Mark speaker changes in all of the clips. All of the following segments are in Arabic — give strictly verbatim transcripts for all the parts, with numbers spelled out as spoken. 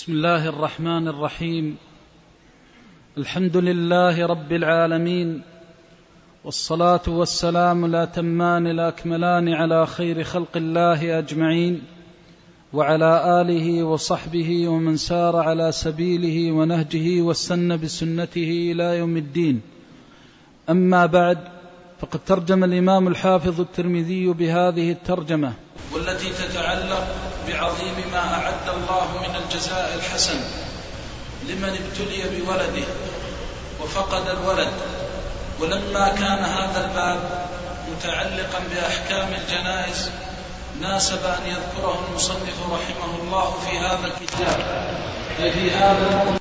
Speaker 1: بسم الله الرحمن الرحيم. الحمد لله رب العالمين، والصلاة والسلام الأتمان الأكملان على خير خلق الله أجمعين، وعلى آله وصحبه ومن سار على سبيله ونهجه واستنى بسنته إلى يوم الدين. أما بعد، فقد ترجم الإمام الحافظ الترمذي بهذه الترجمة، والتي تتعلق بعظيم ما أعد الله من الجزاء الحسن لمن ابتلي بولده وفقد الولد. ولما كان هذا الباب متعلقا بأحكام الجنائز ناسب أن يذكره المصنف رحمه الله في هذا الكتاب. في هذا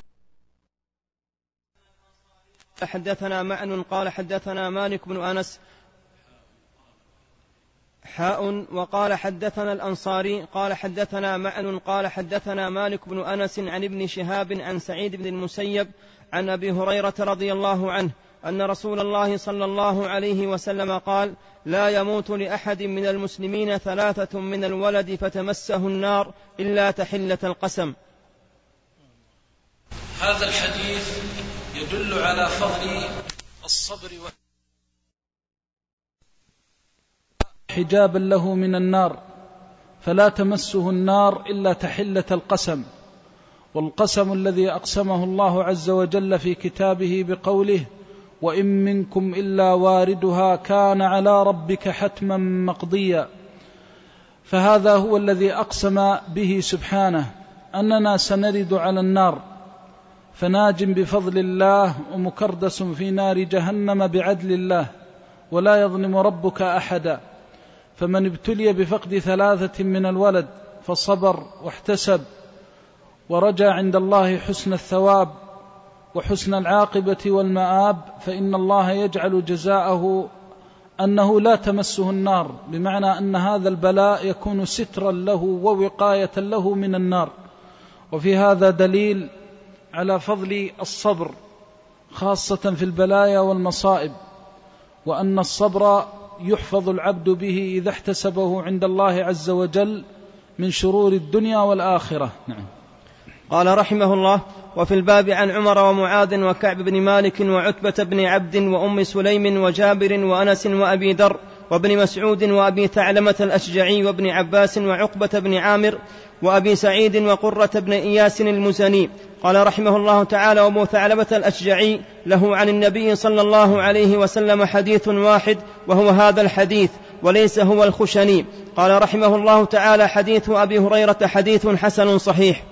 Speaker 2: حدثنا معن قال حدثنا مالك بن أنس حاء وقال حدثنا الأنصاري قال حدثنا معن قال حدثنا مالك بن أنس عن ابن شهاب عن سعيد بن المسيب عن أبي هريرة رضي الله عنه أن رسول الله صلى الله عليه وسلم قال: لا يموت لأحد من المسلمين ثلاثة من الولد فتمسه النار إلا تحلة القسم.
Speaker 1: هذا الحديث يدل على فضل الصبر حجابا له من النار، فلا تمسه النار إلا تحلة القسم. والقسم الذي أقسمه الله عز وجل في كتابه بقوله: وإن منكم إلا واردها كان على ربك حتما مقضيا. فهذا هو الذي أقسم به سبحانه أننا سنرد على النار، فناج بفضل الله ومكردس في نار جهنم بعدل الله، ولا يظلم ربك أحدا. فمن ابتلي بفقد ثلاثة من الولد فصبر واحتسب ورجى عند الله حسن الثواب وحسن العاقبة والمآب، فإن الله يجعل جزاءه أنه لا تمسه النار، بمعنى أن هذا البلاء يكون سترا له ووقاية له من النار. وفي هذا دليل على فضل الصبر خاصة في البلايا والمصائب، وأن الصبر يحفظ العبد به إذا احتسبه عند الله عز وجل من شرور الدنيا والآخرة. نعم.
Speaker 2: قال رحمه الله: وفي الباب عن عمر ومعاذ وكعب بن مالك وعتبة بن عبد وأم سليم وجابر وأنس وأبي ذر وابن مسعود وأبي ثعلمة الأشجعي وابن عباس وعقبة بن عامر وأبي سعيد وقرة بن إياس المزني. قال رحمه الله تعالى: وأبو ثعلبة الأشجعي له عن النبي صلى الله عليه وسلم حديث واحد، وهو هذا الحديث وليس هو الخشني. قال رحمه الله تعالى: حديث أبي هريرة حديث حسن صحيح.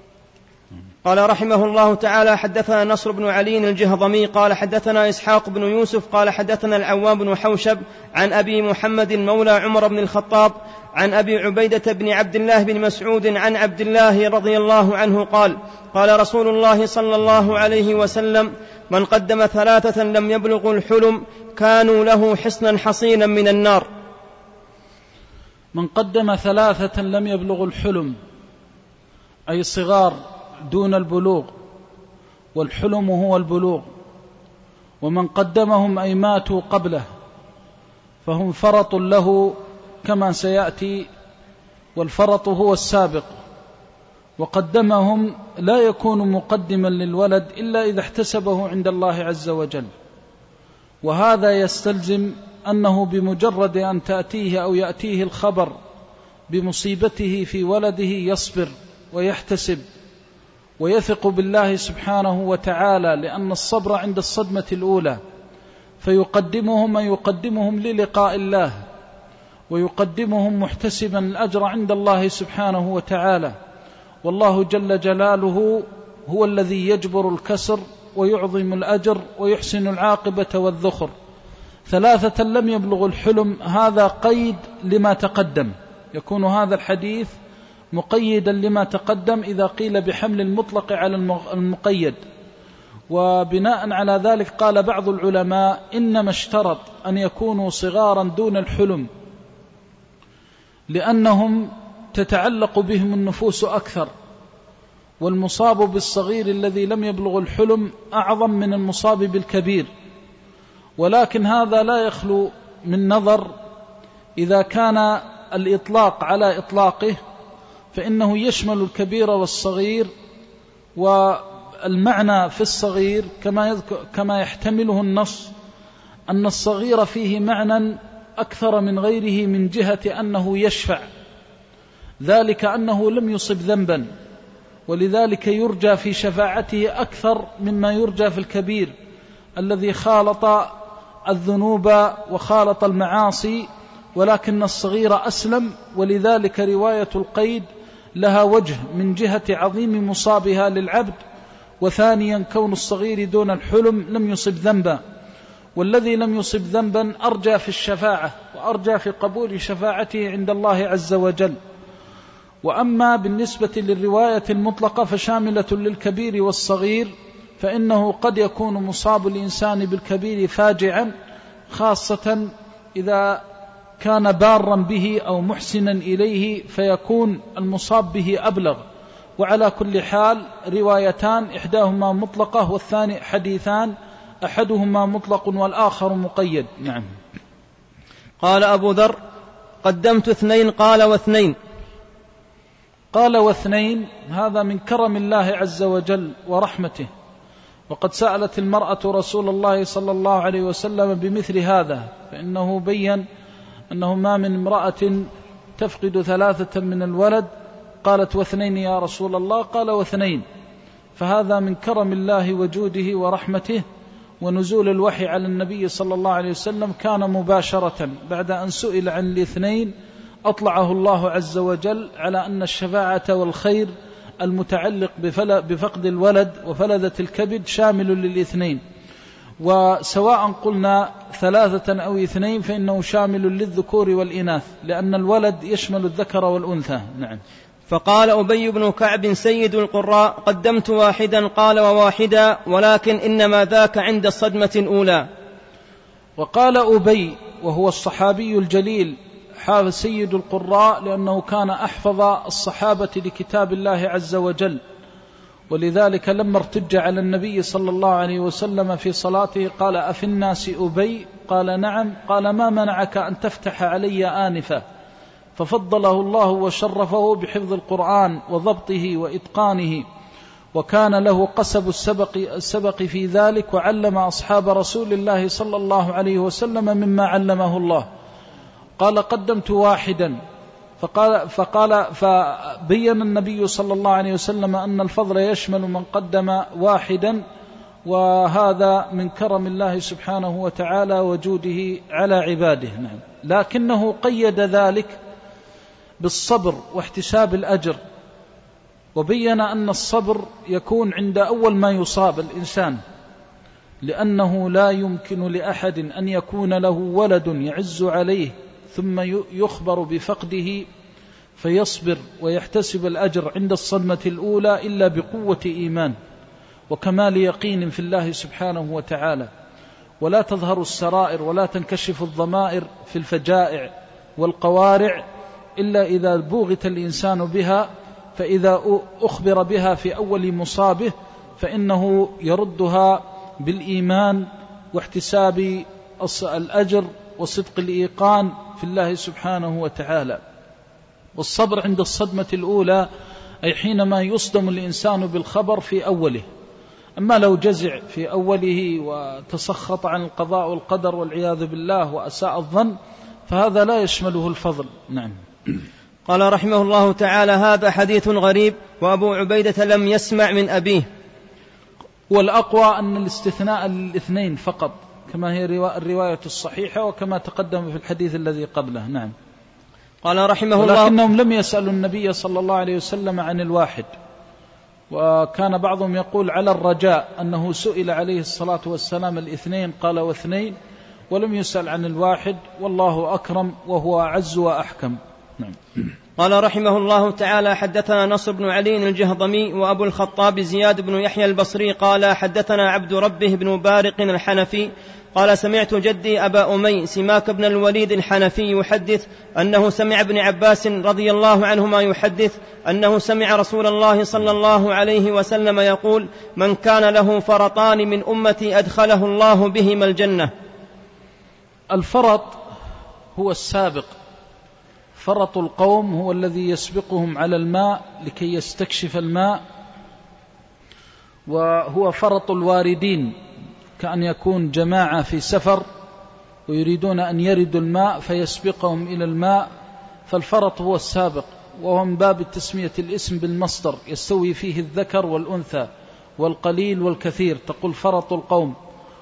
Speaker 2: قال رحمه الله تعالى: حدثنا نصر بن علي الجهضمي قال حدثنا إسحاق بن يوسف قال حدثنا العوام بن حوشب عن أبي محمد مولى عمر بن الخطاب عن أبي عبيدة بن عبد الله بن مسعود عن عبد الله رضي الله عنه قال: قال رسول الله صلى الله عليه وسلم: من قدم ثلاثة لم يبلغوا الحلم كانوا له حصنا حصينا من النار.
Speaker 1: من قدم ثلاثة لم يبلغوا الحلم أي صغار دون البلوغ، والحلم هو البلوغ، ومن قدمهم أي ماتوا قبله فهم فرط له كما سيأتي، والفرط هو السابق. وقدمهم لا يكون مقدما للولد إلا إذا احتسبه عند الله عز وجل، وهذا يستلزم أنه بمجرد أن تأتيه أو يأتيه الخبر بمصيبته في ولده يصبر ويحتسب ويثق بالله سبحانه وتعالى، لأن الصبر عند الصدمة الأولى، فيقدمهم يقدمهم للقاء الله، ويقدمهم محتسبا الأجر عند الله سبحانه وتعالى. والله جل جلاله هو الذي يجبر الكسر ويعظم الأجر ويحسن العاقبة والذخر. ثلاثة لم يبلغوا الحلم، هذا قيد لما تقدم، يكون هذا الحديث مقيدا لما تقدم إذا قيل بحمل المطلق على المقيد. وبناء على ذلك قال بعض العلماء: إنما اشترط أن يكونوا صغارا دون الحلم لأنهم تتعلق بهم النفوس أكثر، والمصاب بالصغير الذي لم يبلغ الحلم أعظم من المصاب بالكبير. ولكن هذا لا يخلو من نظر إذا كان الإطلاق على إطلاقه، فإنه يشمل الكبير والصغير والمعنى في الصغير كما, يذكر كما يحتمله النص أن الصغير فيه معنى أكثر من غيره من جهة أنه يشفع، ذلك أنه لم يصب ذنبا، ولذلك يرجى في شفاعته أكثر مما يرجى في الكبير الذي خالط الذنوب وخالط المعاصي، ولكن الصغير أسلم، ولذلك رواية القيد لها وجه من جهة عظيم مصابها للعبد، وثانيا كون الصغير دون الحلم لم يصب ذنبا، والذي لم يصب ذنبا أرجى في الشفاعة وأرجى في قبول شفاعته عند الله عز وجل. وأما بالنسبة للرواية المطلقة فشاملة للكبير والصغير، فإنه قد يكون مصاب الإنسان بالكبير فاجعا، خاصة إذا كان بارا به أو محسنا إليه فيكون المصاب به أبلغ. وعلى كل حال روايتان، إحداهما مطلقة والثاني حديثان، أحدهما مطلق والآخر مقيد. نعم.
Speaker 2: قال أبو ذر: قدمت اثنين. قال: واثنين؟
Speaker 1: قال: واثنين، هذا من كرم الله عز وجل ورحمته، وقد سألت المرأة رسول الله صلى الله عليه وسلم بمثل هذا، فإنه بين أنه ما من امرأة تفقد ثلاثة من الولد، قالت: واثنين يا رسول الله؟ قال: واثنين. فهذا من كرم الله وجوده ورحمته. ونزول الوحي على النبي صلى الله عليه وسلم كان مباشرة بعد أن سئل عن الاثنين، أطلعه الله عز وجل على أن الشفاعة والخير المتعلق بفقد الولد وفلذة الكبد شامل للاثنين، وسواء قلنا ثلاثة أو اثنين فإنه شامل للذكور والإناث، لأن الولد يشمل الذكر والأنثى. نعم.
Speaker 2: فقال أبي بن كعب سيد القراء: قدمت واحدا. قال: وواحدا، ولكن إنما ذاك عند الصدمة الأولى.
Speaker 1: وقال أبي وهو الصحابي الجليل حافظ سيد القراء، لأنه كان أحفظ الصحابة لكتاب الله عز وجل، ولذلك لما ارتج على النبي صلى الله عليه وسلم في صلاته قال: أفي الناس أبي؟ قال: نعم. قال: ما منعك أن تفتح علي آنفا؟ ففضله الله وشرفه بحفظ القرآن وضبطه وإتقانه، وكان له قسب السبق, السبق في ذلك، وعلم أصحاب رسول الله صلى الله عليه وسلم مما علمه الله. قال: قدمت واحدا. فقال, فقال فبين النبي صلى الله عليه وسلم أن الفضل يشمل من قدم واحدا، وهذا من كرم الله سبحانه وتعالى وجوده على عباده. نعم. لكنه قيد ذلك بالصبر واحتساب الأجر، وبين أن الصبر يكون عند أول ما يصاب الإنسان، لأنه لا يمكن لأحد أن يكون له ولد يعز عليه ثم يخبر بفقده فيصبر ويحتسب الأجر عند الصدمة الأولى إلا بقوة إيمان وكمال يقين في الله سبحانه وتعالى. ولا تظهر السرائر ولا تنكشف الضمائر في الفجائع والقوارع إلا إذا بوغت الإنسان بها، فإذا أخبر بها في أول مصابه فإنه يردها بالإيمان واحتساب الأجر وصدق الإيقان في الله سبحانه وتعالى. والصبر عند الصدمة الأولى أي حينما يصدم الإنسان بالخبر في أوله. أما لو جزع في أوله وتسخط عن القضاء والقدر والعياذ بالله وأساء الظن فهذا لا يشمله الفضل. نعم.
Speaker 2: قال رحمه الله تعالى: هذا حديث غريب، وأبو عبيدة لم يسمع من أبيه.
Speaker 1: والأقوى أن الاستثناء للاثنين فقط، كما هي الرواية الصحيحة وكما تقدم في الحديث الذي قبله. نعم.
Speaker 2: قال رحمه الله:
Speaker 1: ولكنهم لم يسألوا النبي صلى الله عليه وسلم عن الواحد، وكان بعضهم يقول على الرجاء أنه سئل عليه الصلاة والسلام الاثنين قال واثنين، ولم يسأل عن الواحد، والله أكرم وهو أعز وأحكم. نعم.
Speaker 2: قال رحمه الله تعالى: حدثنا نصر بن علي الجهضمي وأبو الخطاب زياد بن يحيى البصري قال: حدثنا عبد ربه بن بارق الحنفي قال: سمعت جدي أبا أمي سماك بن الوليد الحنفي يحدث أنه سمع ابن عباس رضي الله عنهما يحدث أنه سمع رسول الله صلى الله عليه وسلم يقول: من كان له فرطان من أمتي أدخله الله بهما الجنة.
Speaker 1: الفرط هو السابق، فرط القوم هو الذي يسبقهم على الماء لكي يستكشف الماء، وهو فرط الواردين، كأن يكون جماعة في سفر ويريدون أن يردوا الماء فيسبقهم إلى الماء، فالفرط هو السابق، وهو من باب تسمية الاسم بالمصدر يستوي فيه الذكر والأنثى والقليل والكثير، تقول فرط القوم.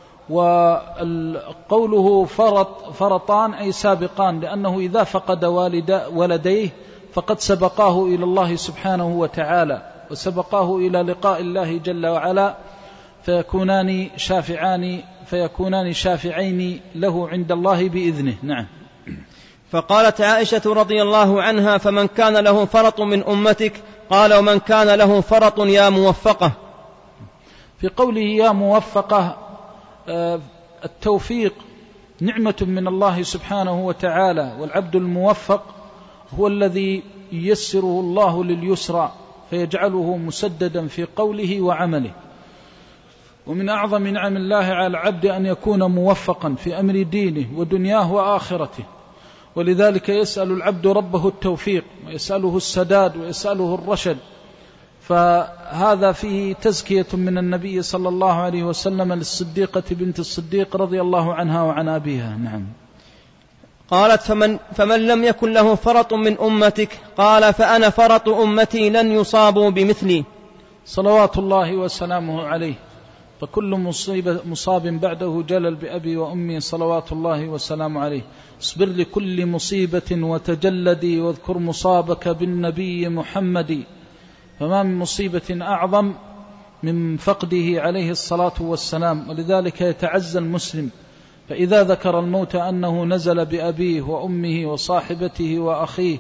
Speaker 1: وقوله فرط فرطان أي سابقان، لأنه إذا فقد والد ولديه فقد سبقاه إلى الله سبحانه وتعالى وسبقاه إلى لقاء الله جل وعلا، فيكونان شافعان فيكونان شافعين له عند الله بإذنه. نعم.
Speaker 2: فقالت عائشة رضي الله عنها: فمن كان له فرط من أمتك؟ قال: ومن كان له فرط يا موفقة.
Speaker 1: في قوله يا موفقة، التوفيق نعمة من الله سبحانه وتعالى، والعبد الموفق هو الذي ييسره الله لليسرى فيجعله مسددا في قوله وعمله. ومن أعظم نعم الله على العبد أن يكون موفقا في أمر دينه ودنياه وآخرته، ولذلك يسأل العبد ربه التوفيق ويسأله السداد ويسأله الرشد. فهذا فيه تزكية من النبي صلى الله عليه وسلم للصديقة بنت الصديق رضي الله عنها وعن أبيها. نعم.
Speaker 2: قالت: فمن, فمن لم يكن له فرط من أمتك؟ قال: فأنا فرط أمتي لن يصابوا بمثلي.
Speaker 1: صلوات الله وسلامه عليه. فكل مصيبة مصاب بعده جلل بأبي وأمي صلوات الله وسلامه عليه. اصبر لكل مصيبة وتجلدي، واذكر مصابك بالنبي محمد، فما من مصيبة أعظم من فقده عليه الصلاة والسلام. ولذلك يتعزى المسلم فإذا ذكر الموت أنه نزل بأبيه وأمه وصاحبته وأخيه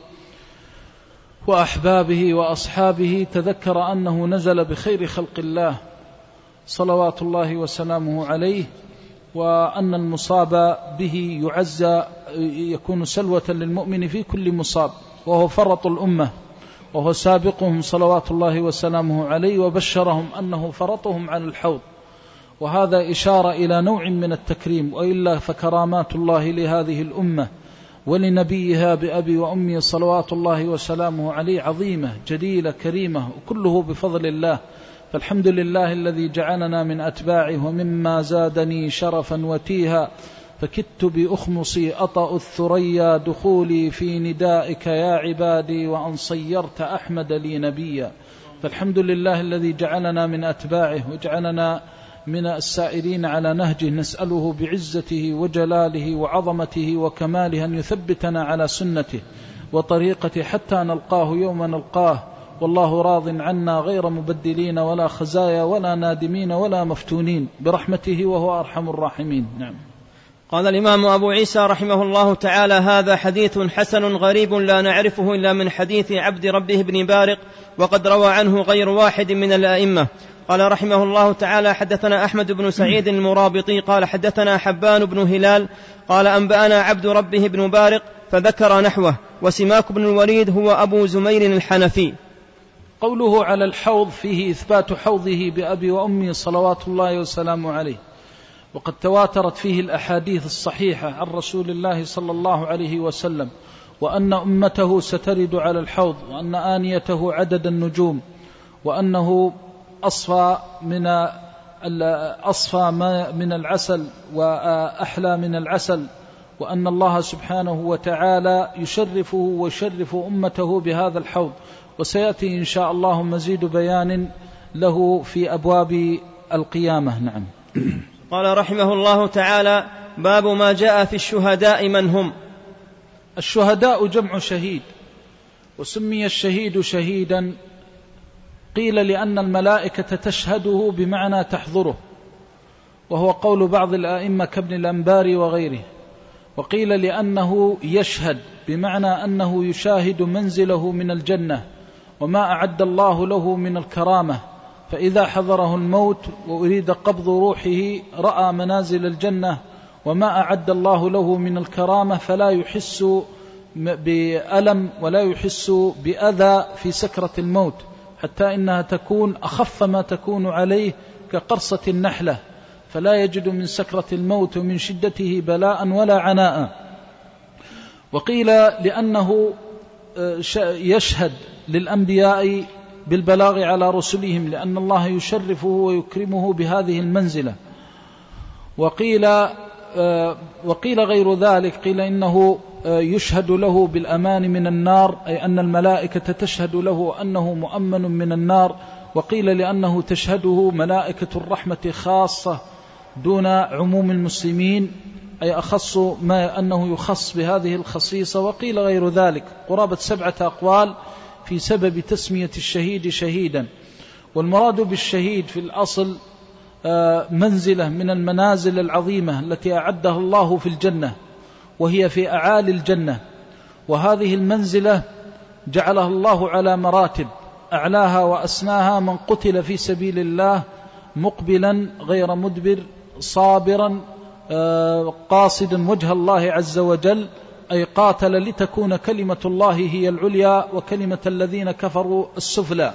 Speaker 1: وأحبابه وأصحابه، تذكر أنه نزل بخير خلق الله صلوات الله وسلامه عليه، وأن المصاب به يعزى يكون سلوة للمؤمن في كل مصاب، وهو فرط الأمة وهو سابقهم صلوات الله وسلامه عليه، وبشرهم أنه فرطهم على الحوض. وهذا إشارة إلى نوع من التكريم، وإلا فكرامات الله لهذه الأمة ولنبيها بأبي وأمي صلوات الله وسلامه عليه عظيمة جليلة كريمة، وكله بفضل الله. فالحمد لله الذي جعلنا من أتباعه، ومما زادني شرفا وتيها، فكدت بأخمصي أطأ الثريا دخولي في ندائك يا عبادي، وأن صيرت أحمد لي نبيا. فالحمد لله الذي جعلنا من أتباعه وجعلنا من السائرين على نهجه، نسأله بعزته وجلاله وعظمته وكماله أن يثبتنا على سنته وطريقته حتى نلقاه يوم نلقاه، والله راض عنا غير مبدلين ولا خزايا ولا نادمين ولا مفتونين برحمته، وهو أرحم الراحمين. نعم.
Speaker 2: قال الإمام أبو عيسى رحمه الله تعالى: هذا حديث حسن غريب لا نعرفه إلا من حديث عبد ربه بن بارق، وقد روى عنه غير واحد من الأئمة. قال رحمه الله تعالى: حدثنا أحمد بن سعيد المرابطي قال حدثنا حبان بن هلال قال أنبأنا عبد ربه بن بارق، فذكر نحوه. وسماك بن الوليد هو أبو زمير الحنفي.
Speaker 1: قوله على الحوض فيه إثبات حوضه بأبي وأمي صلوات الله وسلامه عليه، وقد تواترت فيه الأحاديث الصحيحة عن رسول الله صلى الله عليه وسلم، وأن أمته سترد على الحوض، وأن آنيته عدد النجوم، وأنه أصفى من أصفى من العسل وأحلى من العسل، وأن الله سبحانه وتعالى يشرفه ويشرف أمته بهذا الحوض. وسيأتي إن شاء الله مزيد بيان له في أبواب القيامة. نعم.
Speaker 2: قال رحمه الله تعالى: باب ما جاء في الشهداء من هم.
Speaker 1: الشهداء جمع شهيد، وسمي الشهيد شهيدا قيل لأن الملائكة تشهده بمعنى تحضره، وهو قول بعض الآئمة كابن الأنباري وغيره. وقيل لأنه يشهد بمعنى أنه يشاهد منزله من الجنة وما أعد الله له من الكرامة، فإذا حضره الموت وأريد قبض روحه رأى منازل الجنة وما أعد الله له من الكرامة، فلا يحس بألم ولا يحس بأذى في سكرة الموت، حتى إنها تكون أخف ما تكون عليه كقرصة النحلة، فلا يجد من سكرة الموت ومن شدته بلاء ولا عناء. وقيل لأنه يشهد للأنبياء بالبلاغ على رسلهم، لأن الله يشرفه ويكرمه بهذه المنزلة. وقيل وقيل غير ذلك، قيل إنه يشهد له بالأمان من النار، أي أن الملائكة تشهد له أنه مؤمن من النار. وقيل لأنه تشهده ملائكة الرحمة خاصة دون عموم المسلمين، أي أخص ما أنه يخص بهذه الخصيصة. وقيل غير ذلك، قرابة سبعة أقوال في سبب تسمية الشهيد شهيدا. والمراد بالشهيد في الأصل منزلة من المنازل العظيمة التي أعدها الله في الجنة، وهي في أعالي الجنة. وهذه المنزلة جعلها الله على مراتب، أعلاها وأسناها من قتل في سبيل الله مقبلا غير مدبر صابرا قاصدا وجه الله عز وجل، أي قاتل لتكون كلمة الله هي العليا وكلمة الذين كفروا السفلى.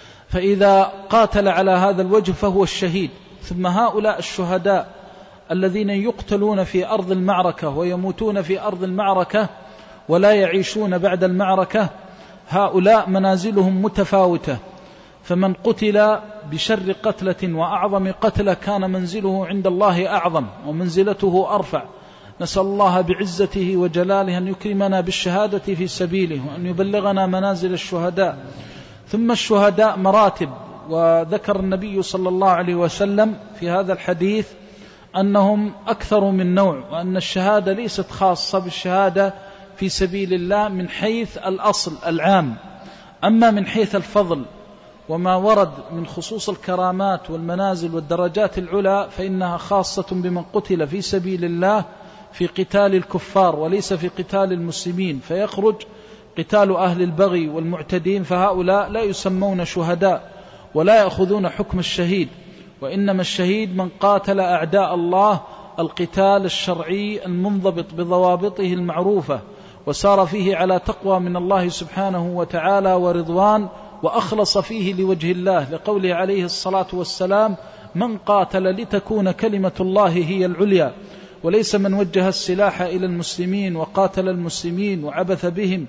Speaker 1: فإذا قاتل على هذا الوجه فهو الشهيد. ثم هؤلاء الشهداء الذين يقتلون في أرض المعركة ويموتون في أرض المعركة ولا يعيشون بعد المعركة، هؤلاء منازلهم متفاوتة. فمن قتل بشر قتلة وأعظم قتلة كان منزله عند الله أعظم ومنزلته أرفع. نسأل الله بعزته وجلاله أن يكرمنا بالشهادة في سبيله وأن يبلغنا منازل الشهداء. ثم الشهداء مراتب، وذكر النبي صلى الله عليه وسلم في هذا الحديث أنهم أكثر من نوع، وأن الشهادة ليست خاصة بالشهادة في سبيل الله من حيث الأصل العام، أما من حيث الفضل وما ورد من خصوص الكرامات والمنازل والدرجات العلى فإنها خاصة بمن قتل في سبيل الله في قتال الكفار وليس في قتال المسلمين، فيخرج قتال أهل البغي والمعتدين، فهؤلاء لا يسمون شهداء ولا يأخذون حكم الشهيد. وإنما الشهيد من قاتل أعداء الله القتال الشرعي المنضبط بضوابطه المعروفة، وسار فيه على تقوى من الله سبحانه وتعالى ورضوان، وأخلص فيه لوجه الله، لقوله عليه الصلاة والسلام: من قاتل لتكون كلمة الله هي العليا. وليس من وجه السلاح إلى المسلمين وقاتل المسلمين وعبث بهم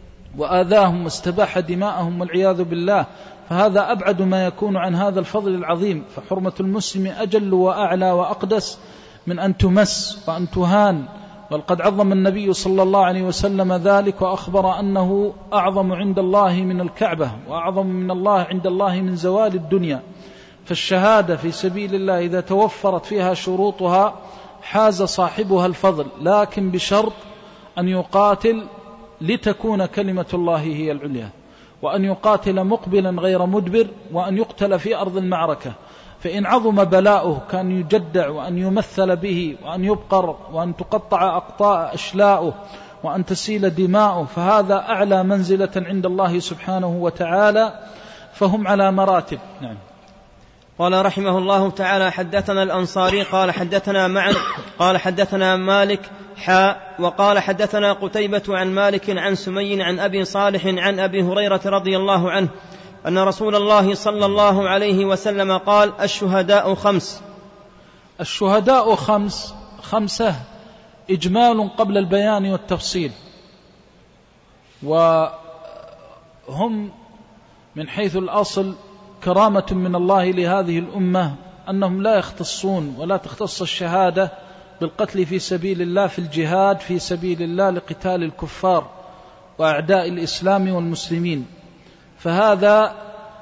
Speaker 1: وآذاهم واستباح دماءهم والعياذ بالله، فهذا أبعد ما يكون عن هذا الفضل العظيم. فحرمة المسلم أجل وأعلى وأقدس من أن تمس وأن تهان. وقد عظم النبي صلى الله عليه وسلم ذلك، وأخبر أنه أعظم عند الله من الكعبة، وأعظم من الله عند الله من زوال الدنيا. فالشهادة في سبيل الله إذا توفرت فيها شروطها حاز صاحبها الفضل، لكن بشرط أن يقاتل لتكون كلمة الله هي العليا، وأن يقاتل مقبلا غير مدبر، وأن يقتل في أرض المعركة. فإن عظم بلاؤه كان يجدع وأن يمثل به وأن يبقر وأن تقطع أقطاع أشلاؤه وأن تسيل دماؤه، فهذا أعلى منزلة عند الله سبحانه وتعالى، فهم على مراتب. نعم.
Speaker 2: قال رحمه الله تعالى: حدثنا الأنصاري قال حدثنا معن قال حدثنا مالك حاء وقال حدثنا قتيبة عن مالك عن سمي عن أبي صالح عن أبي هريرة رضي الله عنه أن رسول الله صلى الله عليه وسلم قال: الشهداء خمس.
Speaker 1: الشهداء خمس خمسة إجمال قبل البيان والتفصيل، وهم من حيث الأصل كرامة من الله لهذه الأمة، أنهم لا يختصون ولا تختص الشهادة بالقتل في سبيل الله في الجهاد في سبيل الله لقتال الكفار وأعداء الإسلام والمسلمين. فهذا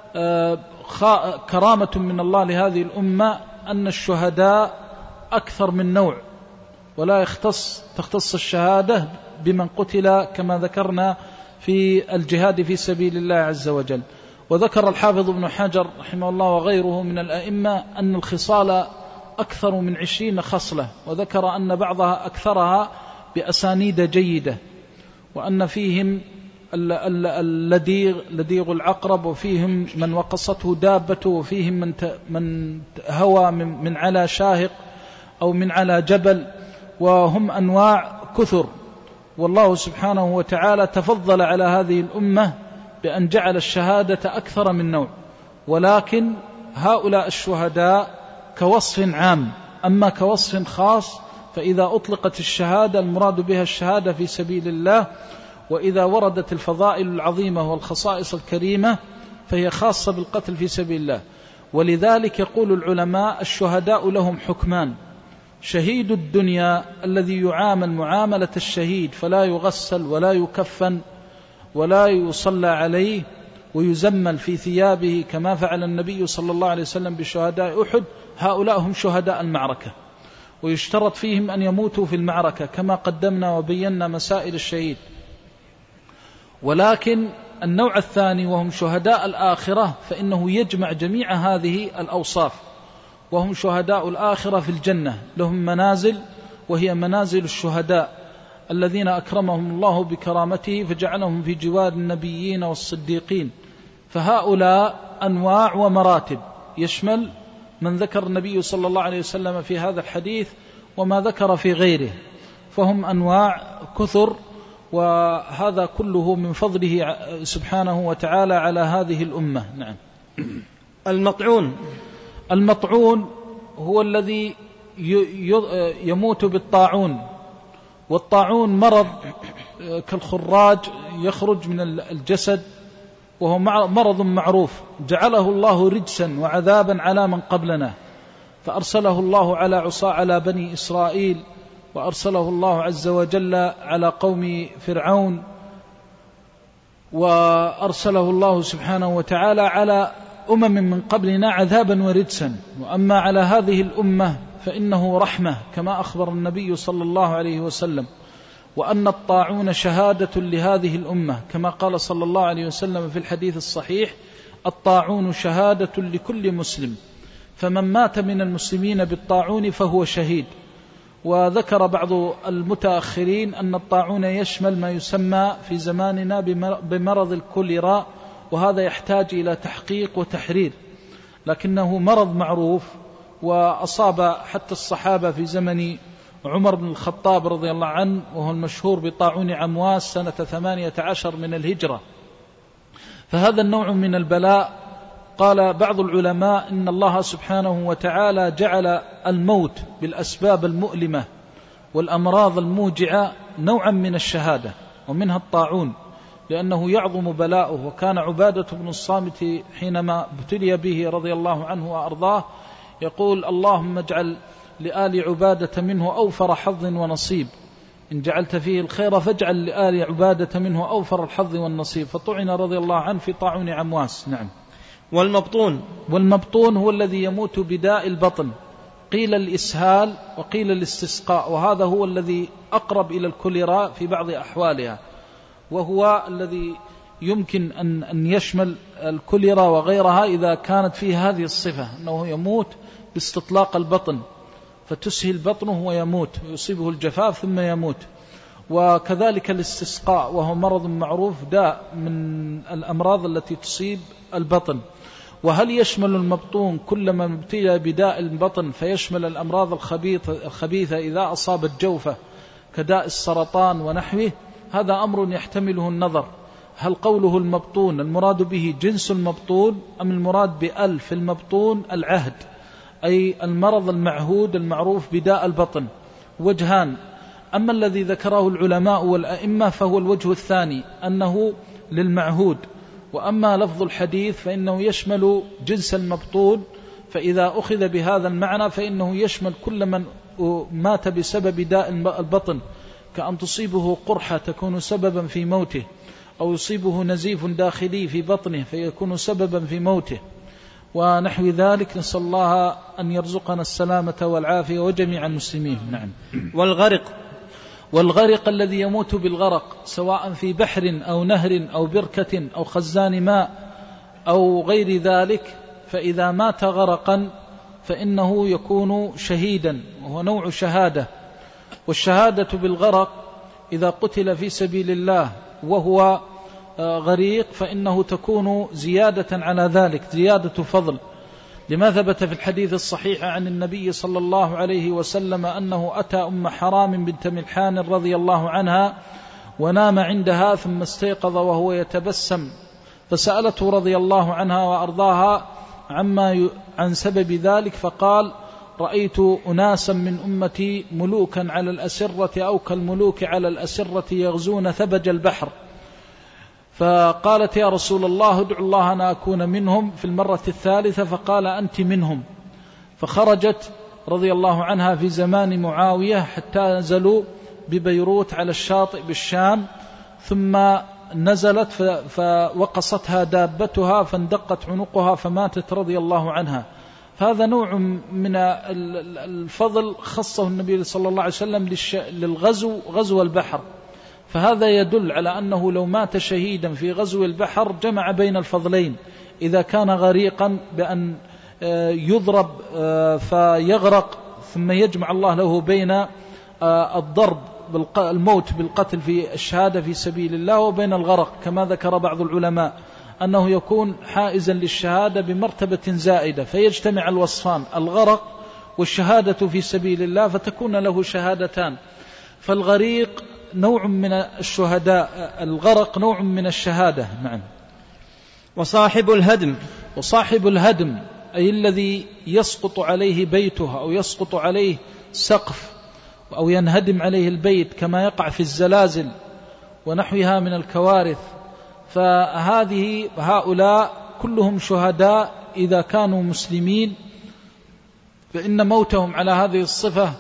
Speaker 1: كرامة من الله لهذه الأمة أن الشهداء أكثر من نوع، ولا يختص تختص الشهادة بمن قتل كما ذكرنا في الجهاد في سبيل الله عز وجل. وذكر الحافظ ابن حجر رحمه الله وغيره من الأئمة أن الخصال أكثر من عشرين خصلة، وذكر أن بعضها أكثرها بأسانيد جيدة، وأن فيهم اللديغ لديغ العقرب، وفيهم من وقصته دابته، وفيهم من من هوى من على شاهق أو من على جبل، وهم أنواع كثر. والله سبحانه وتعالى تفضل على هذه الأمة بأن جعل الشهادة أكثر من نوع، ولكن هؤلاء الشهداء كوصف عام. أما كوصف خاص فإذا أطلقت الشهادة المراد بها الشهادة في سبيل الله، وإذا وردت الفضائل العظيمة والخصائص الكريمة فهي خاصة بالقتل في سبيل الله. ولذلك يقول العلماء الشهداء لهم حكمان: شهيد الدنيا الذي يعامل معاملة الشهيد فلا يغسل ولا يكفن ولا يصلى عليه ويزمل في ثيابه كما فعل النبي صلى الله عليه وسلم بشهداء أحد، هؤلاء هم شهداء المعركة، ويشترط فيهم أن يموتوا في المعركة كما قدمنا وبينا مسائل الشهيد. ولكن النوع الثاني وهم شهداء الآخرة فإنه يجمع جميع هذه الأوصاف، وهم شهداء الآخرة في الجنة، لهم منازل وهي منازل الشهداء الذين أكرمهم الله بكرامته فجعلهم في جوار النبيين والصديقين. فهؤلاء أنواع ومراتب، يشمل من ذكر النبي صلى الله عليه وسلم في هذا الحديث وما ذكر في غيره، فهم أنواع كثر، وهذا كله من فضله سبحانه وتعالى على هذه الأمة. نعم.
Speaker 2: المطعون
Speaker 1: المطعون هو الذي يموت بالطاعون، والطاعون مرض كالخراج يخرج من الجسد، وهو مرض معروف جعله الله رجسا وعذابا على من قبلنا، فأرسله الله على عصا على بني إسرائيل، وأرسله الله عز وجل على قوم فرعون، وأرسله الله سبحانه وتعالى على أمم من قبلنا عذابا ورجسا. وأما على هذه الأمة فإنه رحمة كما أخبر النبي صلى الله عليه وسلم، وأن الطاعون شهادة لهذه الأمة كما قال صلى الله عليه وسلم في الحديث الصحيح: الطاعون شهادة لكل مسلم، فمن مات من المسلمين بالطاعون فهو شهيد. وذكر بعض المتأخرين أن الطاعون يشمل ما يسمى في زماننا بمرض الكوليرا، وهذا يحتاج إلى تحقيق وتحرير، لكنه مرض معروف وأصاب حتى الصحابة في زمن عمر بن الخطاب رضي الله عنه، وهو المشهور بطاعون عمواس سنة ثمانية عشر من الهجرة. فهذا النوع من البلاء قال بعض العلماء إن الله سبحانه وتعالى جعل الموت بالأسباب المؤلمة والأمراض الموجعة نوعا من الشهادة، ومنها الطاعون، لأنه يعظم بلاؤه. وكان عبادة بن الصامت حينما ابتلي به رضي الله عنه وأرضاه يقول: اللهم اجعل لآل عبادة منه أوفر حظ ونصيب، إن جعلت فيه الخير فاجعل لآل عبادة منه أوفر الحظ والنصيب. فطعن رضي الله عنه في طاعون عمواس. نعم.
Speaker 2: والمبطون
Speaker 1: والمبطون هو الذي يموت بداء البطن، قيل الإسهال وقيل الاستسقاء، وهذا هو الذي أقرب إلى الكوليرا في بعض أحوالها، وهو الذي يمكن أن أن يشمل الكوليرا وغيرها إذا كانت فيه هذه الصفة، أنه يموت باستطلاق البطن، فتسهل بطنه ويموت ويصيبه الجفاف ثم يموت. وكذلك الاستسقاء، وهو مرض معروف داء من الأمراض التي تصيب البطن. وهل يشمل المبطون كل ما ابتلي بداء البطن فيشمل الأمراض الخبيثة إذا أصابت جوفة كداء السرطان ونحوه؟ هذا أمر يحتمله النظر. هل قوله المبطون المراد به جنس المبطون، أم المراد بألف المبطون العهد، أي المرض المعهود المعروف بداء البطن؟ وجهان: أما الذي ذكره العلماء والأئمة فهو الوجه الثاني، أنه للمعهود. وأما لفظ الحديث فإنه يشمل جنس المبطون، فإذا أخذ بهذا المعنى فإنه يشمل كل من مات بسبب داء البطن، كأن تصيبه قرحة تكون سببا في موته، أو يصيبه نزيف داخلي في بطنه فيكون سببا في موته، ونحو ذلك. نسأل الله أن يرزقنا السلامة والعافية وجميع المسلمين. نعم.
Speaker 2: والغرق
Speaker 1: والغرق الذي يموت بالغرق، سواء في بحر أو نهر أو بركة أو خزان ماء أو غير ذلك، فإذا مات غرقا فإنه يكون شهيدا، وهو نوع شهادة. والشهادة بالغرق إذا قتل في سبيل الله وهو غريق فإنه تكون زيادة على ذلك، زيادة فضل، لما ثبت في الحديث الصحيح عن النبي صلى الله عليه وسلم أنه أتى أم حرام بنت ملحان رضي الله عنها ونام عندها، ثم استيقظ وهو يتبسم، فسألته رضي الله عنها وأرضاها عما عن سبب ذلك، فقال: رأيت أناسا من أمتي ملوكا على الأسرة أو كالملوك على الأسرة يغزون ثبج البحر، فقالت يا رسول الله ادعو الله أن أكون منهم في المرة الثالثة، فقال أنت منهم. فخرجت رضي الله عنها في زمان معاوية حتى نزلوا ببيروت على الشاطئ بالشام، ثم نزلت فوقصتها دابتها فاندقت عنقها فماتت رضي الله عنها. فهذا نوع من الفضل خصه النبي صلى الله عليه وسلم للغزو، غزو البحر. فهذا يدل على أنه لو مات شهيدا في غزو البحر جمع بين الفضلين، إذا كان غريقا بأن يضرب فيغرق ثم يجمع الله له بين الضرب الموت بالقتل في الشهادة في سبيل الله وبين الغرق، كما ذكر بعض العلماء أنه يكون حائزا للشهادة بمرتبة زائدة، فيجتمع الوصفان الغرق والشهادة في سبيل الله فتكون له شهادتان. فالغريق نوع من الشهداء، الغرق نوع من الشهادة. نعم.
Speaker 2: وصاحب الهدم
Speaker 1: وصاحب الهدم أي الذي يسقط عليه بيته أو يسقط عليه سقف أو ينهدم عليه البيت كما يقع في الزلازل ونحوها من الكوارث، فهذه هؤلاء كلهم شهداء إذا كانوا مسلمين، فإن موتهم على هذه الصفة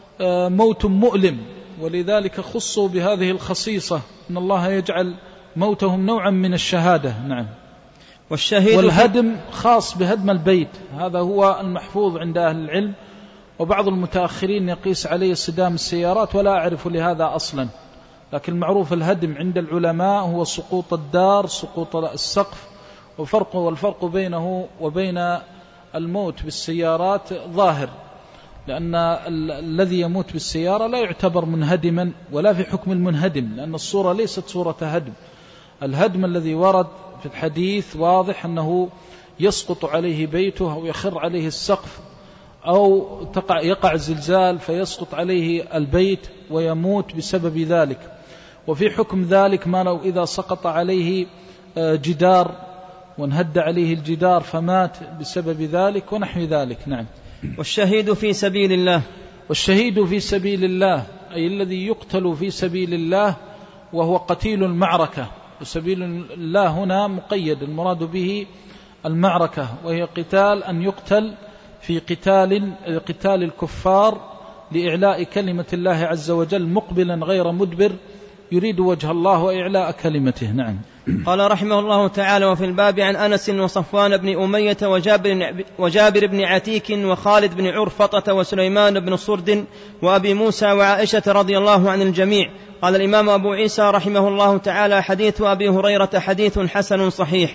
Speaker 1: موت مؤلم، ولذلك خصوا بهذه الخصيصة أن الله يجعل موتهم نوعا من الشهادة. نعم.
Speaker 2: والشهيد
Speaker 1: والهدم خاص بهدم البيت، هذا هو المحفوظ عند أهل العلم، وبعض المتأخرين يقيس عليه صدام السيارات، ولا أعرف لهذا أصلا، لكن معروف الهدم عند العلماء هو سقوط الدار، سقوط السقف، وفرق والفرق بينه وبين الموت بالسيارات ظاهر، لأن الذي يموت بالسيارة لا يعتبر منهدما ولا في حكم المنهدم، لأن الصورة ليست صورة هدم. الهدم الذي ورد في الحديث واضح أنه يسقط عليه بيته أو يخر عليه السقف أو تقع يقع زلزال فيسقط عليه البيت ويموت بسبب ذلك. وفي حكم ذلك ما لو إذا سقط عليه جدار وانهد عليه الجدار فمات بسبب ذلك ونحو ذلك. نعم.
Speaker 2: والشهيد في سبيل الله
Speaker 1: والشهيد في سبيل الله أي الذي يقتل في سبيل الله وهو قتيل المعركة، وسبيل الله هنا مقيد، المراد به المعركة، وهي قتال أن يقتل في قتال قتال الكفار لإعلاء كلمة الله عز وجل مقبلا غير مدبر يريد وجه الله وإعلاء كلمته. نعم.
Speaker 2: قال رحمه الله تعالى: وفي الباب عن أنس وصفوان بن أمية وجابر, وجابر بن عتيك وخالد بن عرفطة وسليمان بن صرد وأبي موسى وعائشة رضي الله عن الجميع. قال الإمام أبو عيسى رحمه الله تعالى: حديث أبي هريرة حديث حسن صحيح.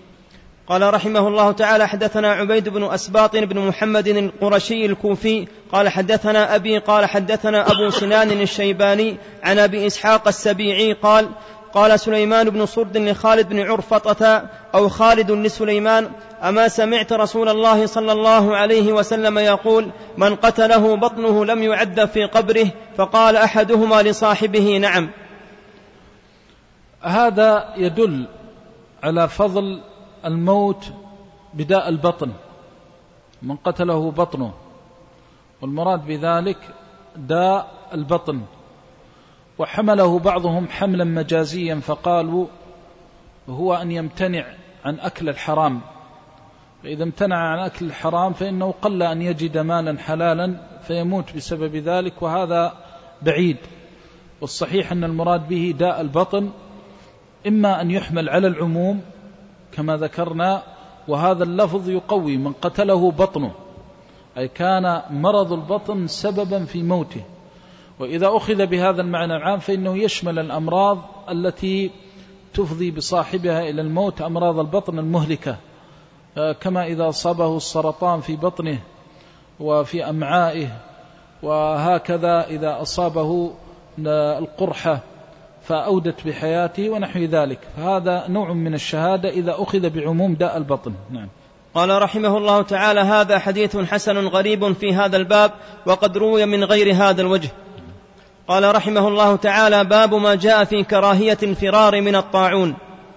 Speaker 2: قال رحمه الله تعالى: حدثنا عبيد بن أسباط بن محمد القرشي الكوفي قال حدثنا أبي قال حدثنا أبو سنان الشيباني عن أبي إسحاق السبيعي قال قال سليمان بن صرد لخالد بن عرفطة أو خالد لسليمان: أما سمعت رسول الله صلى الله عليه وسلم يقول: من قتله بطنه لم يعذب في قبره؟ فقال أحدهما لصاحبه: نعم.
Speaker 1: هذا يدل على فضل الموت بداء البطن، من قتله بطنه، والمراد بذلك داء البطن. وحمله بعضهم حملا مجازيا فقالوا هو أن يمتنع عن أكل الحرام، فإذا امتنع عن أكل الحرام فإنه قل أن يجد مالا حلالا فيموت بسبب ذلك، وهذا بعيد. والصحيح أن المراد به داء البطن، إما أن يحمل على العموم كما ذكرنا، وهذا اللفظ يقوي من قتله بطنه، أي كان مرض البطن سببا في موته. وإذا أخذ بهذا المعنى العام فإنه يشمل الأمراض التي تفضي بصاحبها إلى الموت، أمراض البطن المهلكة، كما إذا أصابه السرطان في بطنه وفي أمعائه، وهكذا إذا أصابه القرحة فأودت بحياته ونحو ذلك، فهذا نوع من الشهادة إذا أخذ بعموم داء البطن. نعم.
Speaker 2: قال رحمه الله تعالى: هذا حديث حسن غريب في هذا الباب، وقد روي من غير هذا الوجه. قال رحمه الله تعالى: باب ما جاء في كراهية الفرار من الطاعون.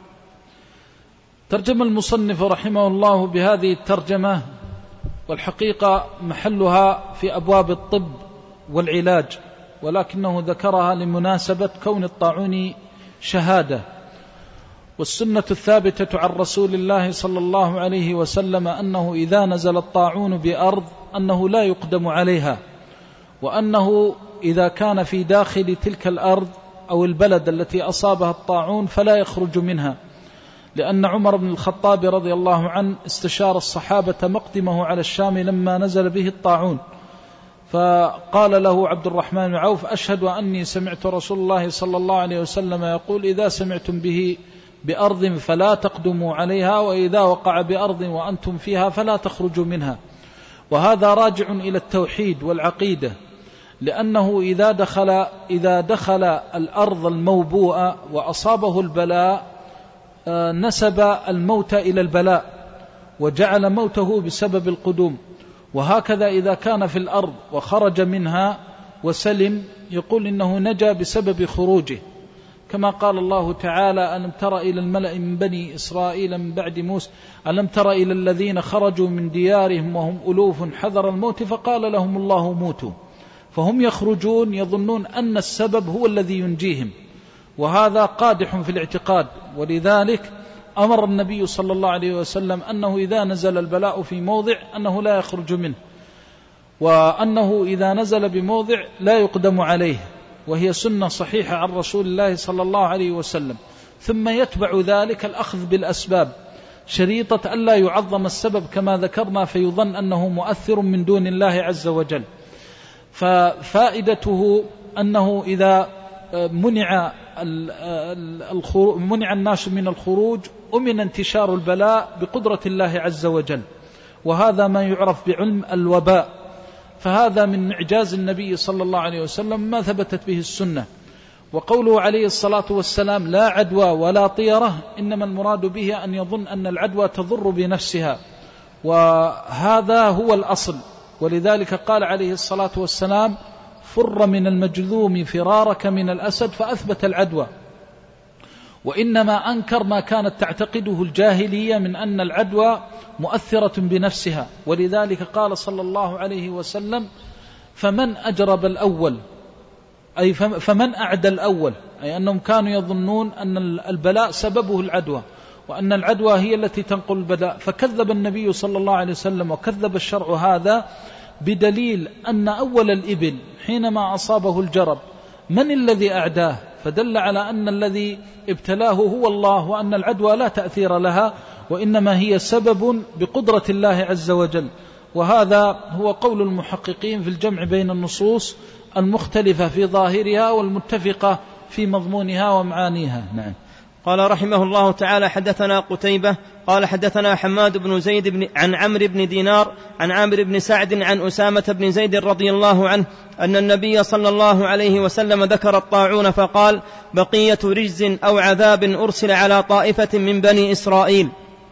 Speaker 1: ترجم المصنف رحمه الله بهذه الترجمة، والحقيقة محلها في أبواب الطب والعلاج، ولكنه ذكرها لمناسبة كون الطاعون شهادة. والسنة الثابتة عن رسول الله صلى الله عليه وسلم أنه إذا نزل الطاعون بأرض أنه لا يقدم عليها، وأنه إذا كان في داخل تلك الأرض أو البلد التي أصابها الطاعون فلا يخرج منها، لأن عمر بن الخطاب رضي الله عنه استشار الصحابة مقدمه على الشام لما نزل به الطاعون، فقال له عبد الرحمن بن عوف: أشهد أني سمعت رسول الله صلى الله عليه وسلم يقول: إذا سمعتم به بأرض فلا تقدموا عليها، وإذا وقع بأرض وأنتم فيها فلا تخرجوا منها. وهذا راجع إلى التوحيد والعقيدة، لأنه إذا دخل, إذا دخل الأرض الموبوءة وأصابه البلاء نسب الموت إلى البلاء وجعل موته بسبب القدوم. وهكذا إذا كان في الأرض وخرج منها وسلم يقول إنه نجا بسبب خروجه، كما قال الله تعالى: ألم تر إلى الملأ من بني إسرائيل من بعد موسى ألم تر إلى الذين خرجوا من ديارهم وهم ألوف حذر الموت فقال لهم الله موتوا. فهم يخرجون يظنون أن السبب هو الذي ينجيهم، وهذا قادح في الاعتقاد. ولذلك أمر النبي صلى الله عليه وسلم أنه إذا نزل البلاء في موضع أنه لا يخرج منه، وأنه إذا نزل بموضع لا يقدم عليه، وهي سنة صحيحة عن رسول الله صلى الله عليه وسلم. ثم يتبع ذلك الأخذ بالأسباب، شريطة ألا يعظم السبب كما ذكرنا فيظن أنه مؤثر من دون الله عز وجل. ففائدته أنه إذا منع منع الناس من الخروج أمن انتشار البلاء بقدرة الله عز وجل، وهذا ما يعرف بعلم الوباء. فهذا من إعجاز النبي صلى الله عليه وسلم ما ثبتت به السنة. وقوله عليه الصلاة والسلام: لا عدوى ولا طيرة، إنما المراد به أن يظن أن العدوى تضر بنفسها، وهذا هو الأصل. ولذلك قال عليه الصلاة والسلام: فر من المجذوم فرارك من الأسد، فأثبت العدوى. وإنما أنكر ما كانت تعتقده الجاهلية من أن العدوى مؤثرة بنفسها. ولذلك قال صلى الله عليه وسلم: فمن أجرب الأول، أي فمن أعدى الأول، أي أنهم كانوا يظنون أن البلاء سببه العدوى، وأن العدوى هي التي تنقل البلاء. فكذب النبي صلى الله عليه وسلم وكذب الشرع هذا بدليل أن أول الإبل حينما أصابه الجرب من الذي أعداه، فدل على أن الذي ابتلاه هو الله، وأن العدوى لا تأثير لها، وإنما هي سبب بقدرة الله عز وجل. وهذا هو قول المحققين في الجمع بين النصوص المختلفة في ظاهرها والمتفقة في مضمونها ومعانيها. نعم.
Speaker 2: قال رحمه الله تعالى: حدثنا قتيبة قال حدثنا حماد بن زيد بن عن عمرو بن دينار عن عامر بن سعد عن أسامة بن زيد رضي الله عنه أن النبي صلى الله عليه وسلم ذكر الطاعون فقال: بقية رجز أو عذاب أرسل على طائفة من بني إسرائيل.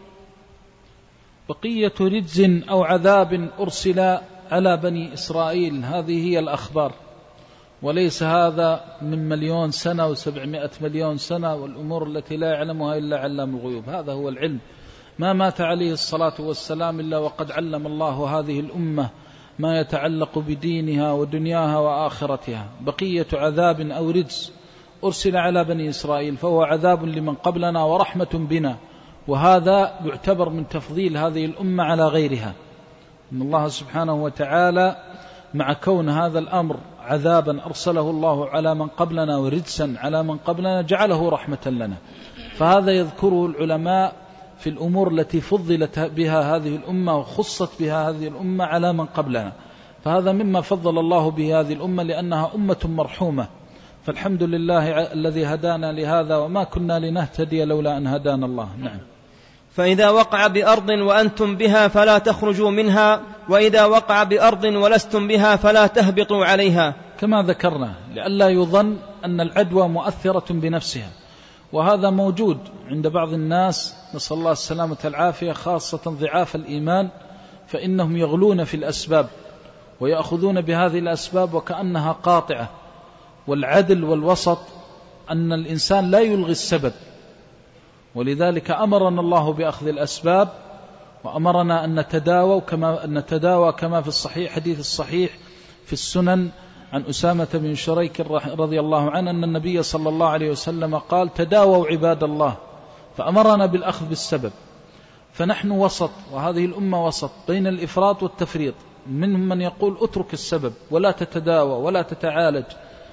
Speaker 1: بقية رجز أو عذاب أرسل على بني إسرائيل، هذه هي الأخبار، وليس هذا من مليون سنة وسبعمائة مليون سنة والأمور التي لا يعلمها إلا علام الغيوب. هذا هو العلم. ما مات عليه الصلاة والسلام إلا وقد علم الله هذه الأمة ما يتعلق بدينها ودنياها وآخرتها. بقية عذاب أو رجز أرسل على بني إسرائيل، فهو عذاب لمن قبلنا ورحمة بنا، وهذا يعتبر من تفضيل هذه الأمة على غيرها. إن الله سبحانه وتعالى مع كون هذا الأمر عذابا أرسله الله على من قبلنا ورجسا على من قبلنا جعله رحمة لنا. فهذا يذكره العلماء في الأمور التي فضلت بها هذه الأمة وخصت بها هذه الأمة على من قبلنا، فهذا مما فضل الله به هذه الأمة لأنها أمة مرحومة. فالحمد لله الذي هدانا لهذا، وما كنا لنهتدي لولا أن هدانا الله. نعم.
Speaker 2: فإذا وقع بأرض وأنتم بها فلا تخرجوا منها، وإذا وقع بأرض ولستم بها فلا تهبطوا عليها،
Speaker 1: كما ذكرنا، لئلا يظن أن العدوى مؤثرة بنفسها. وهذا موجود عند بعض الناس، نسأل الله السلامة والعافية، خاصة ضعاف الإيمان، فإنهم يغلون في الأسباب ويأخذون بهذه الأسباب وكأنها قاطعة. والعدل والوسط أن الإنسان لا يلغي السبب، ولذلك أمرنا الله بأخذ الأسباب، وأمرنا أن نتداوى كما, أن نتداوى كما في الصحيح حديث الصحيح في السنن عن أسامة بن شريك رضي الله عنه أن النبي صلى الله عليه وسلم قال: تداووا عباد الله فأمرنا بالأخذ بالسبب. فنحن وسط، وهذه الأمة وسط بين الإفراط والتفريط. منهم من يقول اترك السبب ولا تتداوى ولا تتعالج،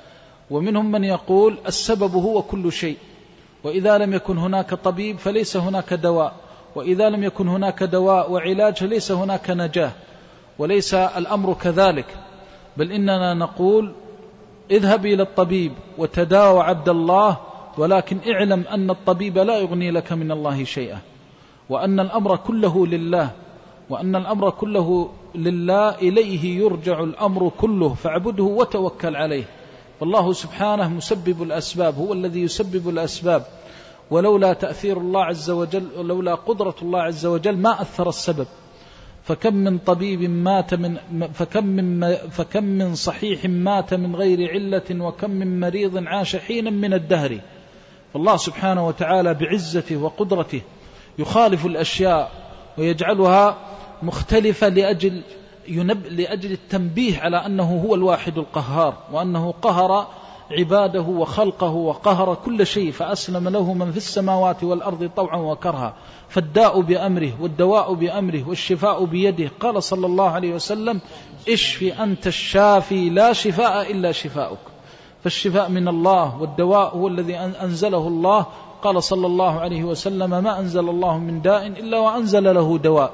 Speaker 1: ومنهم من يقول السبب هو كل شيء، وإذا لم يكن هناك طبيب فليس هناك دواء، وإذا لم يكن هناك دواء وعلاج فليس هناك نجاة. وليس الأمر كذلك، بل إننا نقول اذهب إلى الطبيب وتداوى عبد الله، ولكن اعلم أن الطبيب لا يغني لك من الله شيئا، وأن الأمر كله لله، وأن الأمر كله لله، إليه يرجع الأمر كله، فاعبده وتوكل عليه. والله سبحانه مسبب الأسباب، هو الذي يسبب الأسباب، ولولا تأثير الله عز وجل، ولولا قدرة الله عز وجل ما أثر السبب. فكم من طبيب مات من فكم من فكم من صحيح مات من غير علة، وكم من مريض عاش حينا من الدهر. فالله سبحانه وتعالى بعزته وقدرته يخالف الأشياء ويجعلها مختلفة لأجل ينب لأجل التنبيه على أنه هو الواحد القهار، وأنه قهر عباده وخلقه وقهر كل شيء، فأسلم له من في السماوات والأرض طوعا وكرها. فالداء بأمره والدواء بأمره والشفاء بيده. قال صلى الله عليه وسلم: اشفي أنت الشافي لا شفاء إلا شفاؤك. فالشفاء من الله، والدواء هو الذي أنزله الله. قال صلى الله عليه وسلم: ما أنزل الله من داء إلا وأنزل له دواء.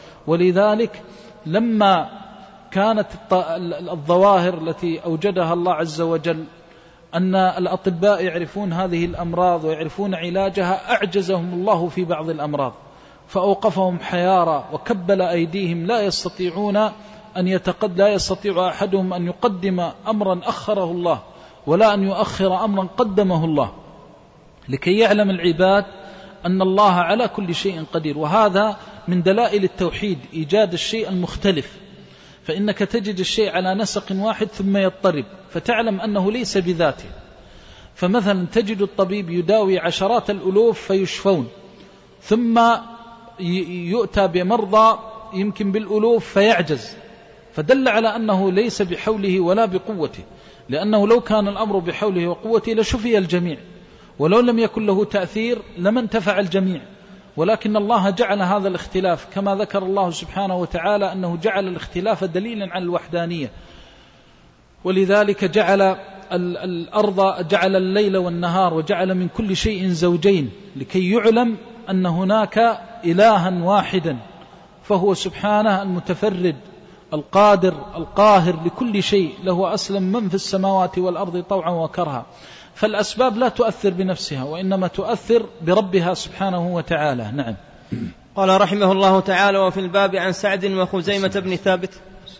Speaker 1: ولذلك لما كانت الظواهر التي أوجدها الله عز وجل أن الأطباء يعرفون هذه الأمراض ويعرفون علاجها، أعجزهم الله في بعض الأمراض فأوقفهم حيارى وكبل أيديهم، لا يستطيعون أن يتقد لا يستطيع أحدهم أن يقدم أمرا أخره الله، ولا أن يؤخر أمرا قدمه الله، لكي يعلم العباد أن الله على كل شيء قدير. وهذا من دلائل التوحيد، إيجاد الشيء المختلف. فإنك تجد الشيء على نسق واحد ثم يضطرب، فتعلم أنه ليس بذاته. فمثلا تجد الطبيب يداوي عشرات الألوف فيشفون، ثم يؤتى بمرضى يمكن بالألوف فيعجز، فدل على أنه ليس بحوله ولا بقوته، لأنه لو كان الأمر بحوله وقوته لشفي الجميع، ولو لم يكن له تأثير لما انتفع الجميع. ولكن الله جعل هذا الاختلاف، كما ذكر الله سبحانه وتعالى أنه جعل الاختلاف دليلا على الوحدانية. ولذلك جعل الأرض، جعل الليل والنهار، وجعل من كل شيء زوجين، لكي يعلم أن هناك إلها واحدا، فهو سبحانه المتفرد القادر القاهر لكل شيء، له أسلم من في السماوات والأرض طوعا وكرها. فالأسباب لا تؤثر بنفسها، وإنما تؤثر بربها سبحانه وتعالى. نعم.
Speaker 2: قال رحمه الله تعالى: وفي الباب عن سعد وخزيمة بن ثابت.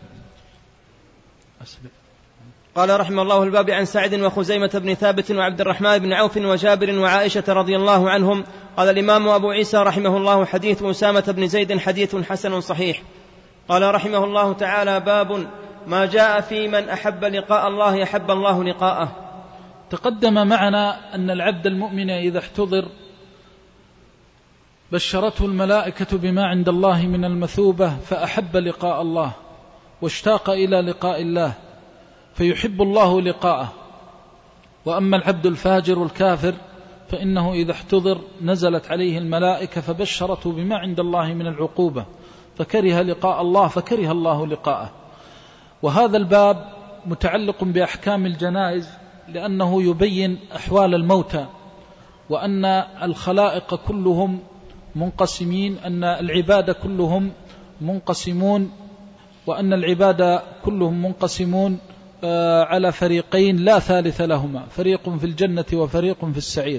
Speaker 2: قال رحمه الله: الباب عن سعد وخزيمة بن ثابت وعبد الرحمن بن عوف وجابر وعائشة رضي الله عنهم. قال الإمام أبو عيسى رحمه الله: حديث أسامة بن زيد حديث حسن صحيح. قال رحمه الله تعالى: باب ما جاء في من أحب لقاء الله يحب الله لقاءه.
Speaker 1: تقدم معنا أن العبد المؤمن إذا احتضر بشرته الملائكة بما عند الله من المثوبة، فأحب لقاء الله واشتاق إلى لقاء الله، فيحب الله لقاءه. وأما العبد الفاجر الكافر فإنه إذا احتضر نزلت عليه الملائكة فبشرته بما عند الله من العقوبة، فكره لقاء الله فكره الله لقاءه. وهذا الباب متعلق بأحكام الجنائز، لأنه يبين أحوال الموتى، وأن الخلائق كلهم منقسمين، أن العباد كلهم منقسمون، وأن العباد كلهم منقسمون على فريقين لا ثالث لهما، فريق في الجنة وفريق في السعير.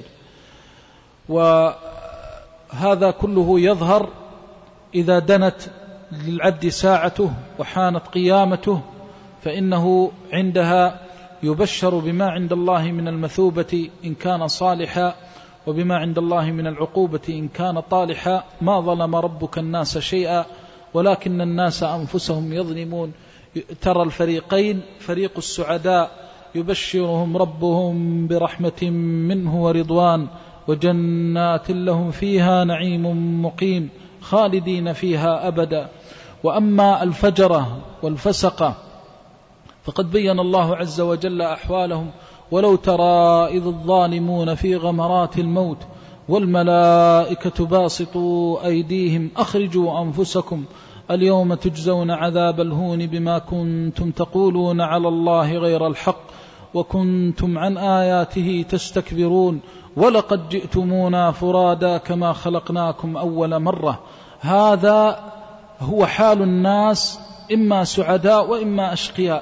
Speaker 1: وهذا كله يظهر إذا دنت للعبد ساعته وحانت قيامته، فإنه عندها يبشر بما عند الله من المثوبة إن كان صالحا، وبما عند الله من العقوبة إن كان طالحا. ما ظلم ربك الناس شيئا ولكن الناس أنفسهم يظلمون. ترى الفريقين، فريق السعداء يبشرهم ربهم برحمة منه ورضوان وجنات لهم فيها نعيم مقيم خالدين فيها أبدا. وأما الفجرة والفسقة فقد بين الله عز وجل أحوالهم: ولو ترى إذ الظالمون في غمرات الموت والملائكة باسطوا أيديهم أخرجوا أنفسكم اليوم تجزون عذاب الهون بما كنتم تقولون على الله غير الحق وكنتم عن آياته تستكبرون ولقد جئتمونا فرادا كما خلقناكم أول مرة. هذا هو حال الناس، إما سعداء وإما أشقياء،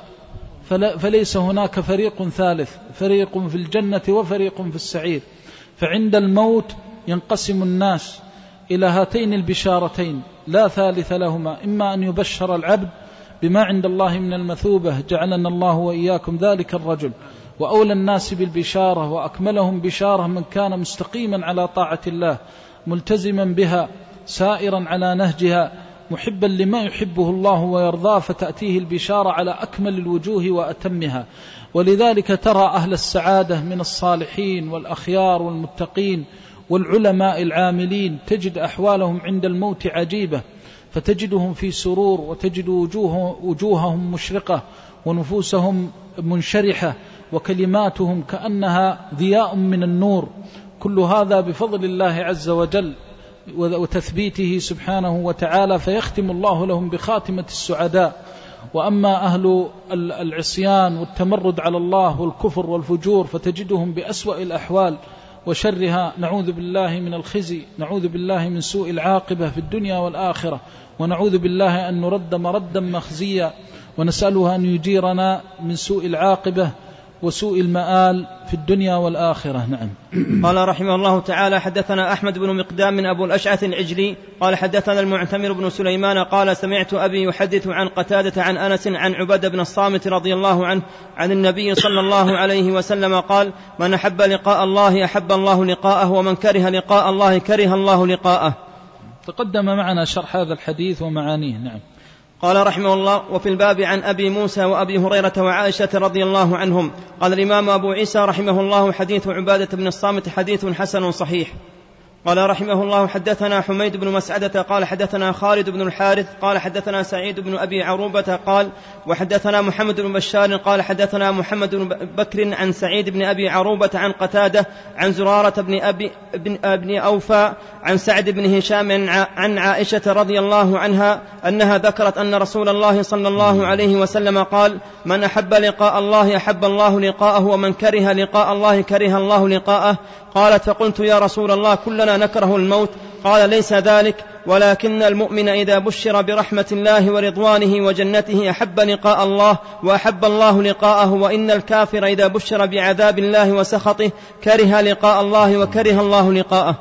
Speaker 1: فليس هناك فريق ثالث، فريق في الجنة وفريق في السعير. فعند الموت ينقسم الناس إلى هاتين البشارتين لا ثالث لهما، إما أن يبشر العبد بما عند الله من المثوبة، جعلنا الله وإياكم ذلك الرجل، وأولى الناس بالبشارة وأكملهم بشارة من كان مستقيما على طاعة الله ملتزما بها سائرا على نهجها محبا لما يحبه الله ويرضاه، فتأتيه البشارة على أكمل الوجوه وأتمها. ولذلك ترى أهل السعادة من الصالحين والأخيار والمتقين والعلماء العاملين تجد أحوالهم عند الموت عجيبة، فتجدهم في سرور، وتجد وجوه وجوههم مشرقة ونفوسهم منشرحة وكلماتهم كأنها ضياء من النور. كل هذا بفضل الله عز وجل وتثبيته سبحانه وتعالى، فيختم الله لهم بخاتمة السعداء. وأما أهل العصيان والتمرد على الله والكفر والفجور فتجدهم بأسوأ الأحوال وشرها، نعوذ بالله من الخزي، نعوذ بالله من سوء العاقبة في الدنيا والآخرة، ونعوذ بالله أن نرد مردا مخزيا، ونسأله أن يجيرنا من سوء العاقبة وسوء المآل في الدنيا والآخرة. نعم.
Speaker 2: قال رحمه الله تعالى: حدثنا أحمد بن مقدام من أبو الأشعث العجلي قال حدثنا المعتمر بن سليمان قال سمعت أبي يحدث عن قتادة عن أنس عن عبادة بن الصامت رضي الله عنه عن النبي صلى الله عليه وسلم قال: من أحب لقاء الله أحب الله لقاءه، ومن كره لقاء الله كره الله لقاءه.
Speaker 1: تقدم معنا شرح هذا الحديث ومعانيه. نعم.
Speaker 2: قال رحمه الله: وفي الباب عن أبي موسى وأبي هريرة وعائشة رضي الله عنهم. قال الإمام أبو عيسى رحمه الله: حديث عبادة بن الصامت حديث حسن صحيح. قال رحمه الله: حدثنا حميد بن مسعدة قال حدثنا خالد بن الحارث قال حدثنا سعيد بن أبي عروبة قال وحدثنا محمد بن بشار قال حدثنا محمد بن بكر عن سعيد بن أبي عروبة عن قتادة عن زرارة بن أبي بن, بن أوفى عن سعد بن هشام عن عائشة رضي الله عنها أنها ذكرت أن رسول الله صلى الله عليه وسلم قال: من أحب لقاء الله أحب الله لقاءه، ومن كره لقاء الله كره الله لقاءه. قالت: فقلت: يا رسول الله كلنا نكره الموت. قال: ليس ذلك، ولكن المؤمن إذا بشر برحمة الله ورضوانه وجنته أحب لقاء الله وأحب الله لقاءه، وإن الكافر إذا بشر بعذاب الله وسخطه كره لقاء الله وكره الله لقاءه.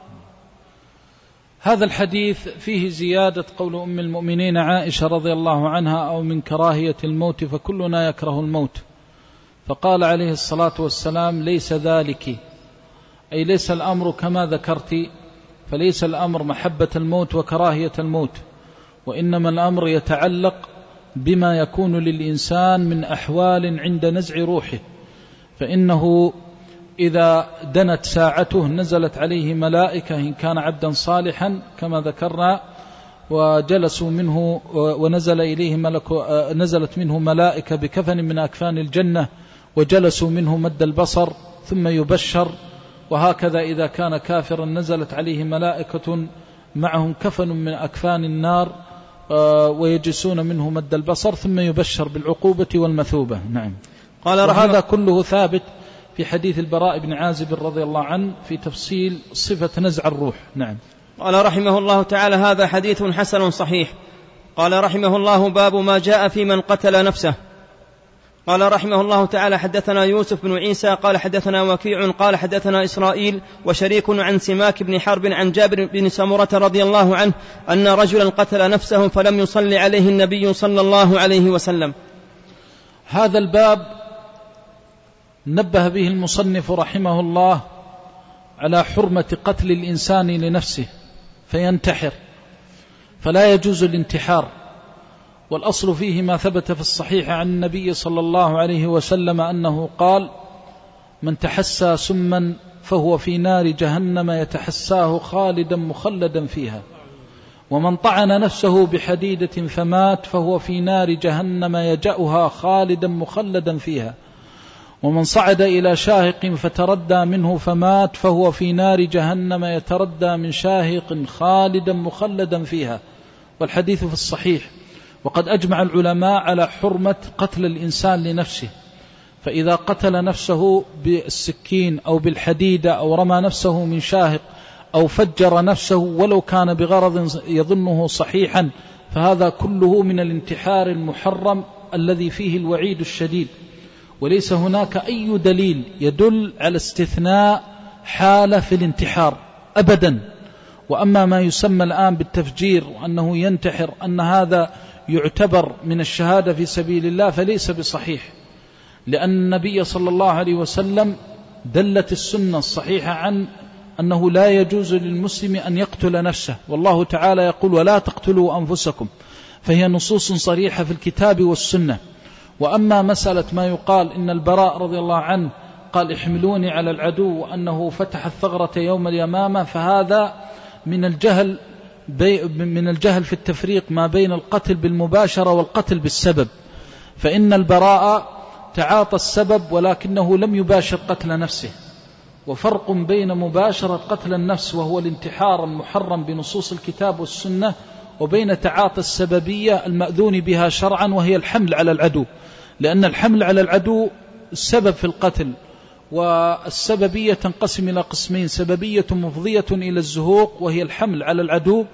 Speaker 1: هذا الحديث فيه زيادة قول أم المؤمنين عائشة رضي الله عنها: أو من كراهية الموت فكلنا يكره الموت. فقال عليه الصلاة والسلام: ليس ذلك، أي ليس الأمر كما ذكرت، فليس الأمر محبة الموت وكراهية الموت، وإنما الأمر يتعلق بما يكون للإنسان من أحوال عند نزع روحه، فإنه إذا دنت ساعته نزلت عليه ملائكة إن كان عبدا صالحا كما ذكرنا، وجلسوا منه ونزل إليه ملك نزلت منه ملائكة بكفن من أكفان الجنة وجلسوا منه مد البصر ثم يبشر. وهكذا إذا كان كافرا نزلت عليه ملائكة معهم كفن من أكفان النار ويجلسون منه مد البصر ثم يبشر بالعقوبة والمثوبة. نعم. قال: وهذا كله ثابت في حديث البراء بن عازب رضي الله عنه في تفصيل صفة نزع الروح. نعم.
Speaker 2: قال رحمه الله تعالى: هذا حديث حسن صحيح. قال رحمه الله: باب ما جاء في من قتل نفسه. قال رحمه الله تعالى: حدثنا يوسف بن عيسى قال حدثنا وكيع قال حدثنا إسرائيل وشريك عن سماك بن حرب عن جابر بن سمرة رضي الله عنه أن رجلا قتل نفسه فلم يصلي عليه النبي صلى الله عليه وسلم.
Speaker 1: هذا الباب نبه به المصنف رحمه الله على حرمة قتل الإنسان لنفسه فينتحر، فلا يجوز الانتحار، والأصل فيه ما ثبت في الصحيح عن النبي صلى الله عليه وسلم أنه قال: من تحسى سما فهو في نار جهنم يتحساه خالدا مخلدا فيها، ومن طعن نفسه بحديدة فمات فهو في نار جهنم يجأها خالدا مخلدا فيها، ومن صعد إلى شاهق فتردى منه فمات فهو في نار جهنم يتردى من شاهق خالدا مخلدا فيها. والحديث في الصحيح. وقد أجمع العلماء على حرمة قتل الإنسان لنفسه، فإذا قتل نفسه بالسكين أو بالحديدة أو رمى نفسه من شاهق أو فجر نفسه ولو كان بغرض يظنه صحيحا، فهذا كله من الانتحار المحرم الذي فيه الوعيد الشديد. وليس هناك أي دليل يدل على استثناء حالة في الانتحار أبدا. وأما ما يسمى الآن بالتفجير وأنه ينتحر أن هذا يعتبر من الشهادة في سبيل الله فليس بصحيح، لأن النبي صلى الله عليه وسلم دلت السنة الصحيحة عن أنه لا يجوز للمسلم أن يقتل نفسه، والله تعالى يقول ولا تقتلوا أنفسكم، فهي نصوص صريحة في الكتاب والسنة. وأما مسألة ما يقال إن البراء رضي الله عنه قال احملوني على العدو وأنه فتح الثغرة يوم اليمامة، فهذا من الجهل من الجهل في التفريق ما بين القتل بالمباشرة والقتل بالسبب. فإن البراء تعاطى السبب ولكنه لم يباشر قتل نفسه، وفرق بين مباشرة قتل النفس وهو الانتحار المحرم بنصوص الكتاب والسنة، وبين تعاطى السببية المأذون بها شرعا وهي الحمل على العدو، لأن الحمل على العدو السبب في القتل، والسببية تنقسم إلى قسمين: سببية مفضية إلى الزهوق وهي الحمل على العدو،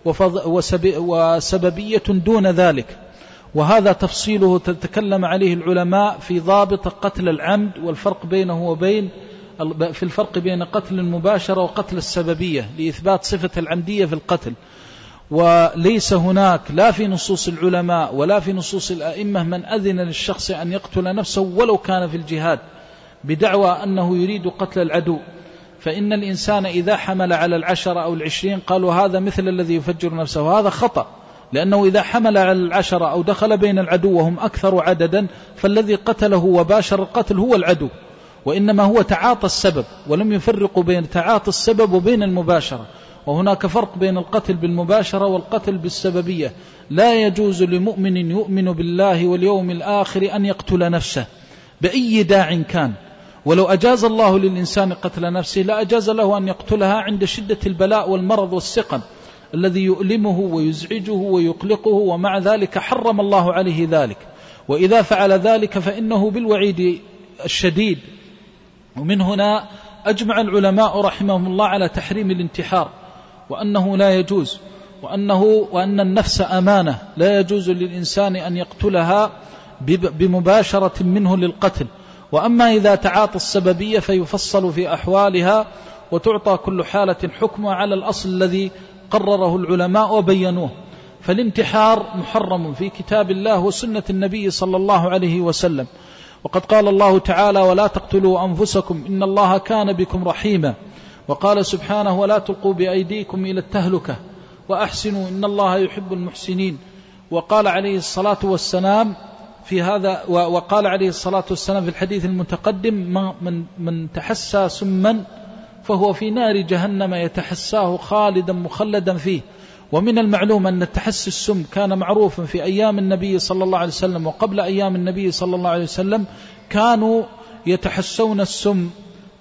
Speaker 1: وسببية دون ذلك، وهذا تفصيله تتكلم عليه العلماء في ضابط قتل العمد والفرق بينه وبين في الفرق بين قتل المباشرة وقتل السببية لإثبات صفة العمدية في القتل. وليس هناك لا في نصوص العلماء ولا في نصوص الأئمة من أذن للشخص أن يقتل نفسه ولو كان في الجهاد بدعوى أنه يريد قتل العدو. فإن الإنسان إذا حمل على العشرة أو العشرين قالوا هذا مثل الذي يفجر نفسه، وهذا خطأ، لأنه إذا حمل على العشرة أو دخل بين العدو وهم أكثر عددا فالذي قتله وباشر القتل هو العدو، وإنما هو تعاطى السبب، ولم يفرقوا بين تعاطى السبب وبين المباشرة. وهناك فرق بين القتل بالمباشرة والقتل بالسببية. لا يجوز لمؤمن يؤمن بالله واليوم الآخر أن يقتل نفسه بأي داع كان، ولو أجاز الله للإنسان قتل نفسه لا أجاز له أن يقتلها عند شدة البلاء والمرض والسقم الذي يؤلمه ويزعجه ويقلقه، ومع ذلك حرم الله عليه ذلك. وإذا فعل ذلك فإنه بالوعيد الشديد. ومن هنا أجمع العلماء رحمهم الله على تحريم الانتحار، وأنه لا يجوز، وأنه وأن النفس أمانة لا يجوز للإنسان أن يقتلها بمباشرة منه للقتل. وأما إذا تعاطى السببية فيفصل في أحوالها وتعطى كل حالة حكمها على الأصل الذي قرره العلماء وبينوه. فالانتحار محرم في كتاب الله وسنة النبي صلى الله عليه وسلم، وقد قال الله تعالى ولا تقتلوا أنفسكم إن الله كان بكم رحيما، وقال سبحانه ولا تلقوا بأيديكم إلى التهلكة وأحسنوا إن الله يحب المحسنين. وقال عليه الصلاة والسلام في هذا وقال عليه الصلاة والسلام في الحديث المتقدم من, من تحسى سما فهو في نار جهنم يتحساه خالدا مخلدا فيه. ومن المعلوم أن التحسي السم كان معروفا في أيام النبي صلى الله عليه وسلم، وقبل أيام النبي صلى الله عليه وسلم كانوا يتحسون السم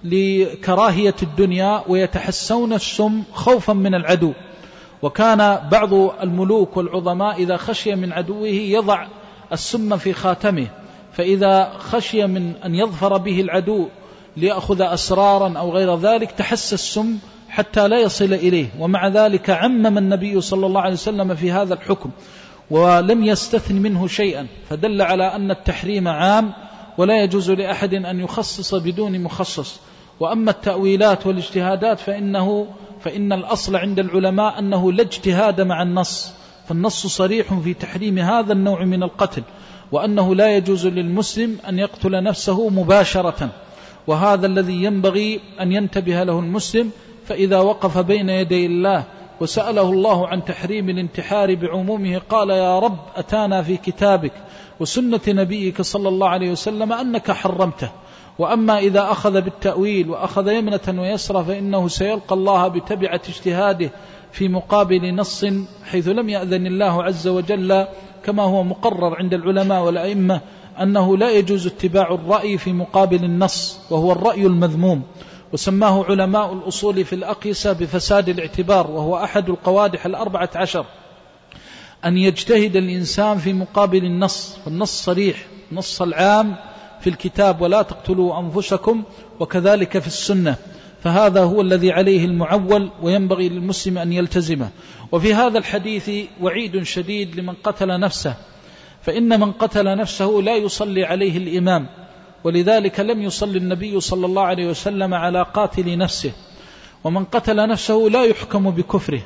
Speaker 1: لكراهية الدنيا ويتحسون السم خوفا من العدو. وكان بعض الملوك والعظماء إذا خشي من عدوه يضع السم في خاتمه، فإذا خشي من أن يظفر به العدو ليأخذ أسرارا أو غير ذلك تحسى السم حتى لا يصل إليه. ومع ذلك عمم النبي صلى الله عليه وسلم في هذا الحكم ولم يستثن منه شيئا، فدل على أن التحريم عام ولا يجوز لأحد أن يخصص بدون مخصص. وأما التأويلات والاجتهادات فإنه فإن الأصل عند العلماء أنه لا اجتهاد مع النص، فالنص صريح في تحريم هذا النوع من القتل، وأنه لا يجوز للمسلم أن يقتل نفسه مباشرة. وهذا الذي ينبغي أن ينتبه له المسلم، فإذا وقف بين يدي الله وسأله الله عن تحريم الانتحار بعمومه قال يا رب أتانا في كتابك وسنة نبيك صلى الله عليه وسلم أنك حرمته. وأما إذا أخذ بالتأويل وأخذ يمنة ويسرى فإنه سيلقى الله بتبعة اجتهاده في مقابل نص حيث لم يأذن الله عز وجل كما هو مقرر عند العلماء والأئمة أنه لا يجوز اتباع الرأي في مقابل النص، وهو الرأي المذموم، وسماه علماء الأصول في الأقيسة بفساد الاعتبار، وهو أحد القوادح الأربعة عشر، أن يجتهد الإنسان في مقابل النص، والنص صريح، نص العام في الكتاب ولا تقتلوا أنفسكم، وكذلك في السنة، فهذا هو الذي عليه المعول وينبغي للمسلم أن يلتزمه. وفي هذا الحديث وعيد شديد لمن قتل نفسه، فإن من قتل نفسه لا يصلي عليه الإمام، ولذلك لم يصلي النبي صلى الله عليه وسلم على قاتل نفسه. ومن قتل نفسه لا يحكم بكفره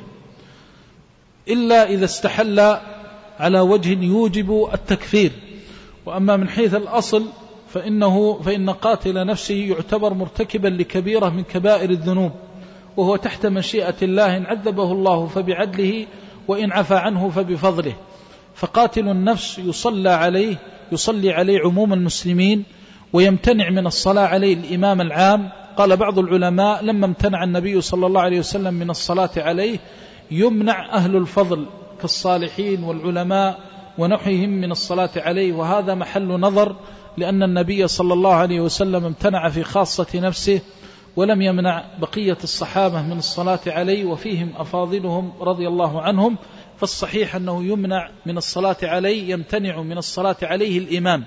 Speaker 1: إلا إذا استحل على وجه يوجب التكفير. وأما من حيث الأصل فإنه فإن قاتل نفسه يعتبر مرتكبا لكبيرة من كبائر الذنوب، وهو تحت مشيئة الله، إن عذبه الله فبعدله، وإن عفى عنه فبفضله. فقاتل النفس يصلى عليه يصلي عليه عموم المسلمين، ويمتنع من الصلاة عليه الإمام العام. قال بعض العلماء لما امتنع النبي صلى الله عليه وسلم من الصلاة عليه يمنع أهل الفضل كالصالحين والعلماء ونحيهم من الصلاة عليه، وهذا محل نظر، لأن النبي صلى الله عليه وسلم امتنع في خاصة نفسه ولم يمنع بقية الصحابة من الصلاة عليه، وفيهم أفاضلهم رضي الله عنهم. فالصحيح أنه يمنع من الصلاة عليه، يمتنع من الصلاة عليه الإمام،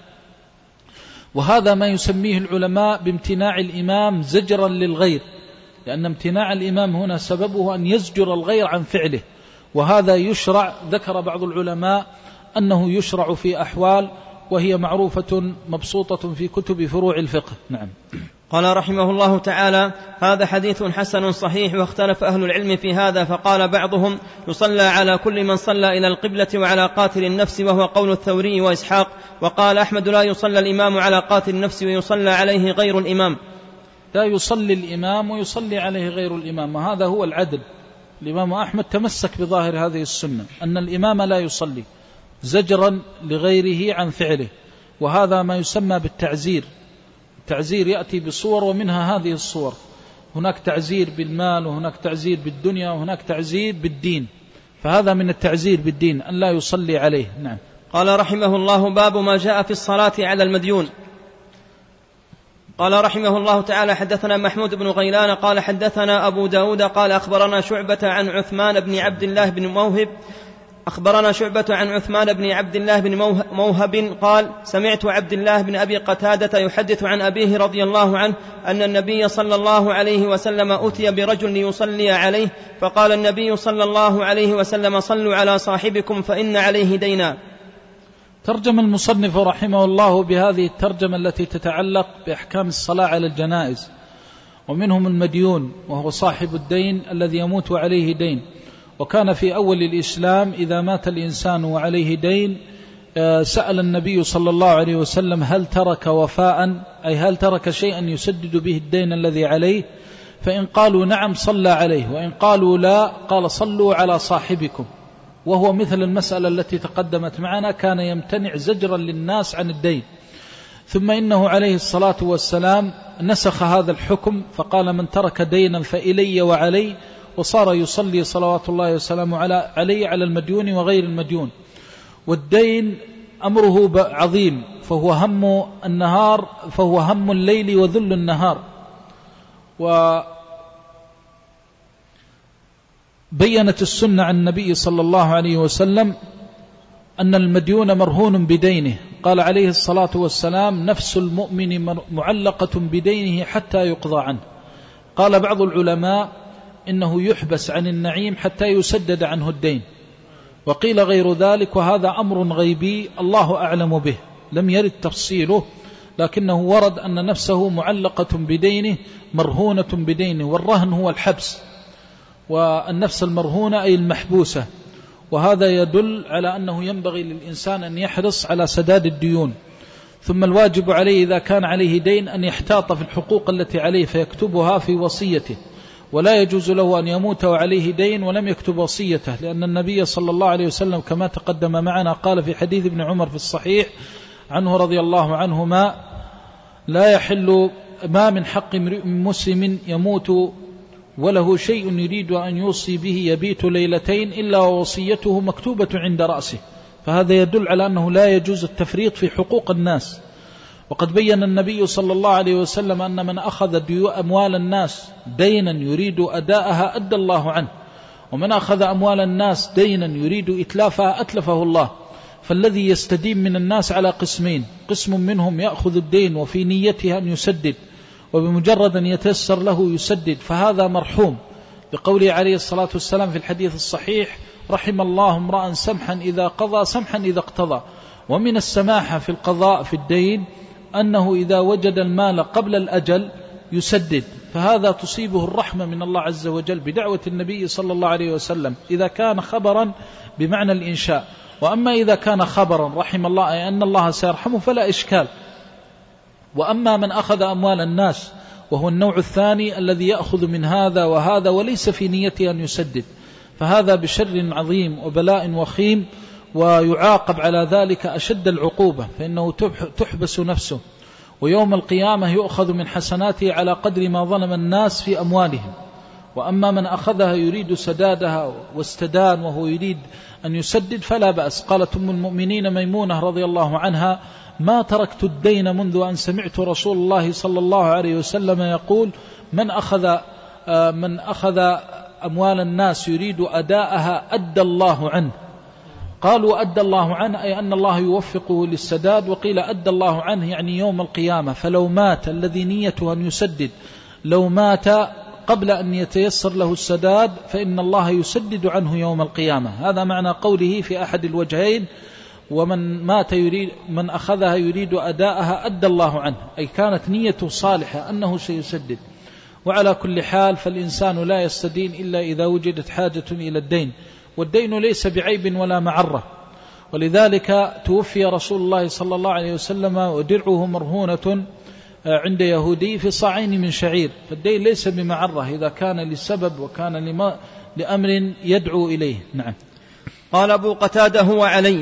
Speaker 1: وهذا ما يسميه العلماء بامتناع الإمام زجرا للغير، لأن امتناع الإمام هنا سببه أن يزجر الغير عن فعله، وهذا يشرع. ذكر بعض العلماء أنه يشرع في أحوال، وهي معروفة مبسوطة في كتب فروع الفقه. نعم.
Speaker 2: قال رحمه الله تعالى: هذا حديث حسن صحيح، واختلف أهل العلم في هذا، فقال بعضهم: يصلى على كل من صلى إلى القبلة وعلى قاتل النفس، وهو قول الثوري وإسحاق. وقال أحمد: لا يصلى الإمام على قاتل النفس ويصلى عليه غير الإمام.
Speaker 1: لا يصلي الإمام ويصلي عليه غير الإمام، وهذا هو العدل. الإمام أحمد تمسك بظاهر هذه السنة، أن الإمام لا يصلي زجرا لغيره عن فعله، وهذا ما يسمى بالتعزير. التعزير يأتي بصور، ومنها هذه الصور، هناك تعزير بالمال، وهناك تعزير بالدنيا، وهناك تعزير بالدين، فهذا من التعزير بالدين أن لا يصلي عليه. نعم.
Speaker 2: قال رحمه الله: باب ما جاء في الصلاة على المديون. قال رحمه الله تعالى: حدثنا محمود بن غيلان قال حدثنا أبو داود قال أخبرنا شعبة عن عثمان بن عبد الله بن موهب أخبرنا شعبة عن عثمان بن عبد الله بن موهب قال: سمعت عبد الله بن أبي قتادة يحدث عن أبيه رضي الله عنه أن النبي صلى الله عليه وسلم أتي برجل يصلي عليه، فقال النبي صلى الله عليه وسلم: صلوا على صاحبكم فإن عليه دينا.
Speaker 1: ترجم المصنف رحمه الله بهذه الترجمة التي تتعلق بأحكام الصلاة على الجنائز، ومنهم المديون، وهو صاحب الدين الذي يموت عليه دين. وكان في أول الإسلام إذا مات الإنسان وعليه دين سأل النبي صلى الله عليه وسلم: هل ترك وفاء، أي هل ترك شيئا يسدد به الدين الذي عليه؟ فإن قالوا نعم صلى عليه، وإن قالوا لا قال: صلوا على صاحبكم. وهو مثل المسألة التي تقدمت معنا، كان يمتنع زجرا للناس عن الدين. ثم إنه عليه الصلاة والسلام نسخ هذا الحكم، فقال: من ترك دينا فإلي وعلي، وصار يصلي صلوات الله وسلامه عليه على المديون وغير المديون. والدين أمره عظيم، فهو هم النهار فهو هم الليل وذل النهار. وبينت السنة عن النبي صلى الله عليه وسلم أن المديون مرهون بدينه. قال عليه الصلاة والسلام: نفس المؤمن معلقة بدينه حتى يقضى عنه. قال بعض العلماء إنه يحبس عن النعيم حتى يسدد عنه الدين، وقيل غير ذلك، وهذا أمر غيبي الله أعلم به، لم يرد تفصيله، لكنه ورد أن نفسه معلقة بدينه مرهونة بدينه، والرهن هو الحبس، والنفس المرهونة أي المحبوسة. وهذا يدل على أنه ينبغي للإنسان أن يحرص على سداد الديون. ثم الواجب عليه إذا كان عليه دين أن يحتاط في الحقوق التي عليه فيكتبها في وصيته، ولا يجوز له أن يموت وعليه دين ولم يكتب وصيته، لأن النبي صلى الله عليه وسلم كما تقدم معنا قال في حديث ابن عمر في الصحيح عنه رضي الله عنهما: لا يحل ما من حق امرئ مسلم يموت وله شيء يريد أن يوصي به يبيت ليلتين إلا ووصيته مكتوبة عند رأسه. فهذا يدل على أنه لا يجوز التفريط في حقوق الناس. وقد بين النبي صلى الله عليه وسلم أن من أخذ أموال الناس دينا يريد أداءها أدى الله عنه، ومن أخذ أموال الناس دينا يريد إتلافها أتلفه الله. فالذي يستدين من الناس على قسمين: قسم منهم يأخذ الدين وفي نيته أن يسدد، وبمجرد أن يتيسر له يسدد، فهذا مرحوم، بقوله عليه الصلاة والسلام في الحديث الصحيح: رحم الله امرأ سمحا إذا قضى سمحا إذا اقتضى. ومن السماحة في القضاء في الدين أنه إذا وجد المال قبل الأجل يسدد، فهذا تصيبه الرحمة من الله عز وجل بدعوة النبي صلى الله عليه وسلم إذا كان خبرا بمعنى الإنشاء. وأما إذا كان خبرا رحم الله أي أن الله سيرحمه فلا إشكال. وأما من أخذ أموال الناس وهو النوع الثاني الذي يأخذ من هذا وهذا وليس في نيته أن يسدد، فهذا بشر عظيم وبلاء وخيم، ويعاقب على ذلك أشد العقوبة، فإنه تحبس نفسه، ويوم القيامة يؤخذ من حسناته على قدر ما ظلم الناس في أموالهم. وأما من أخذها يريد سدادها واستدان وهو يريد أن يسدد فلا بأس. قالت أم المؤمنين ميمونة رضي الله عنها: ما تركت الدين منذ أن سمعت رسول الله صلى الله عليه وسلم يقول: من أخذ من أخذ أموال الناس يريد أداءها أدى الله عنه. قالوا أدى الله عنه أي أن الله يوفقه للسداد، وقيل أدى الله عنه يعني يوم القيامة. فلو مات الذي نيته أن يسدد لو مات قبل أن يتيسر له السداد فإن الله يسدد عنه يوم القيامة. هذا معنى قوله في أحد الوجهين: ومن مات يريد من أخذها يريد أداءها أدى الله عنه، أي كانت نيته صالحة أنه سيسدد. وعلى كل حال فالإنسان لا يستدين إلا إذا وجدت حاجة إلى الدين، والدين ليس بعيب ولا معرة. ولذلك توفي رسول الله صلى الله عليه وسلم ودرعه مرهونة عند يهودي في صاعين من شعير، فالدين ليس بمعرة إذا كان لسبب وكان لما لأمر يدعو إليه. نعم.
Speaker 2: قال أبو قتادة: هو علي.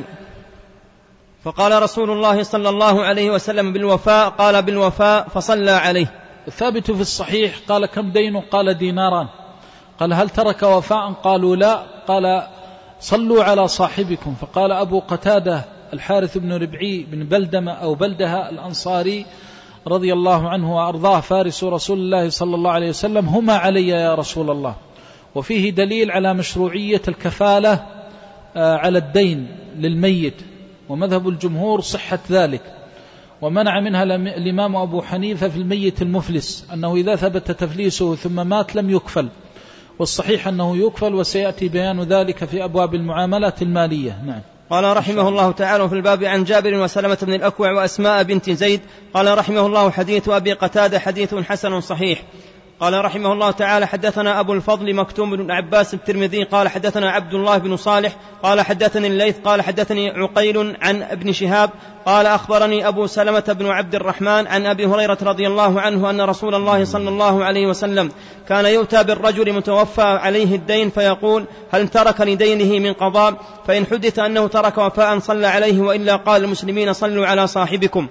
Speaker 2: فقال رسول الله صلى الله عليه وسلم: بالوفاء. قال: بالوفاء. فصلى عليه.
Speaker 1: الثابت في الصحيح: قال: كم دين؟ قال: ديناران. قال: هل ترك وفاء؟ قالوا: لا. قال: صلوا على صاحبكم. فقال أبو قتادة الحارث بن ربعي بن بلدمة أو بلدها الأنصاري رضي الله عنه وأرضاه فارس رسول الله صلى الله عليه وسلم: هما علي يا رسول الله. وفيه دليل على مشروعية الكفالة على الدين للميت، ومذهب الجمهور صحة ذلك، ومنع منها الإمام أبو حنيفة في الميت المفلس أنه إذا ثبت تفليسه ثم مات لم يكفل، والصحيح أنه يكفل، وسيأتي بيان ذلك في أبواب المعاملات المالية. نعم.
Speaker 2: قال رحمه الله تعالى في الباب عن جابر وسلمة بن الأكوع وأسماء بنت زيد. قال رحمه الله: حديث أبي قتادة حديث حسن صحيح. قال رحمه الله تعالى: حدثنا أبو الفضل مكتوم بن عباس الترمذي قال حدثنا عبد الله بن صالح قال حدثني الليث قال حدثني عقيل عن ابن شهاب قال أخبرني أبو سلمة بن عبد الرحمن عن أبي هريرة رضي الله عنه أن رسول الله صلى الله عليه وسلم كان يؤتى بالرجل متوفى عليه الدين فيقول: هل ترك لدينه من قضاء؟ فإن حدث أنه ترك وفاء صلى عليه، وإلا قال المسلمين: صلوا على صاحبكم.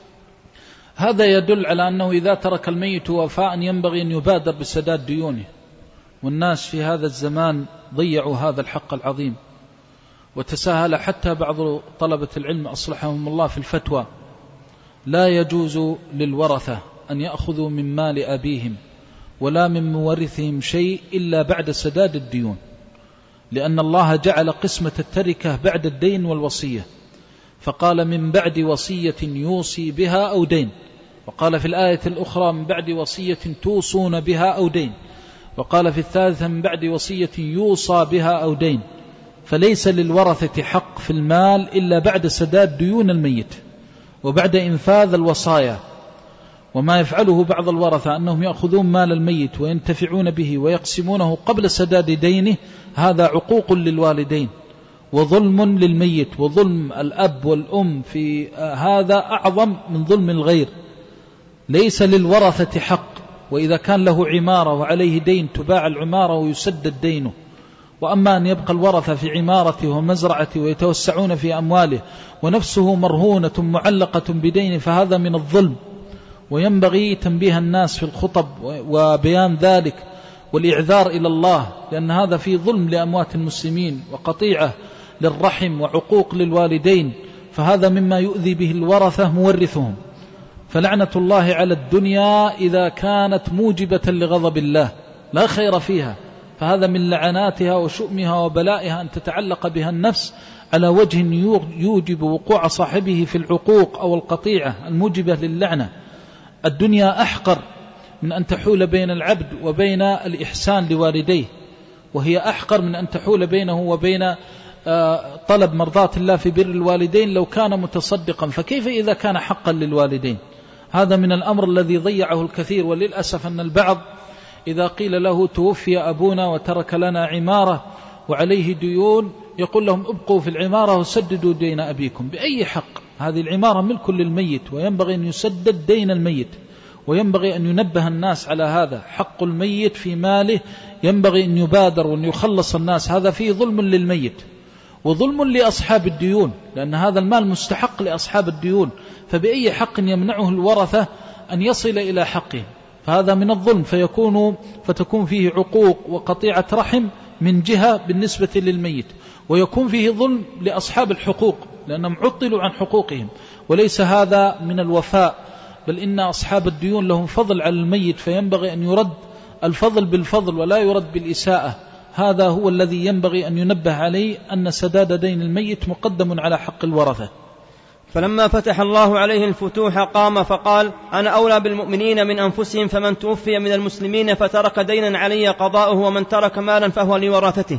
Speaker 1: هذا يدل على أنه إذا ترك الميت وفاء ينبغي أن يبادر بسداد ديونه، والناس في هذا الزمان ضيعوا هذا الحق العظيم، وتساهل حتى بعض طلبة العلم أصلحهم الله في الفتوى: لا يجوز للورثة أن يأخذوا من مال أبيهم ولا من مورثهم شيء إلا بعد سداد الديون، لأن الله جعل قسمة التركة بعد الدين والوصية، فقال: من بعد وصية يوصي بها أو دين، وقال في الآية الأخرى: من بعد وصية توصون بها أو دين، وقال في الثالثة: من بعد وصية يوصى بها أو دين. فليس للورثة حق في المال إلا بعد سداد ديون الميت وبعد إنفاذ الوصايا. وما يفعله بعض الورثة أنهم يأخذون مال الميت وينتفعون به ويقسمونه قبل سداد دينه، هذا عقوق للوالدين وظلم للميت، وظلم الأب والأم في هذا أعظم من ظلم الغير. ليس للورثة حق، وإذا كان له عمارة وعليه دين تباع العمارة ويسدد دينه. وأما أن يبقى الورثة في عمارته ومزرعته ويتوسعون في أمواله ونفسه مرهونة معلقة بدين، فهذا من الظلم، وينبغي تنبيه الناس في الخطب وبيان ذلك والإعذار إلى الله، لأن هذا فيه ظلم لأموات المسلمين وقطيعة للرحم وعقوق للوالدين، فهذا مما يؤذي به الورثة مورثهم. فلعنة الله على الدنيا إذا كانت موجبة لغضب الله لا خير فيها، فهذا من لعناتها وشؤمها وبلائها أن تتعلق بها النفس على وجه يوجب وقوع صاحبه في العقوق أو القطيعة الموجبة للعنة. الدنيا أحقر من أن تحول بين العبد وبين الإحسان لوالديه، وهي أحقر من أن تحول بينه وبين طلب مرضات الله في بر الوالدين لو كان متصدقا، فكيف إذا كان حقا للوالدين؟ هذا من الأمر الذي ضيعه الكثير. وللأسف أن البعض إذا قيل له توفي أبونا وترك لنا عمارة وعليه ديون يقول لهم ابقوا في العمارة وسددوا دين أبيكم. بأي حق؟ هذه العمارة ملك للميت وينبغي أن يسدد دين الميت، وينبغي أن ينبه الناس على هذا. حق الميت في ماله ينبغي أن يبادر وأن يخلص الناس، هذا فيه ظلم للميت وظلم لأصحاب الديون، لأن هذا المال مستحق لأصحاب الديون، فبأي حق يمنعه الورثة أن يصل إلى حقه؟ فهذا من الظلم، فيكون فتكون فيه عقوق وقطيعة رحم من جهة بالنسبة للميت، ويكون فيه ظلم لأصحاب الحقوق لأنهم عطلوا عن حقوقهم، وليس هذا من الوفاء، بل إن أصحاب الديون لهم فضل على الميت، فينبغي أن يرد الفضل بالفضل ولا يرد بالإساءة. هذا هو الذي ينبغي أن ينبه عليه، أن سداد دين الميت مقدم على حق الورثة.
Speaker 2: فلما فتح الله عليه الفتوح قام فقال: أنا أولى بالمؤمنين من أنفسهم، فمن توفي من المسلمين فترك دينا علي قضاؤه، ومن ترك مالا فهو لورثته.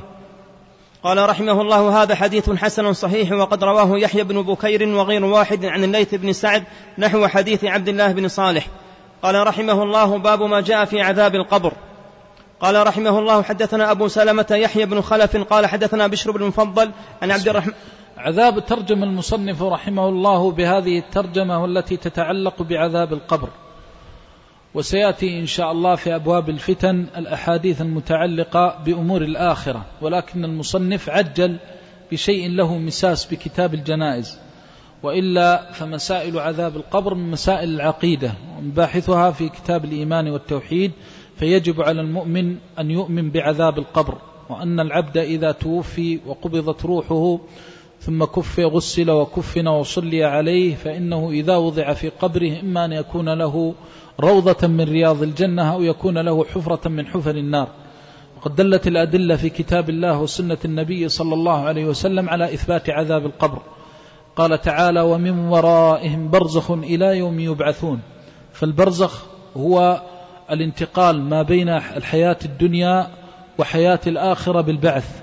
Speaker 2: قال رحمه الله: هذا حديث حسن صحيح، وقد رواه يحيى بن بكير وغير واحد عن الليث بن سعد نحو حديث عبد الله بن صالح. قال رحمه الله: باب ما جاء في عذاب القبر. قال رحمه الله: حدثنا أبو سلمة يحيى بن خلف قال حدثنا بشر بن المفضل عن عبد الرحمن.
Speaker 1: عذاب ترجم المصنف رحمه الله بهذه الترجمة والتي تتعلق بعذاب القبر، وسيأتي إن شاء الله في أبواب الفتن الأحاديث المتعلقة بأمور الآخرة، ولكن المصنف عجل بشيء له مساس بكتاب الجنائز، وإلا فمسائل عذاب القبر من مسائل العقيدة ومباحثها في كتاب الإيمان والتوحيد، فيجب على المؤمن أن يؤمن بعذاب القبر، وأن العبد إذا توفي وقبضت روحه ثم كف غسل وكفن وصلي عليه، فإنه إذا وضع في قبره إما أن يكون له روضة من رياض الجنة أو يكون له حفرة من حفر النار. وقد دلت الأدلة في كتاب الله وسنة النبي صلى الله عليه وسلم على إثبات عذاب القبر. قال تعالى: ومن ورائهم برزخ إلى يوم يبعثون. فالبرزخ هو الانتقال ما بين الحياة الدنيا وحياة الآخرة بالبعث.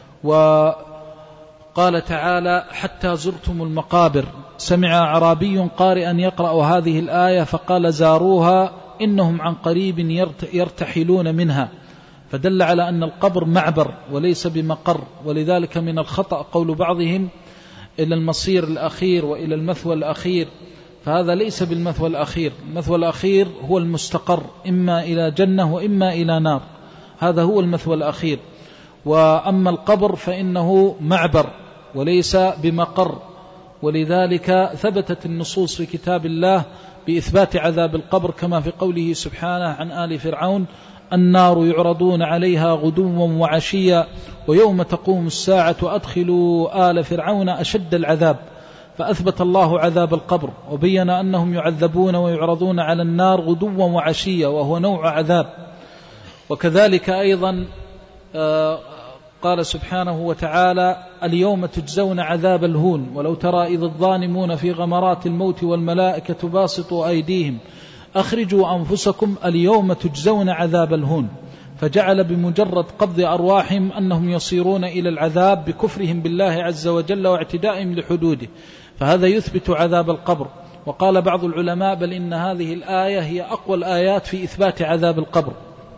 Speaker 1: وقال تعالى: حتى زرتم المقابر. سمع أعرابي قارئا يقرأ هذه الآية فقال: زاروها إنهم عن قريب يرتحلون منها، فدل على أن القبر معبر وليس بمقر. ولذلك من الخطأ قول بعضهم إلى المصير الأخير وإلى المثوى الأخير، فهذا ليس بالمثوى الأخير. المثوى الأخير هو المستقر، إما إلى جنة وإما إلى نار، هذا هو المثوى الأخير. وأما القبر فإنه معبر وليس بمقر، ولذلك ثبتت النصوص في كتاب الله بإثبات عذاب القبر، كما في قوله سبحانه عن آل فرعون: النار يعرضون عليها غدوا وعشيا ويوم تقوم الساعة أدخلوا آل فرعون أشد العذاب. فأثبت الله عذاب القبر وبين أنهم يعذبون ويعرضون على النار غدوا وعشيا، وهو نوع عذاب. وكذلك أيضا قال سبحانه وتعالى: اليوم تجزون عذاب الهون ولو ترى إذ الظالمون في غمرات الموت والملائكة باسطوا أيديهم أخرجوا أنفسكم اليوم تجزون عذاب الهون. فجعل بمجرد قبض أرواحهم أنهم يصيرون إلى العذاب بكفرهم بالله عز وجل واعتدائهم لحدوده، فهذا يثبت عذاب القبر. وقال بعض العلماء: بل إن هذه الآية هي أقوى الآيات في إثبات عذاب القبر.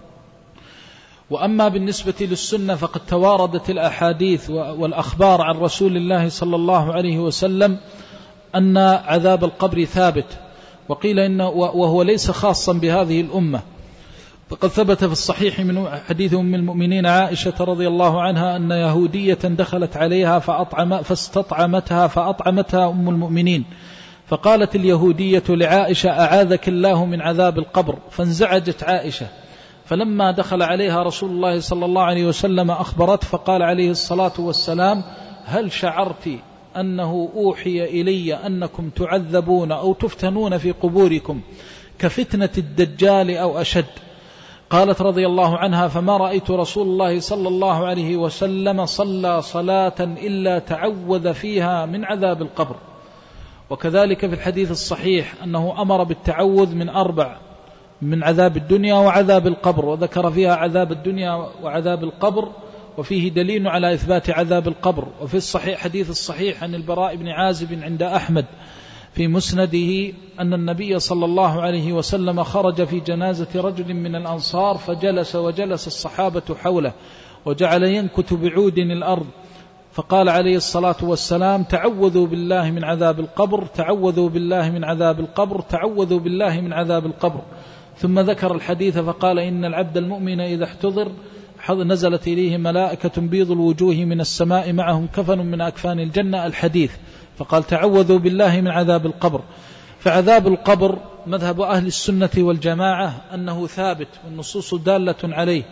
Speaker 1: وأما بالنسبة للسنة فقد تواردت الأحاديث والأخبار عن رسول الله صلى الله عليه وسلم أن عذاب القبر ثابت، وقيل إنه وهو ليس خاصا بهذه الأمة. فقد ثبت في الصحيح من حديث أم المؤمنين عائشة رضي الله عنها أن يهودية دخلت عليها فأطعم فاستطعمتها فأطعمتها أم المؤمنين، فقالت اليهودية لعائشة: أعاذك الله من عذاب القبر. فانزعجت عائشة، فلما دخل عليها رسول الله صلى الله عليه وسلم أخبرت، فقال عليه الصلاة والسلام: هل شعرت أنه أوحي إلي أنكم تعذبون أو تفتنون في قبوركم كفتنة الدجال أو أشد؟ قالت رضي الله عنها: فما رأيت رسول الله صلى الله عليه وسلم صلى صلاة إلا تعوذ فيها من عذاب القبر. وكذلك في الحديث الصحيح أنه أمر بالتعوذ من أربع: من عذاب الدنيا وعذاب القبر، وذكر فيها عذاب الدنيا وعذاب القبر، وفيه دليل على إثبات عذاب القبر. وفي الصحيح حديث الصحيح عن البراء بن عازب عند أحمد في مسنده أن النبي صلى الله عليه وسلم خرج في جنازة رجل من الأنصار فجلس وجلس الصحابة حوله وجعل ينكت بعود الأرض، فقال عليه الصلاة والسلام: تعوذوا بالله من عذاب القبر، تعوذوا بالله من عذاب القبر، تعوذوا بالله من عذاب القبر. ثم ذكر الحديث فقال: إن العبد المؤمن إذا احتضر نزلت إليه ملائكة بيض الوجوه من السماء معهم كفن من أكفان الجنة، الحديث. فقال: تعوذوا بالله من عذاب القبر. فعذاب القبر مذهب أهل السنة والجماعة أنه ثابت والنصوص دالة عليه،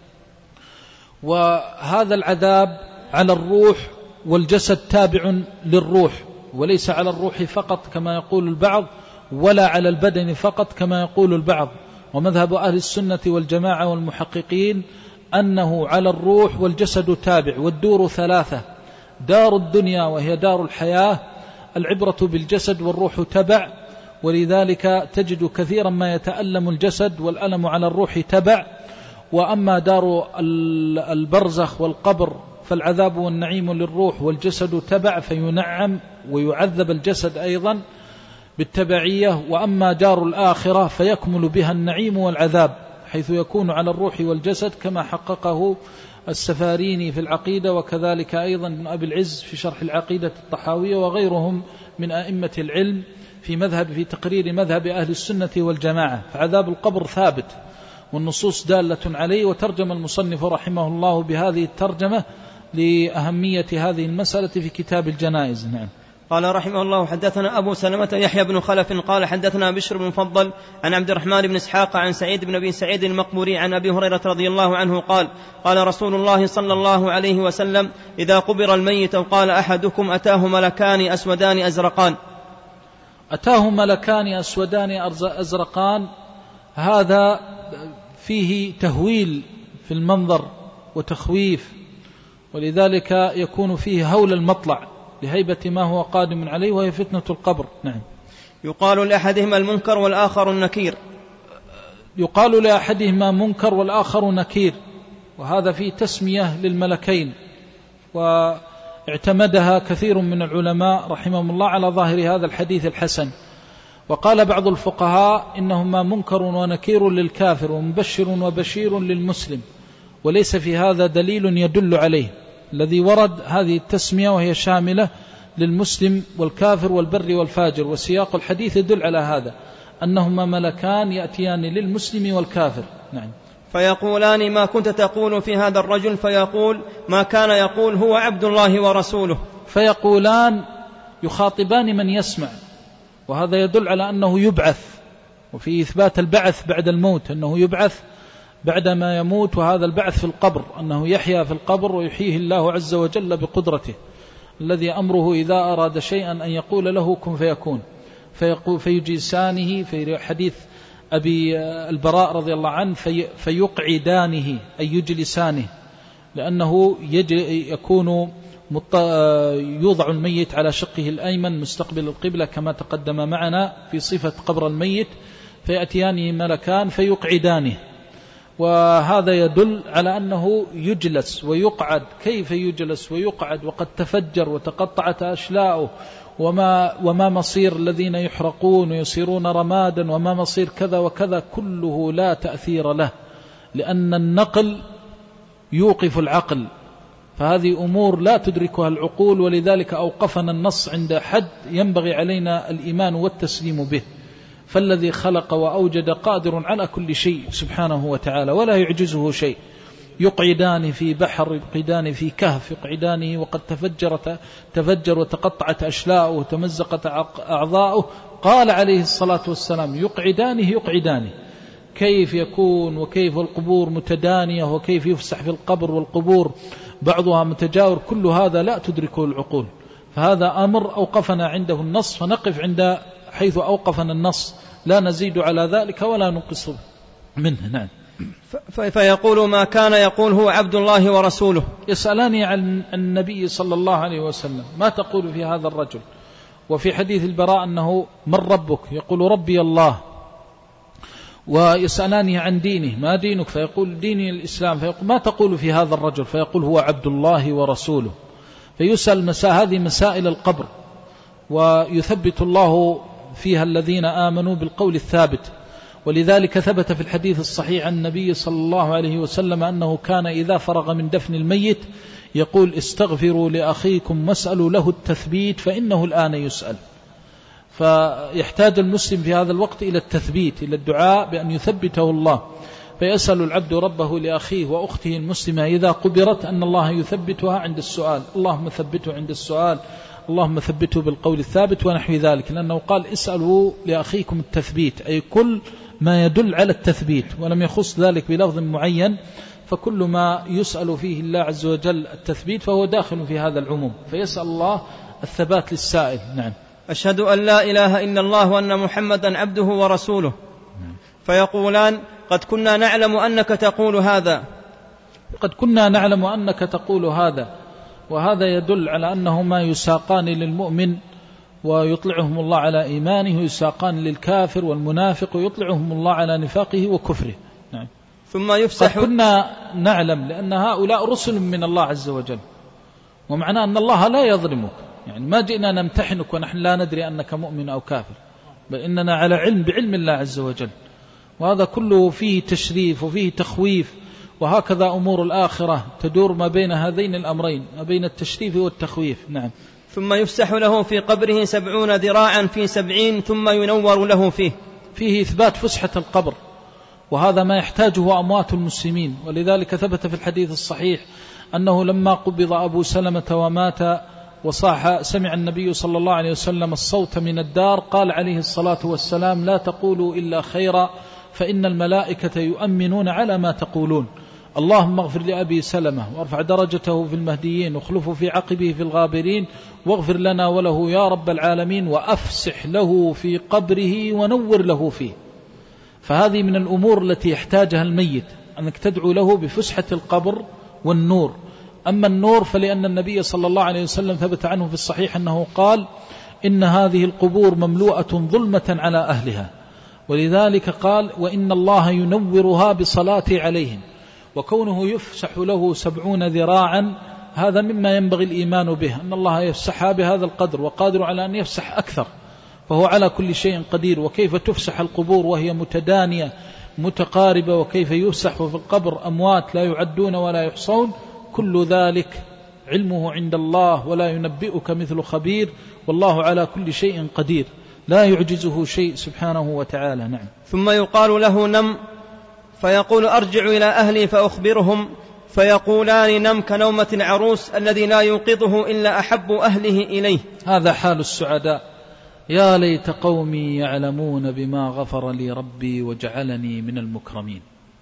Speaker 1: وهذا العذاب على الروح والجسد تابع للروح، وليس على الروح فقط كما يقول البعض، ولا على البدن فقط كما يقول البعض. ومذهب أهل السنة والجماعة والمحققين أنه على الروح والجسد تابع، والدور ثلاثة: دار الدنيا وهي دار الحياة، العبرة بالجسد والروح تبع، ولذلك تجد كثيرا ما يتألم الجسد والألم على الروح تبع. وأما دار البرزخ والقبر فالعذاب والنعيم للروح والجسد تبع، فينعم ويعذب الجسد أيضا بالتبعية. وأما دار الآخرة فيكمل بها النعيم والعذاب، حيث يكون على الروح والجسد كما حققه السفاريني في العقيدة، وكذلك أيضا ابن أبي العز في شرح العقيدة الطحاوية، وغيرهم من أئمة العلم في مذهب في تقرير مذهب أهل السنة والجماعة. فعذاب القبر ثابت والنصوص دالة عليه. وترجم المصنف رحمه الله بهذه الترجمة لأهمية هذه المسألة في كتاب الجنائز. نعم.
Speaker 2: قال رحمه الله: حدثنا أبو سلمة يحيى بن خلف قال حدثنا بشر بن مفضل عن عبد الرحمن بن إسحاق عن سعيد بن أبي سعيد المقبوري عن أبي هريرة رضي الله عنه قال: قال رسول الله صلى الله عليه وسلم: إذا قبر الميت قال أحدكم أتاه ملكان أسودان أزرقان.
Speaker 1: أتاه ملكان أسودان أزرقان، هذا فيه تهويل في المنظر وتخويف، ولذلك يكون فيه هول المطلع لهيبة ما هو قادم عليه، وهي فتنة القبر. نعم.
Speaker 2: يقال لأحدهما المنكر والآخر النكير.
Speaker 1: يقال لأحدهما منكر والآخر نكير، وهذا فيه تسمية للملكين، واعتمدها كثير من العلماء رحمهم الله على ظاهر هذا الحديث الحسن. وقال بعض الفقهاء إنهما منكر ونكير للكافر ومبشر وبشير للمسلم، وليس في هذا دليل يدل عليه. الذي ورد هذه التسمية وهي شاملة للمسلم والكافر والبر والفاجر، وسياق الحديث يدل على هذا، أنهما ملكان يأتيان للمسلم والكافر. نعم.
Speaker 2: فيقولان: ما كنت تقول في هذا الرجل؟ فيقول: ما كان يقول هو عبد الله ورسوله.
Speaker 1: فيقولان يخاطبان من يسمع، وهذا يدل على أنه يبعث، وفي إثبات البعث بعد الموت، أنه يبعث بعدما يموت، وهذا البعث في القبر، أنه يحيا في القبر ويحييه الله عز وجل بقدرته، الذي أمره إذا أراد شيئا أن يقول له كن فيكون، فيقول فيجلسانه في حديث أبي البراء رضي الله عنه في فيقعدانه أي يجلسانه، لأنه يكون يوضع الميت على شقه الأيمن مستقبل القبلة كما تقدم معنا في صفة قبر الميت، فيأتيانه ملكان فيقعدانه، وهذا يدل على أنه يجلس ويقعد. كيف يجلس ويقعد وقد تفجر وتقطعت أشلاؤه، وما, وما مصير الذين يحرقون ويصيرون رمادا، وما مصير كذا وكذا، كله لا تأثير له، لأن النقل يوقف العقل، فهذه أمور لا تدركها العقول، ولذلك أوقفنا النص عند حد ينبغي علينا الإيمان والتسليم به. فالذي خلق وأوجد قادر على كل شيء سبحانه وتعالى، ولا يعجزه شيء. يقعدان في بحر، يقعدان في كهف، يقعدانه وقد تفجرت تفجر وتقطعت أشلاؤه وتمزقت أعضاؤه، قال عليه الصلاة والسلام: يقعدانه يقعدانه، كيف يكون وكيف القبور متدانية وكيف يفسح في القبر والقبور بعضها متجاور، كل هذا لا تدركه العقول. فهذا أمر أوقفنا عنده النص، فنقف عند حيث أوقفنا النص، لا نزيد على ذلك ولا ننقص منه. نعم.
Speaker 2: فيقول ما كان يقول هو عبد الله ورسوله.
Speaker 1: يسألاني عن النبي صلى الله عليه وسلم ما تقول في هذا الرجل؟ وفي حديث البراء أنه من ربك؟ يقول ربي الله. ويسألاني عن دينه ما دينك؟ فيقول ديني الإسلام. فيقول ما تقول في هذا الرجل؟ فيقول هو عبد الله ورسوله. فيسأل مساء هذه مسائل القبر، ويثبت الله فيها الذين آمنوا بالقول الثابت. ولذلك ثبت في الحديث الصحيح عن النبي صلى الله عليه وسلم أنه كان إذا فرغ من دفن الميت يقول استغفروا لأخيكم واسألوا له التثبيت فإنه الآن يسأل. فيحتاج المسلم في هذا الوقت إلى التثبيت، إلى الدعاء بأن يثبته الله. فيسأل العبد ربه لأخيه وأخته المسلمة إذا قبرت أن الله يثبتها عند السؤال، اللهم ثبته عند السؤال، اللهم ثبته بالقول الثابت ونحو ذلك، لأنه قال اسألوا لأخيكم التثبيت، أي كل ما يدل على التثبيت، ولم يخص ذلك بلفظ معين، فكل ما يسأل فيه الله عز وجل التثبيت فهو داخل في هذا العموم، فيسأل الله الثبات للسائل. نعم.
Speaker 2: أشهد أن لا إله إلا الله وأن محمدا عبده ورسوله. فيقولان قد كنا نعلم أنك تقول هذا.
Speaker 1: قد كنا نعلم أنك تقول هذا، وهذا يدل على أنهما يساقان للمؤمن ويطلعهم الله على إيمانه، ويساقان للكافر والمنافق ويطلعهم الله على نفاقه وكفره. نعم.
Speaker 2: ثم يفسح.
Speaker 1: قد كنا نعلم لأن هؤلاء رسل من الله عز وجل، ومعناه أن الله لا يظلمك، يعني ما جئنا نمتحنك ونحن لا ندري أنك مؤمن أو كافر، بل إننا على علم بعلم الله عز وجل، وهذا كله فيه تشريف وفيه تخويف. وهكذا أمور الآخرة تدور ما بين هذين الأمرين، ما بين التشريف والتخويف. نعم.
Speaker 2: ثم يفسح له في قبره سبعون ذراعا في سبعين ثم ينور له فيه.
Speaker 1: فيه إثبات فسحة القبر، وهذا ما يحتاجه أموات المسلمين. ولذلك ثبت في الحديث الصحيح أنه لما قبض أبو سلمة ومات وصاح سمع النبي صلى الله عليه وسلم الصوت من الدار، قال عليه الصلاة والسلام لا تقولوا إلا خيرا فإن الملائكة يؤمنون على ما تقولون، اللهم اغفر لأبي سلمة وارفع درجته في المهديين واخلفه في عقبه في الغابرين واغفر لنا وله يا رب العالمين وأفسح له في قبره ونور له فيه. فهذه من الأمور التي يحتاجها الميت، أنك تدعو له بفسحة القبر والنور. أما النور فلأن النبي صلى الله عليه وسلم ثبت عنه في الصحيح أنه قال إن هذه القبور مملوءة ظلمة على أهلها، ولذلك قال وإن الله ينورها بصلاته عليهم. وكونه يفسح له سبعون ذراعا هذا مما ينبغي الإيمان به، أن الله يفسحها بهذا القدر وقادر على أن يفسح أكثر، فهو على كل شيء قدير. وكيف تفسح القبور وهي متدانية متقاربة، وكيف يفسح في القبر أموات لا يعدون ولا يحصون، كل ذلك علمه عند الله ولا ينبئك مثل خبير، والله على كل شيء قدير لا يعجزه شيء سبحانه وتعالى. نعم.
Speaker 2: ثم يقال له نم، فيقول أرجع إلى أهلي فأخبرهم، فيقولان نم كنومة العروس الذي لا يوقظه إلا أحب أهله إليه.
Speaker 1: هذا حال السعداء. يا ليت قومي يعلمون بما غفر لي ربي وجعلني من المكرمين.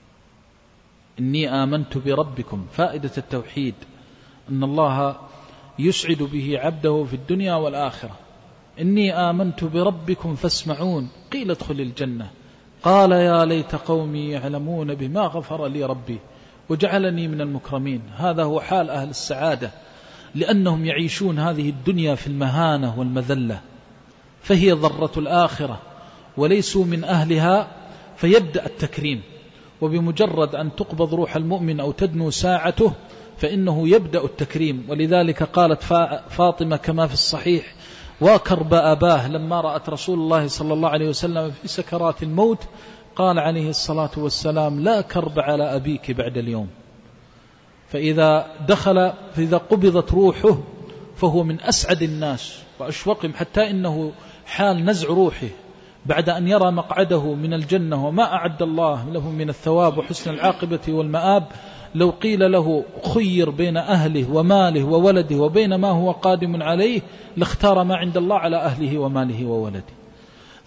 Speaker 1: إني آمنت بربكم، فائدة التوحيد أن الله يسعد به عبده في الدنيا والآخرة. إني آمنت بربكم فاسمعون، قيل ادخل الجنة، قال يا ليت قومي يعلمون بما غفر لي ربي وجعلني من المكرمين. هذا هو حال أهل السعادة، لأنهم يعيشون هذه الدنيا في المهانة والمذلة، فهي ضرة الآخرة وليسوا من أهلها، فيبدأ التكريم. وبمجرد أن تقبض روح المؤمن أو تدنو ساعته فإنه يبدأ التكريم. ولذلك قالت فاطمة كما في الصحيح وكرب أباه لما رأت رسول الله صلى الله عليه وسلم في سكرات الموت، قال عليه الصلاة والسلام لا كرب على أبيك بعد اليوم. فإذا دخل فإذا قبضت روحه فهو من أسعد الناس وأشوقهم، حتى إنه حال نزع روحه بعد أن يرى مقعده من الجنة وما أعد الله له من الثواب وحسن العاقبة والمآب، لو قيل له خير بين أهله وماله وولده وبين ما هو قادم عليه لاختار ما عند الله على أهله وماله وولده.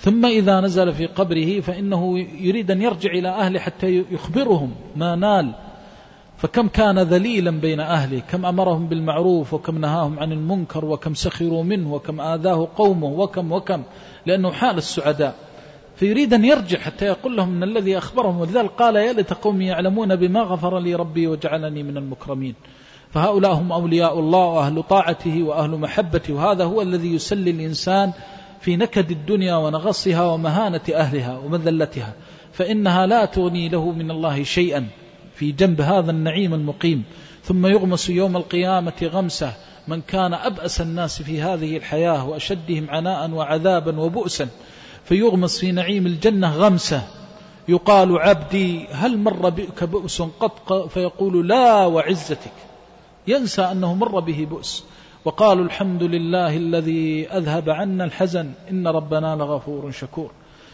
Speaker 1: ثم إذا نزل في قبره فإنه يريد أن يرجع إلى أهله حتى يخبرهم ما نال، فكم كان ذليلا بين أهله، كم أمرهم بالمعروف وكم نهاهم عن المنكر، وكم سخروا منه وكم آذاه قومه وكم وكم، لأنه حال السعداء، فيريد أن يرجع حتى يقول لهم من الذي أخبرهم. ولذلك قال: يا ليت قومي يعلمون بما غفر لي ربي وجعلني من المكرمين. فهؤلاء هم أولياء الله وأهل طاعته وأهل محبته، وهذا هو الذي يسلي الإنسان في نكد الدنيا ونغصها ومهانة أهلها ومذلتها، فإنها لا تغني له من الله شيئا في جنب هذا النعيم المقيم. ثم يغمس يوم القيامة غمسة من كان أبأس الناس في هذه الحياة وأشدهم عناء وعذابا وبؤسا، فيغمس في نعيم الجنة غمسة يقال: عبدي هل مر بك بؤس قط؟ فيقول: لا وعزتك، ينسى أنه مر به بؤس. وقالوا: الحمد لله الذي أذهب عنا الحزن إن ربنا لغفور شكور.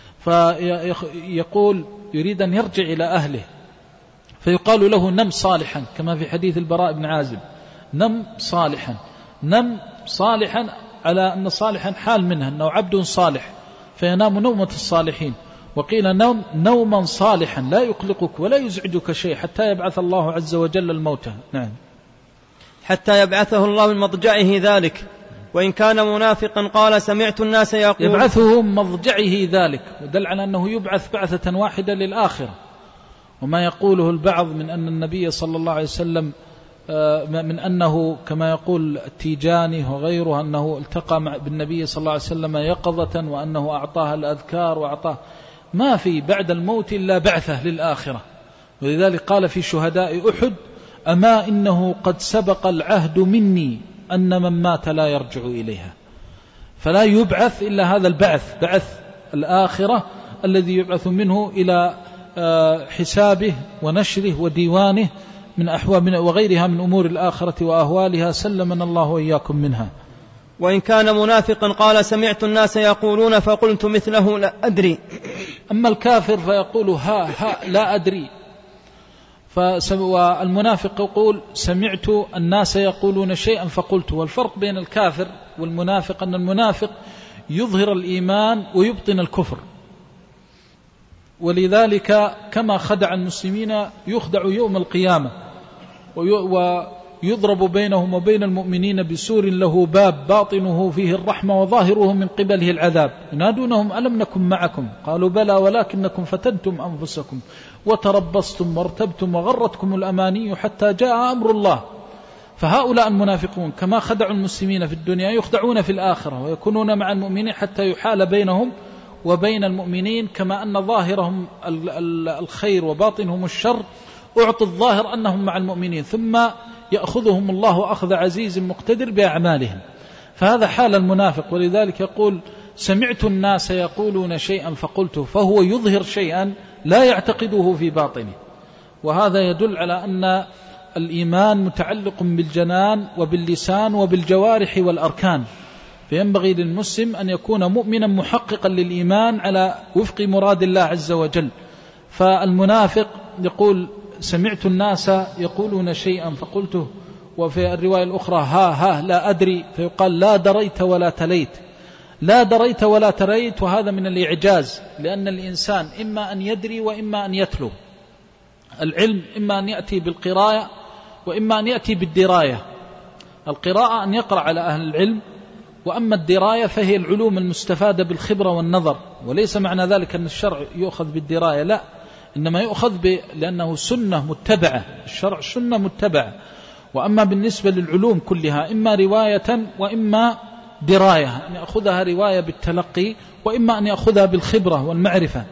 Speaker 1: فيقول يريد أن يرجع إلى أهله، فيقال له: نم صالحا، كما في حديث البراء بن عازب: نم صالحا. نم صالحا على أن صالحا حال منها أنه عبد صالح فينام نومة الصالحين، وقيل نوم نوما صالحا لا يقلقك ولا يزعجك شيء حتى يبعث الله عز وجل الموتى. نعم،
Speaker 2: حتى يبعثه الله من مضجعه ذلك. وإن كان منافقا قال: سمعت الناس يقول
Speaker 1: يبعثه من مضجعه ذلك، ودل على أنه يبعث بعثة واحدة للآخرة. وما يقوله البعض من أن النبي صلى الله عليه وسلم من أنه كما يقول التيجاني وغيره أنه التقى بالنبي صلى الله عليه وسلم يقظة وأنه أعطاها الأذكار وأعطاه، ما في بعد الموت إلا بعثة للآخرة. ولذلك قال في شهداء أحد: أما إنه قد سبق العهد مني أن من مات لا يرجع إليها. فلا يبعث إلا هذا البعث، بعث الآخرة الذي يبعث منه إلى حسابه ونشره وديوانه من أحوال وغيرها من أمور الآخرة وأهوالها، سلمنا الله وإياكم منها.
Speaker 2: وإن كان منافقا قال: سمعت الناس يقولون فقلت مثله لا أدري.
Speaker 1: أما الكافر فيقول: ها ها لا أدري. والمنافق يقول: سمعت الناس يقولون شيئا فقلت. والفرق بين الكافر والمنافق أن المنافق يظهر الإيمان ويبطن الكفر، ولذلك كما خدع المسلمين يخدع يوم القيامة، ويضرب بينهم وبين المؤمنين بسور له باب باطنه فيه الرحمة وظاهره من قبله العذاب، ينادونهم: ألم نكن معكم؟ قالوا: بلى ولكنكم فتنتم أنفسكم وتربصتم وارتبتم وغرتكم الأماني حتى جاء أمر الله. فهؤلاء المنافقون كما خدعوا المسلمين في الدنيا يخدعون في الآخرة، ويكونون مع المؤمنين حتى يحال بينهم وبين المؤمنين، كما أن ظاهرهم الخير وباطنهم الشر أعطي الظاهر أنهم مع المؤمنين، ثم يأخذهم الله أخذ عزيز مقتدر بأعمالهم. فهذا حال المنافق. ولذلك يقول: سمعت الناس يقولون شيئا فقلته، فهو يظهر شيئا لا يعتقده في باطنه. وهذا يدل على أن الإيمان متعلق بالجنان وباللسان وبالجوارح والأركان، فينبغي للمسلم أن يكون مؤمنا محققا للإيمان على وفق مراد الله عز وجل. فالمنافق يقول: سمعت الناس يقولون شيئا فقلته. وفي الرواية الأخرى: ها ها لا أدري، فيقال: لا دريت ولا تليت. لا دريت ولا تليت، وهذا من الإعجاز، لأن الإنسان إما أن يدري وإما أن يتلو. العلم إما أن يأتي بالقراءة وإما أن يأتي بالدراية. القراءة أن يقرأ على أهل العلم، وأما الدراية فهي العلوم المستفادة بالخبرة والنظر. وليس معنى ذلك أن الشرع يؤخذ بالدراية، لا، إنما يؤخذ ب... لأنه سنة متبعة، الشرع سنة متبعة. وأما بالنسبة للعلوم كلها إما رواية وإما دراية، أن يأخذها رواية بالتلقي وإما أن يأخذها بالخبرة والمعرفة.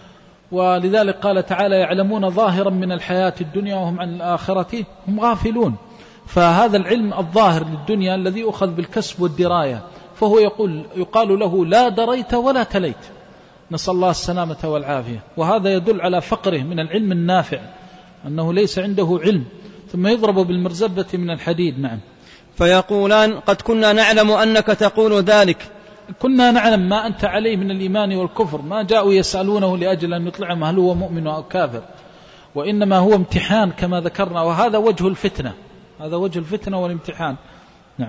Speaker 1: ولذلك قال تعالى: يعلمون ظاهرا من الحياة الدنيا وهم عن الآخرة هم غافلون. فهذا العلم الظاهر للدنيا الذي يؤخذ بالكسب والدراية، فهو يقول يقال له: لا دريت ولا تليت، نسأل الله السلامة والعافية. وهذا يدل على فقره من العلم النافع، أنه ليس عنده علم، ثم يضرب بالمرزبة من الحديد. نعم.
Speaker 2: فيقولان: قد كنا نعلم أنك تقول ذلك.
Speaker 1: كنا نعلم ما أنت عليه من الإيمان والكفر، ما جاءوا يسألونه لأجل أن يطلعهم هل هو مؤمن أو كافر، وإنما هو امتحان كما ذكرنا، وهذا وجه الفتنة، هذا وجه الفتنة والامتحان. نعم.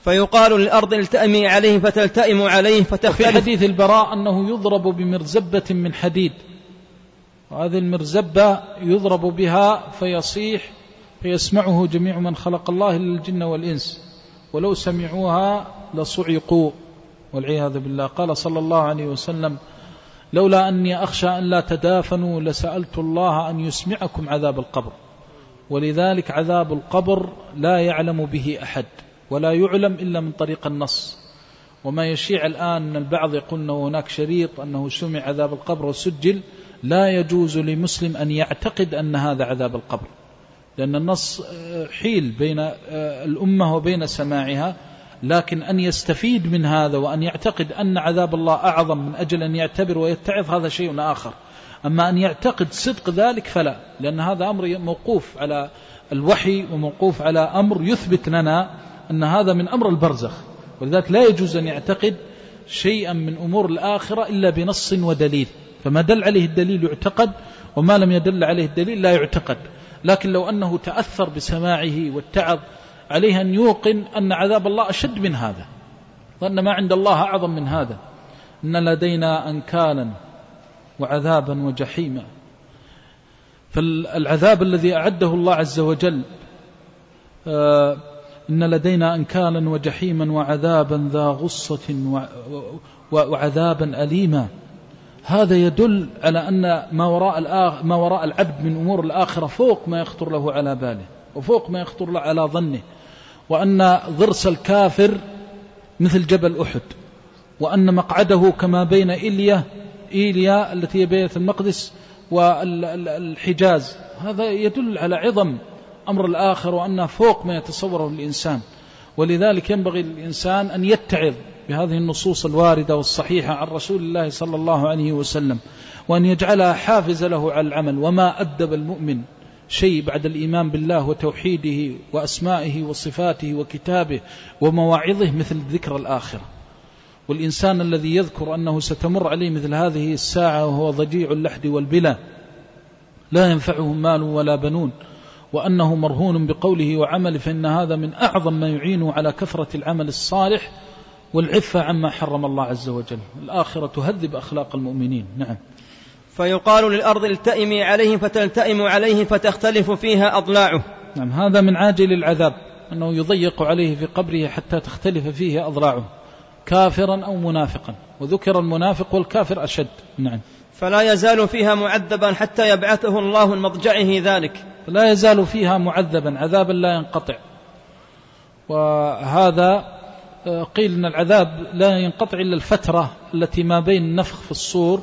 Speaker 2: فيقال للأرض التأمي عليه فتلتئم عليه فتختلف.
Speaker 1: وفي حديث البراء أنه يضرب بمرزبة من حديد، وهذه المرزبة يضرب بها فيصيح فيسمعه جميع من خلق الله إلا الجن والإنس، ولو سمعوها لصعقوا والعياذ بالله. قال صلى الله عليه وسلم: لولا أني أخشى أن لا تدافنوا لسألت الله أن يسمعكم عذاب القبر. ولذلك عذاب القبر لا يعلم به أحد ولا يعلم إلا من طريق النص. وما يشيع الآن من البعض يقول أنه هناك شريط أنه سمع عذاب القبر وسجل، لا يجوز لمسلم أن يعتقد أن هذا عذاب القبر، لأن النص حيل بين الأمة وبين سماعها. لكن أن يستفيد من هذا وأن يعتقد أن عذاب الله أعظم من أجل أن يعتبر ويتعظ، هذا شيء آخر. أما أن يعتقد صدق ذلك فلا، لأن هذا أمر موقوف على الوحي وموقوف على أمر يثبت لنا أن هذا من أمر البرزخ. ولذلك لا يجوز أن يعتقد شيئا من أمور الآخرة إلا بنص ودليل، فما دل عليه الدليل يعتقد، وما لم يدل عليه الدليل لا يعتقد. لكن لو أنه تأثر بسماعه والتعظ، عليه أن يوقن أن عذاب الله أشد من هذا، وأن ما عند الله أعظم من هذا. إن لدينا أنكالا وعذابا وجحيما. فالعذاب الذي أعده الله عز وجل آه إن لدينا أنكالا وجحيما وعذابا ذا غصة وعذابا أليما، هذا يدل على أن ما وراء, ما وراء العبد من أمور الآخرة فوق ما يخطر له على باله وفوق ما يخطر له على ظنه، وأن ضرس الكافر مثل جبل أحد، وأن مقعده كما بين إيليا إيليا التي هي بيت المقدس والحجاز. هذا يدل على عظم أمر الآخر وأنه فوق ما يتصوره الإنسان. ولذلك ينبغي للإنسان أن يتعظ بهذه النصوص الواردة والصحيحة عن رسول الله صلى الله عليه وسلم، وأن يجعلها حافز له على العمل. وما أدب المؤمن شيء بعد الإيمان بالله وتوحيده وأسمائه وصفاته وكتابه ومواعظه مثل ذكر الآخرة. والإنسان الذي يذكر أنه ستمر عليه مثل هذه الساعة وهو ضجيع اللحد والبلا لا ينفعه مال ولا بنون، وأنه مرهون بقوله وعمله، فإن هذا من أعظم ما يعينه على كثرة العمل الصالح والعفة عما حرم الله عز وجل. الآخرة تهذب أخلاق المؤمنين. نعم.
Speaker 2: فيقال للأرض التئمي عليه فتلتئم عليه فتختلف فيها أضلاعه.
Speaker 1: نعم، هذا من عاجل العذاب، أنه يضيق عليه في قبره حتى تختلف فيه أضلاعه، كافرا أو منافقا، وذكر المنافق والكافر أشد. نعم.
Speaker 2: فلا يزال فيها معذبا حتى يبعثه الله من مضجعه ذلك.
Speaker 1: لا يزال فيها معذبا عذابا لا ينقطع. وهذا قيل أن العذاب لا ينقطع إلا الفترة التي ما بين النفخ في الصور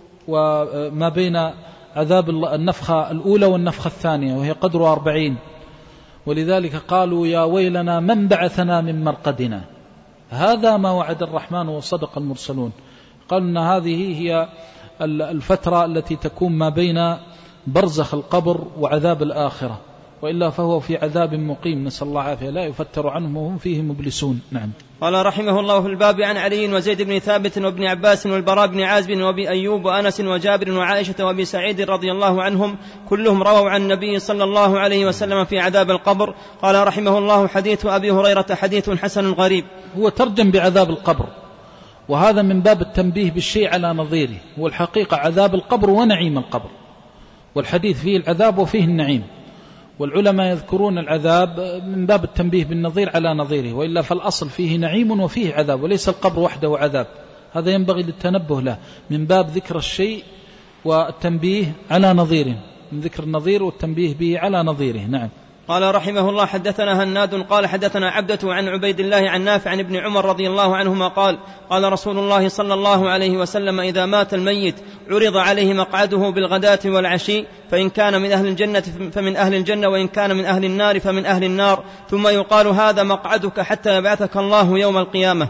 Speaker 1: وما بين عذاب النفخة الأولى والنفخة الثانية، وهي قدر أربعين. ولذلك قالوا يا ويلنا من بعثنا من مرقدنا. هذا ما وعد الرحمن وصدق المرسلون. قالوا أن هذه هي الفترة التي تكون ما بين برزخ القبر وعذاب الآخرة، وإلا فهو في عذاب مقيم، نسأل الله عافية، لا يفتر عنهم وهم فيه مبلسون. نعم.
Speaker 2: قال رحمه الله في الباب عن علي وزيد بن ثابت وابن عباس والبراء بن عازب وابي أيوب وأنس وجابر وعائشة وابي سعيد رضي الله عنهم كلهم رووا عن النبي صلى الله عليه وسلم في عذاب القبر. قال رحمه الله حديث أبي هريرة حديث حسن غريب.
Speaker 1: هو ترجم بعذاب القبر، وهذا من باب التنبيه بالشيء على نظيره، والحقيقة عذاب القبر ونعيم القبر، والحديث فيه العذاب وفيه النعيم. والعلماء يذكرون العذاب من باب التنبيه بالنظير على نظيره، وإلا فالأصل فيه نعيم وفيه عذاب، وليس القبر وحده عذاب. هذا ينبغي للتنبه له من باب ذكر الشيء والتنبيه على نظيره، من ذكر النظير والتنبيه به على نظيره. نعم.
Speaker 2: قال رحمه الله حدثنا هناد قال حدثنا عبدة عن عبيد الله عن نافع عن ابن عمر رضي الله عنهما قال قال رسول الله صلى الله عليه وسلم إذا مات الميت عرض عليه مقعده بالغداة والعشي، فإن كان من أهل الجنة فمن أهل الجنة، وإن كان من أهل النار فمن أهل النار، ثم يقال هذا مقعدك حتى يبعثك الله يوم القيامة.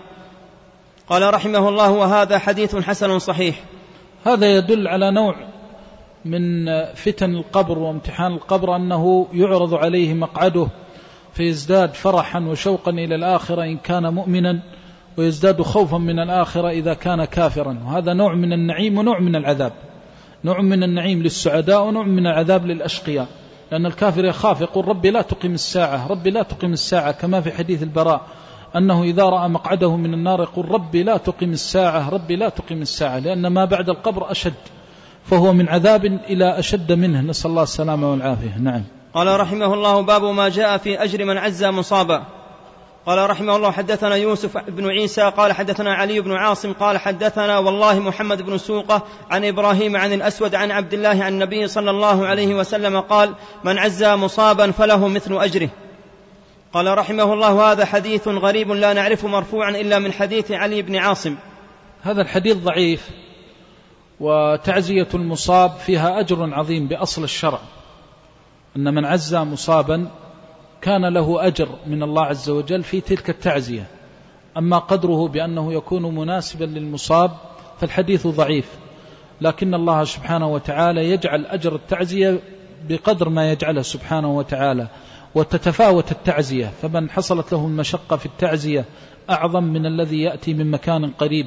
Speaker 2: قال رحمه الله وهذا حديث حسن صحيح.
Speaker 1: هذا يدل على نوع من فتن القبر وامتحان القبر، أنه يعرض عليه مقعده فيزداد فرحا وشوقا إلى الآخرة إن كان مؤمنا، ويزداد خوفا من الآخرة إذا كان كافرا. وهذا نوع من النعيم ونوع من العذاب، نوع من النعيم للسعداء ونوع من العذاب للأشقياء، لأن الكافر يخاف يقول ربي لا تقيم الساعة، ربي لا تقيم الساعة، كما في حديث البراء أنه إذا رأى مقعده من النار يقول ربي لا تقم الساعة ربي لا تقم الساعة، لأن ما بعد القبر أشد، فهو من عذاب إلى أشد منه، نسأل الله السلامة والعافية. نعم.
Speaker 2: قال رحمه الله: باب ما جاء في أجر من عزى مصابا. قال رحمه الله: حدثنا يوسف بن عيسى قال حدثنا علي بن عاصم قال حدثنا والله محمد بن سوقة عن إبراهيم عن الأسود عن عبد الله عن النبي صلى الله عليه وسلم قال: من عزى مصابا فله مثل أجره. قال رحمه الله: هذا حديث غريب لا نعرف مرفوعا إلا من حديث علي بن عاصم.
Speaker 1: هذا الحديث ضعيف، وتعزية المصاب فيها أجر عظيم بأصل الشرع، أن من عزى مصابا كان له أجر من الله عز وجل في تلك التعزية. أما قدره بأنه يكون مناسبا للمصاب فالحديث ضعيف، لكن الله سبحانه وتعالى يجعل أجر التعزية بقدر ما يجعله سبحانه وتعالى، وتتفاوت التعزية، فمن حصلت له المشقة في التعزية أعظم من الذي يأتي من مكان قريب.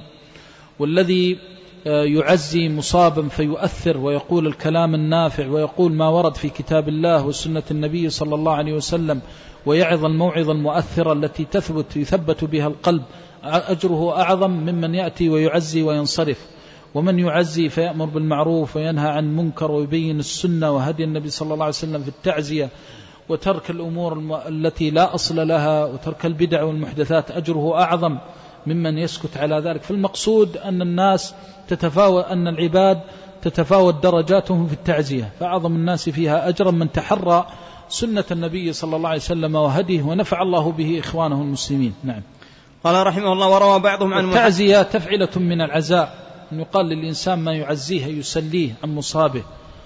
Speaker 1: والذي يعزي مصابا فيؤثر ويقول الكلام النافع ويقول ما ورد في كتاب الله وسنة النبي صلى الله عليه وسلم ويعظ الموعظة المؤثرة التي تثبت يثبت بها القلب، أجره أعظم ممن يأتي ويعزي وينصرف. ومن يعزي فيأمر بالمعروف وينهى عن منكر ويبين السنة وهدي النبي صلى الله عليه وسلم في التعزية، وترك الأمور التي لا أصل لها وترك البدع والمحدثات، أجره أعظم ممن يسكت على ذلك. فالمقصود أن الناس تتفاوت، أن العباد تتفاوت درجاتهم في التعزية، فأعظم الناس فيها أجرا من تحرى سنة النبي صلى الله عليه وسلم وهديه، ونفع الله به إخوانه المسلمين. نعم.
Speaker 2: قال رحمه الله: وروى بعضهم عن
Speaker 1: التعزية تفعلة من العزاء، أن يقال للإنسان ما يعزيه يسليه عن مصابه،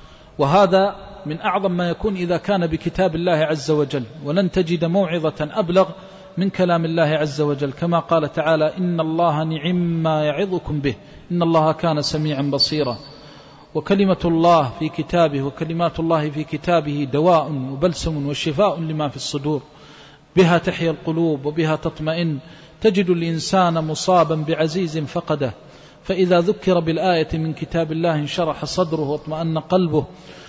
Speaker 1: وهذا من أعظم ما يكون إذا كان بكتاب الله عز وجل، ولن تجد موعظة أبلغ من كلام الله عز وجل، كما قال تعالى: إن الله نعم ما يعظكم به إن الله كان سميعا بصيرا. وكلمة الله في كتابه وكلمات الله في كتابه دواء وبلسم وشفاء لما في الصدور، بها تحيا القلوب وبها تطمئن. تجد الإنسان مصابا بعزيز فقده، فإذا ذكر بالآية من كتاب الله انشرح صدره واطمأن قلبه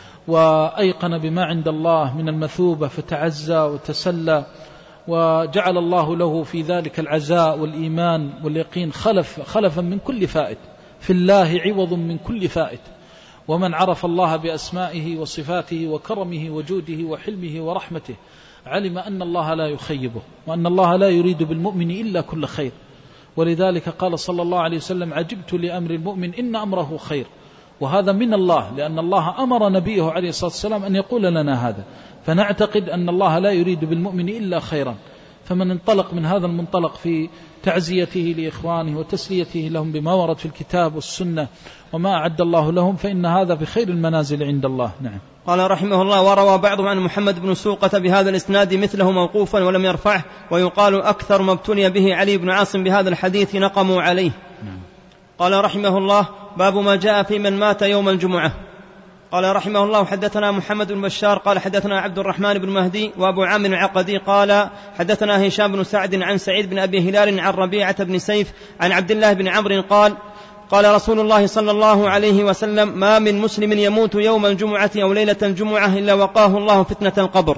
Speaker 1: وأيقن بما عند الله من المثوبة، فتعزى وتسلى، وجعل الله له في ذلك العزاء والإيمان واليقين خلف خلفا من كل فائت، في الله عوض من كل فائت. ومن عرف الله بأسمائه وصفاته وكرمه وجوده وحلمه ورحمته علم أن الله لا يخيبه، وأن الله لا يريد بالمؤمن إلا كل خير. ولذلك قال صلى الله عليه وسلم: عجبت لأمر المؤمن إن أمره خير. وهذا من الله، لأن الله أمر نبيه عليه الصلاة والسلام أن يقول لنا هذا، فنعتقد أن الله لا يريد بالمؤمن إلا خيرا. فمن انطلق من هذا المنطلق في تعزيته لإخوانه وتسليته لهم بما ورد في الكتاب والسنة وما أعد الله لهم، فإن هذا بخير المنازل عند الله. نعم.
Speaker 2: قال رحمه الله: وروى بعضهم عن محمد بن سوقة بهذا الإسناد مثله موقوفا ولم يرفعه، ويقال أكثر ما ابتلي به علي بن عاصم بهذا الحديث نقموا عليه. نعم. قال رحمه الله: باب ما جاء في من مات يوم الجمعة. قال رحمه الله: حدثنا محمد بن بشار قال حدثنا عبد الرحمن بن مهدي وأبو عامر العقدي قال حدثنا هشام بن سعد عن سعيد بن أبي هلال عن ربيعة بن سيف عن عبد الله بن عمرو قال: قال رسول الله صلى الله عليه وسلم: ما من مسلم يموت يوم الجمعة أو ليلة الجمعة إلا وقاه الله فتنة القبر.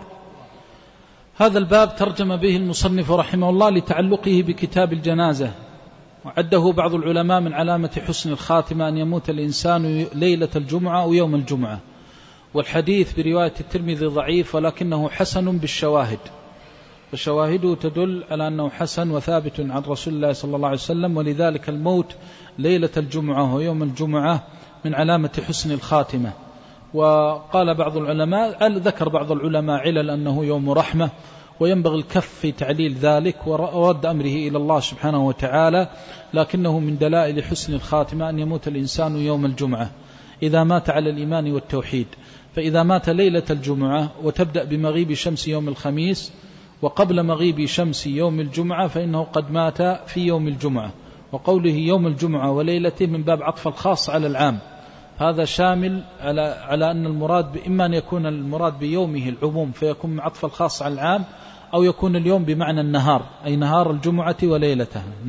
Speaker 1: هذا الباب ترجم به المصنف رحمه الله لتعلقه بكتاب الجنازة، وعده بعض العلماء من علامة حسن الخاتمة أن يموت الإنسان ليلة الجمعة أو يوم الجمعة. والحديث برواية الترمذي ضعيف ولكنه حسن بالشواهد، فشواهده تدل على أنه حسن وثابت عن رسول الله صلى الله عليه وسلم، ولذلك الموت ليلة الجمعة ويوم الجمعة من علامة حسن الخاتمة. وقال بعض العلماء، ذكر بعض العلماء علل أنه يوم رحمة، وينبغي الكف في تعليل ذلك ورد أمره إلى الله سبحانه وتعالى، لكنه من دلائل حسن الخاتمة أن يموت الإنسان يوم الجمعة إذا مات على الإيمان والتوحيد. فإذا مات ليلة الجمعة وتبدأ بمغيب شمس يوم الخميس وقبل مغيب شمس يوم الجمعة فإنه قد مات في يوم الجمعة. وقوله يوم الجمعة وليلته من باب عطف الخاص على العام، هذا شامل على على أن المراد إما أن يكون المراد بيومه العموم فيكون عطف الخاص على العام، أو يكون اليوم بمعنى النهار، أي نهار الجمعة وليلتها. نعم.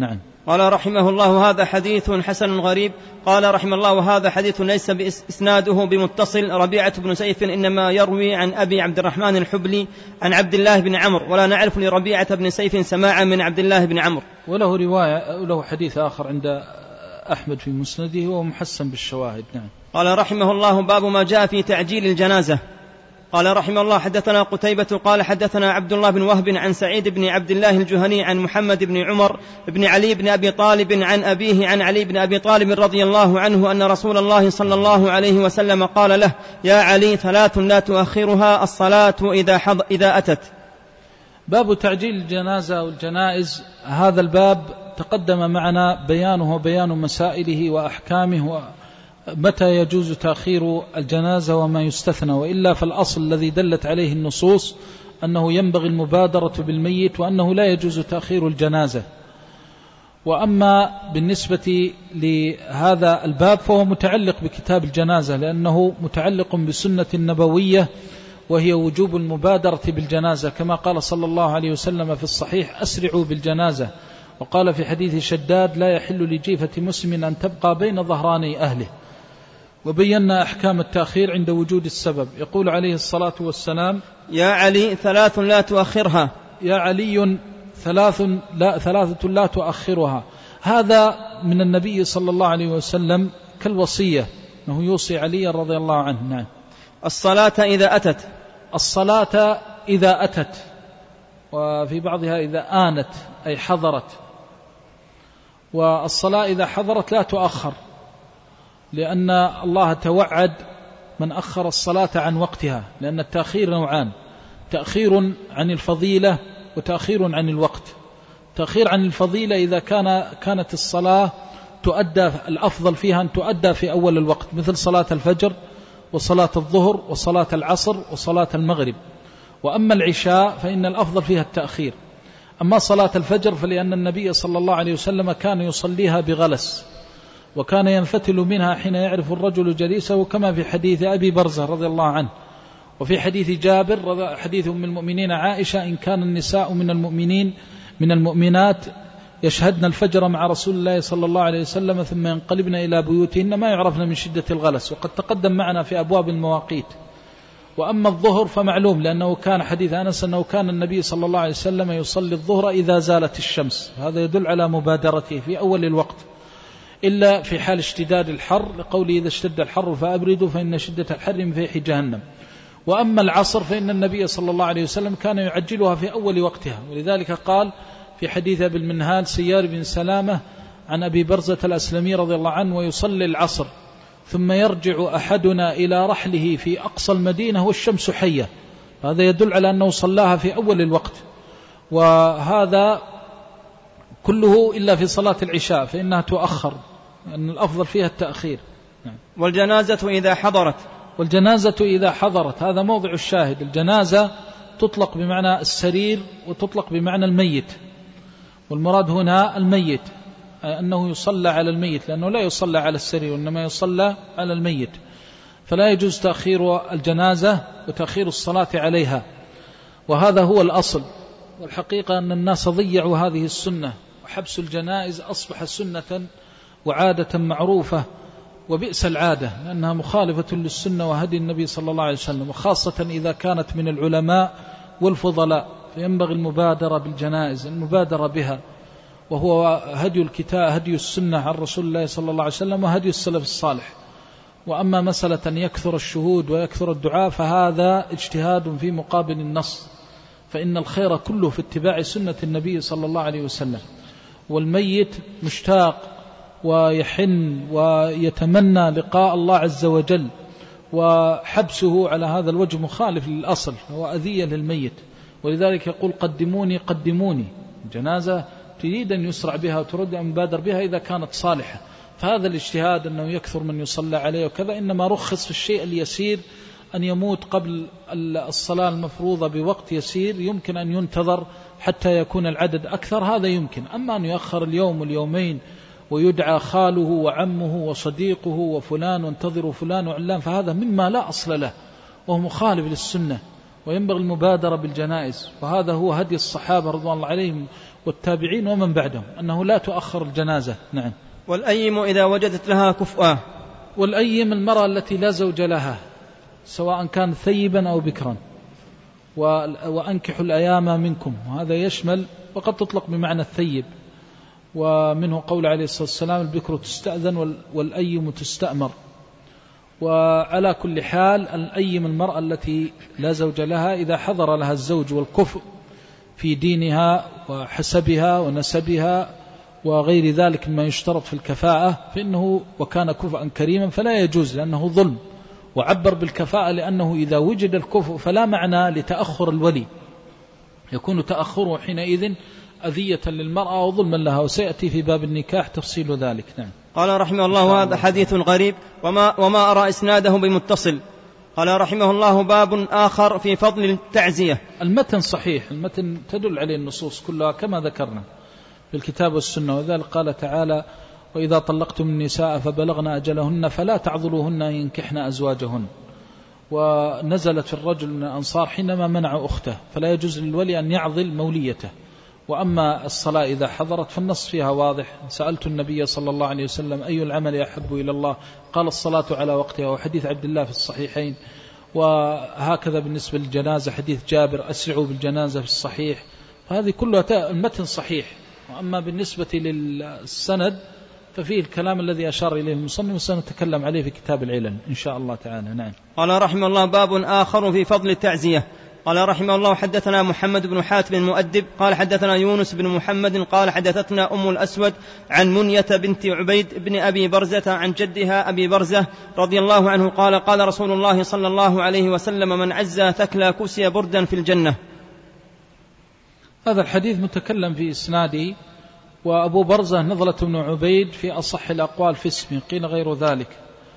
Speaker 2: قال رحمه الله هذا حديث حسن غريب. قال رحمه الله وهذا حديث ليس إسناده بمتصل. ربيعة بن سيف إنما يروي عن أبي عبد الرحمن الحبلي عن عبد الله بن عمرو، ولا نعرف لربيعة بن سيف سماعا من عبد الله بن عمرو.
Speaker 1: وله رواية وله حديث آخر عند أحمد في مسنده وهو محسن بالشواهد. نعم.
Speaker 2: قال رحمه الله باب ما جاء في تعجيل الجنازة. قال رحمه الله حدثنا قتيبة قال حدثنا عبد الله بن وهب عن سعيد بن عبد الله الجهني عن محمد بن عمر بن علي بن أبي طالب عن أبيه عن علي بن أبي طالب رضي الله عنه أن رسول الله صلى الله عليه وسلم قال له: يا علي ثلاث لا تؤخرها الصلاة إذا, حض إذا أتت.
Speaker 1: باب تعجيل الجنازة والجنائز. هذا الباب تقدم معنا بيانه وبيان مسائله وأحكامه متى يجوز تأخير الجنازة وما يستثنى، وإلا فالأصل الذي دلت عليه النصوص أنه ينبغي المبادرة بالميت وأنه لا يجوز تأخير الجنازة. وأما بالنسبة لهذا الباب فهو متعلق بكتاب الجنازة، لأنه متعلق بسنة النبوية وهي وجوب المبادرة بالجنازة، كما قال صلى الله عليه وسلم في الصحيح: أسرعوا بالجنازة. وقال في حديث شداد: لا يحل لجيفة مسلم أن تبقى بين ظهراني أهله. وبينا أحكام التأخير عند وجود السبب. يقول عليه الصلاة والسلام:
Speaker 2: يا علي ثلاث لا تؤخرها.
Speaker 1: يا علي ثلاث لا ثلاثة لا تؤخرها. هذا من النبي صلى الله عليه وسلم كالوصية، أنه يوصي علي رضي الله عنه. نعم.
Speaker 2: الصلاة إذا أتت.
Speaker 1: الصلاة إذا أتت، وفي بعضها إذا آنت أي حضرت. والصلاة إذا حضرت لا تؤخر، لأن الله توعد من أخر الصلاة عن وقتها، لأن التأخير نوعان: تأخير عن الفضيلة وتأخير عن الوقت. تأخير عن الفضيلة إذا كان كانت الصلاة تؤدى، الأفضل فيها أن تؤدى في أول الوقت، مثل صلاة الفجر وصلاة الظهر وصلاة العصر وصلاة المغرب. وأما العشاء فإن الأفضل فيها التأخير. أما صلاة الفجر فلأن النبي صلى الله عليه وسلم كان يصليها بغلس، وكان ينفتل منها حين يعرف الرجل جليسه، كما في حديث أبي برزة رضي الله عنه. وفي حديث جابر حديث أم المؤمنين عائشة: إن كان النساء من المؤمنين من المؤمنات يشهدن الفجر مع رسول الله صلى الله عليه وسلم ثم ينقلبن إلى بيوتهن ما يعرفن من شدة الغلس. وقد تقدم معنا في أبواب المواقيت. وأما الظهر فمعلوم، لأنه كان حديث أنس أنه كان النبي صلى الله عليه وسلم يصلي الظهر إذا زالت الشمس. هذا يدل على مبادرته في أول الوقت، إلا في حال اشتداد الحر، لقوله: إذا اشتد الحر فأبردوا فإن شدة الحر من فيح جهنم. وأما العصر فإن النبي صلى الله عليه وسلم كان يعجلها في أول وقتها، ولذلك قال في حديث أبي المنهال سيار بن سلامة عن أبي برزة الأسلمي رضي الله عنه: ويصلي العصر ثم يرجع أحدنا إلى رحله في أقصى المدينة والشمس حية. هذا يدل على أنه صلاها في أول الوقت. وهذا كله إلا في صلاة العشاء فإنها تؤخر، لأن الأفضل فيها التأخير.
Speaker 2: والجنازة إذا حضرت.
Speaker 1: والجنازة إذا حضرت، هذا موضع الشاهد. الجنازة تطلق بمعنى السرير وتطلق بمعنى الميت، والمراد هنا الميت، أنه يصلى على الميت، لأنه لا يصلى على السرير وإنما يصلى على الميت. فلا يجوز تأخير الجنازة وتأخير الصلاة عليها، وهذا هو الأصل. والحقيقة أن الناس ضيعوا هذه السنة، وحبس الجنائز أصبح سنة وعادة معروفة، وبئس العادة، لأنها مخالفة للسنة وهدي النبي صلى الله عليه وسلم، وخاصة إذا كانت من العلماء والفضلاء. فينبغي المبادرة بالجنائز، المبادرة بها، وهو هدي الكتاب هدي السنة عن رسول الله صلى الله عليه وسلم وهدي السلف الصالح. وأما مسألة أن يكثر الشهود ويكثر الدعاء فهذا اجتهاد في مقابل النص، فإن الخير كله في اتباع سنة النبي صلى الله عليه وسلم. والميت مشتاق ويحن ويتمنى لقاء الله عز وجل، وحبسه على هذا الوجه مخالف للأصل، هو أذية للميت. ولذلك يقول: قدموني قدموني. جنازة تريد أن يسرع بها وترد أن يبادر بها إذا كانت صالحة. فهذا الاجتهاد أنه يكثر من يصلى عليه وكذا إنما رخص في الشيء اليسير، أن يموت قبل الصلاة المفروضة بوقت يسير يمكن أن ينتظر حتى يكون العدد أكثر، هذا يمكن. أما أن يؤخر اليوم واليومين ويدعى خاله وعمه وصديقه وفلان وانتظروا فلان وعلان، فهذا مما لا أصل له وهو مخالف للسنة. وينبغي المبادرة بالجنائز، وهذا هو هدي الصحابة رضوان الله عليهم والتابعين ومن بعدهم أنه لا تؤخر الجنازة. نعم.
Speaker 2: والأيم إذا وجدت لها كفؤا.
Speaker 1: والأيم المرأة التي لا زوج لها سواء كان ثيبا أو بكرا. وأنكحوا الأيام منكم، وهذا يشمل وقد تطلق بمعنى الثيب، ومنه قول عليه الصلاة والسلام البكر تستأذن والأيم تستأمر. وعلى كل حال الأيم المرأة التي لا زوج لها إذا حضر لها الزوج والكفء في دينها وحسبها ونسبها وغير ذلك مما يشترط في الكفاءة فإنه وكان كفءا كريما فلا يجوز لأنه ظلم. وعبر بالكفاءة لأنه إذا وجد الكفء فلا معنى لتأخر الولي، يكون تأخره حينئذ أذية للمرأة وظلما لها، وسيأتي في باب النكاح تفصيل ذلك. نعم.
Speaker 2: قال رحمه الله هذا حديث غريب وما, وما أرى إسناده بمتصل. قال رحمه الله باب آخر في فضل التعزية.
Speaker 1: المتن صحيح، المتن تدل عليه النصوص كلها كما ذكرنا في الكتاب والسنة، وذلك قال تعالى وإذا طلقتم النساء فبلغن أجلهن فلا تعضلوهن أن ينكحن أزواجهن. ونزلت في الرجل من الأنصار حينما منع أخته فلا يجوز للولي أن يعضل موليته. وأما الصلاة إذا حضرت فالنص فيها واضح. سألت النبي صلى الله عليه وسلم أي العمل أحب إلى الله؟ قال الصلاة على وقتها، وحديث عبد الله في الصحيحين. وهكذا بالنسبة للجنازة حديث جابر أسرعوا بالجنازة في الصحيح. فهذه كلها المتن صحيح. وأما بالنسبة للسند ففيه الكلام الذي أشار إليه المصنف وسنتكلم عليه في كتاب العلل إن شاء الله تعالى. نعم.
Speaker 2: قال رحمه الله باب آخر في فضل التعزية. قال رحمه الله حدثنا محمد بن حاتم المؤدب قال حدثنا يونس بن محمد قال حدثتنا أم الأسود عن منية بنت عبيد بن أبي برزة عن جدها أبي برزة رضي الله عنه قال قال رسول الله صلى الله عليه وسلم من عزى ثكلى كسي بردا في الجنة.
Speaker 1: هذا الحديث متكلم في إسناده، وأبو برزة نضلة بن عبيد في أصح الأقوال في اسمه، قيل غير ذلك،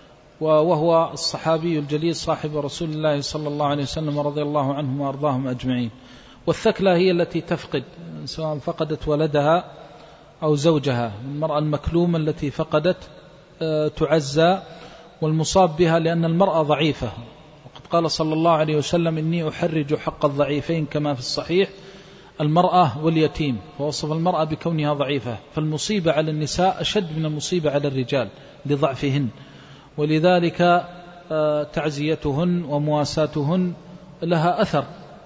Speaker 1: وهو الصحابي الجليل صاحب رسول الله صلى الله عليه وسلم رضي الله عنهم وأرضاهم أجمعين. والثكلى هي التي تفقد سواء فقدت ولدها أو زوجها، المرأة المكلومة التي فقدت تعزى، والمصاب بها لأن المرأة ضعيفة. وقد قال صلى الله عليه وسلم إني أحرج حق الضعيفين كما في الصحيح المرأة واليتيم، ووصف المرأة بكونها ضعيفة. فالمصيبة على النساء أشد من المصيبة على الرجال لضعفهن، ولذلك تعزيتهن ومواساتهن لها أثر.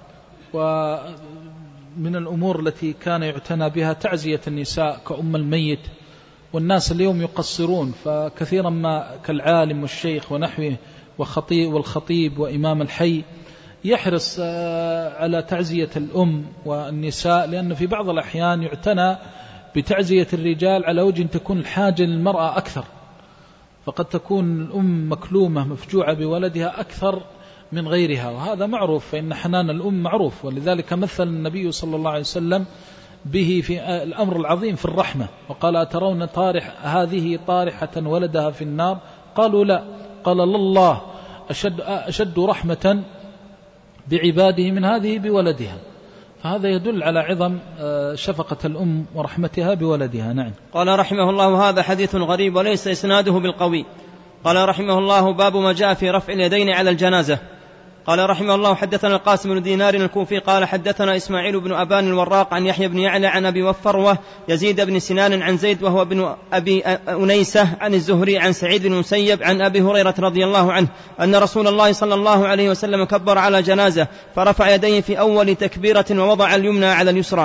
Speaker 1: ومن الأمور التي كان يعتنى بها تعزية النساء كأم الميت. والناس اليوم يقصرون، فكثيرا ما كالعالم والشيخ ونحوه وخطيب والخطيب وإمام الحي يحرص على تعزية الأم والنساء، لأن في بعض الأحيان يعتنى بتعزية الرجال على وجه تكون الحاجة للمرأة أكثر، فقد تكون الأم مكلومة مفجوعة بولدها أكثر من غيرها، وهذا معروف، فإن حنان الأم معروف. ولذلك مثل النبي صلى الله عليه وسلم به في الأمر العظيم في الرحمة، وقال أترون طارح هذه طارحة ولدها في النار؟ قالوا لا. قال لله أشد, أشد رحمة بعباده من هذه بولدها. فهذا يدل على عظم شفقة الأم ورحمتها بولدها. نعم.
Speaker 2: قال رحمه الله هذا حديث غريب وليس إسناده بالقوي. قال رحمه الله باب ما جاء في رفع اليدين على الجنازة. قال رحمه الله حدثنا القاسم بن دينار الكوفي قال حدثنا إسماعيل بن أبان الوراق عن يحيى بن يعلى عن أبي وفروة يزيد بن سنان عن زيد وهو بن أبي أنيسة عن الزهري عن سعيد بن مسيب عن أبي هريرة رضي الله عنه أن رسول الله صلى الله عليه وسلم كبر على جنازة فرفع يديه في أول تكبيرة ووضع اليمنى على اليسرى.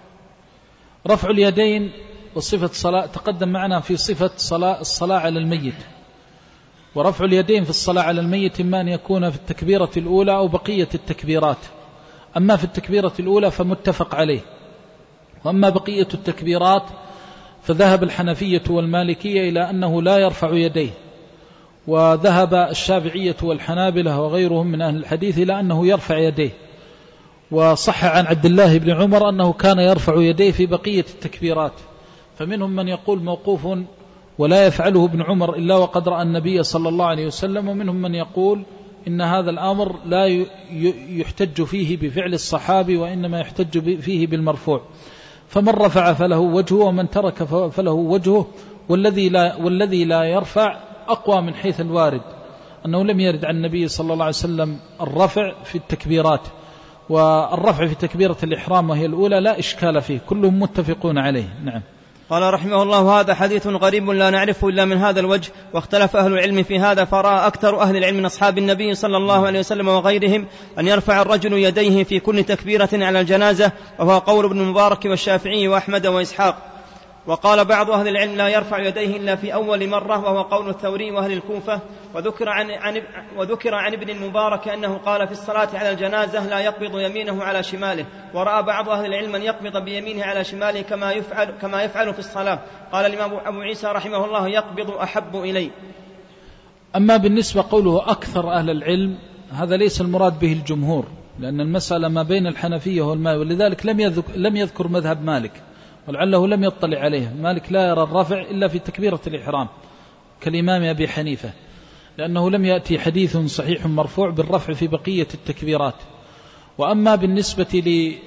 Speaker 1: رفع اليدين وصفة صلاة تقدم معنا في صفة صلاة الصلاة على الميت. ورفع اليدين في الصلاة على الميت إما أن يكون في التكبيرة الأولى أو بقية التكبيرات. أما في التكبيرة الأولى فمتفق عليه، وأما بقية التكبيرات فذهب الحنفية والمالكية إلى أنه لا يرفع يديه، وذهب الشافعية والحنابلة وغيرهم من أهل الحديث إلى أنه يرفع يديه. وصح عن عبد الله بن عمر أنه كان يرفع يديه في بقية التكبيرات، فمنهم من يقول موقوف ولا يفعله ابن عمر إلا وقد رأى النبي صلى الله عليه وسلم، ومنهم من يقول إن هذا الأمر لا يحتج فيه بفعل الصحابي وإنما يحتج فيه بالمرفوع. فمن رفع فله وجهه ومن ترك فله وجهه. والذي لا, والذي لا يرفع أقوى من حيث الوارد، أنه لم يرد عن النبي صلى الله عليه وسلم الرفع في التكبيرات، والرفع في تكبيرة الإحرام وهي الأولى لا إشكال فيه، كلهم متفقون عليه. نعم.
Speaker 2: قال رحمه الله: هذا حديث غريب لا نعرفه إلا من هذا الوجه، واختلف أهل العلم في هذا، فرأى أكثر أهل العلم من أصحاب النبي صلى الله عليه وسلم وغيرهم أن يرفع الرجل يديه في كل تكبيرة على الجنازة، وهو قول ابن المبارك والشافعي وأحمد وإسحاق. وقال بعض أهل العلم لا يرفع يديه إلا في أول مرة، وهو قول الثوري وأهل الكوفة. وذكر عن, عن, وذكر عن ابن المبارك أنه قال في الصلاة على الجنازة لا يقبض يمينه على شماله، ورأى بعض أهل العلم أن يقبض بيمينه على شماله كما يفعل, كما يفعل في الصلاة. قال الإمام أبو عيسى رحمه الله: يقبض أحب إلي.
Speaker 1: أما بالنسبة قوله أكثر أهل العلم، هذا ليس المراد به الجمهور، لأن المسألة ما بين الحنفية والمالك، ولذلك لم يذكر, لم يذكر مذهب مالك، ولعله لم يطلع عليه. مالك لا يرى الرفع إلا في تكبيرة الإحرام كالإمام أبي حنيفة، لأنه لم يأتي حديث صحيح مرفوع بالرفع في بقية التكبيرات. وأما بالنسبة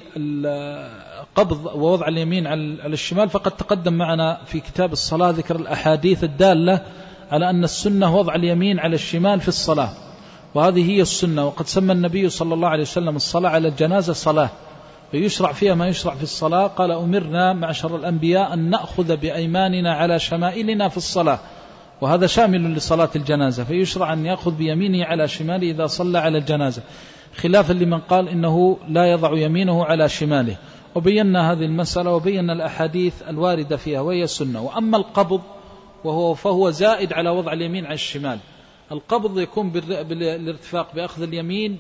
Speaker 1: للقبض ووضع اليمين على الشمال فقد تقدم معنا في كتاب الصلاة ذكر الأحاديث الدالة على أن السنة وضع اليمين على الشمال في الصلاة، وهذه هي السنة. وقد سمى النبي صلى الله عليه وسلم الصلاة على الجنازة صلاة، فيشرع فيها ما يشرع في الصلاة. قال: أمرنا معشر الأنبياء أن نأخذ بأيماننا على شمائلنا في الصلاة، وهذا شامل لصلاة الجنازة، فيشرع أن يأخذ بيمينه على شماله إذا صلى على الجنازة، خلافا لمن قال إنه لا يضع يمينه على شماله. وبينا هذه المسألة وبينا الأحاديث الواردة فيها وهي السنة. وأما القبض وهو فهو زائد على وضع اليمين على الشمال. القبض يكون بالارتفاق بأخذ اليمين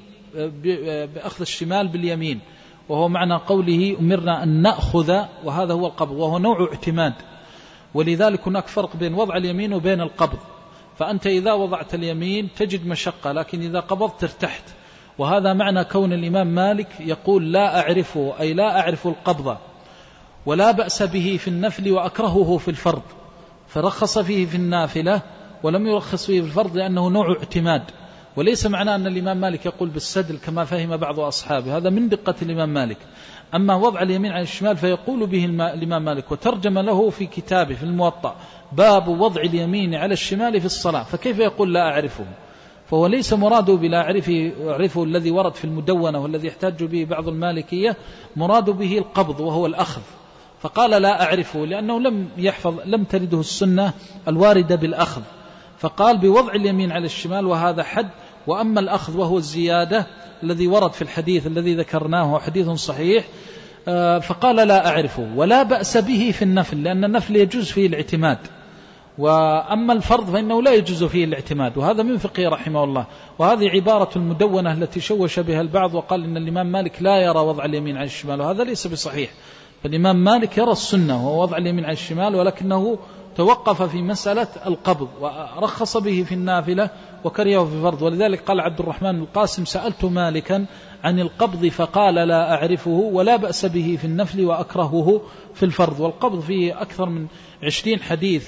Speaker 1: بأخذ الشمال باليمين، وهو معنى قوله أمرنا أن نأخذ، وهذا هو القبض، وهو نوع اعتماد. ولذلك هناك فرق بين وضع اليمين وبين القبض، فأنت إذا وضعت اليمين تجد مشقة، لكن إذا قبضت ارتحت. وهذا معنى كون الإمام مالك يقول لا أعرفه، أي لا أعرف القبض، ولا بأس به في النفل وأكرهه في الفرض، فرخص فيه في النافلة ولم يرخص فيه في الفرض لأنه نوع اعتماد. وليس معنى أن الإمام مالك يقول بالسدل كما فهم بعض أصحابه، هذا من دقة الإمام مالك. أما وضع اليمين على الشمال فيقول به الإمام مالك، وترجم له في كتابه في الموطأ باب وضع اليمين على الشمال في الصلاة، فكيف يقول لا أعرفه؟ فهو ليس مراده بلا أعرفه الذي ورد في المدونة والذي يحتاج به بعض المالكية، مراد به القبض وهو الأخذ، فقال لا أعرفه لأنه لم يحفظ لم ترده السنة الواردة بالأخذ، فقال بوضع اليمين على الشمال، وهذا حد. وأما الأخذ وهو الزيادة الذي ورد في الحديث الذي ذكرناه حديث صحيح، فقال لا أعرفه، ولا بأس به في النفل، لأن النفل يجوز فيه الاعتماد، وأما الفرض فإنه لا يجوز فيه الاعتماد، وهذا من فقه رحمه الله. وهذه عبارة المدونة التي شوش بها البعض وقال إن الإمام مالك لا يرى وضع اليمين على الشمال، وهذا ليس بصحيح. فالإمام مالك يرى السنة وهو وضع اليمين على الشمال، ولكنه توقف في مسألة القبض ورخص به في النافلة وكرهه في الفرض. ولذلك قال عبد الرحمن القاسم: سألت مالكا عن القبض فقال لا أعرفه ولا بأس به في النفل وأكرهه في الفرض. والقبض فيه أكثر من عشرين حديث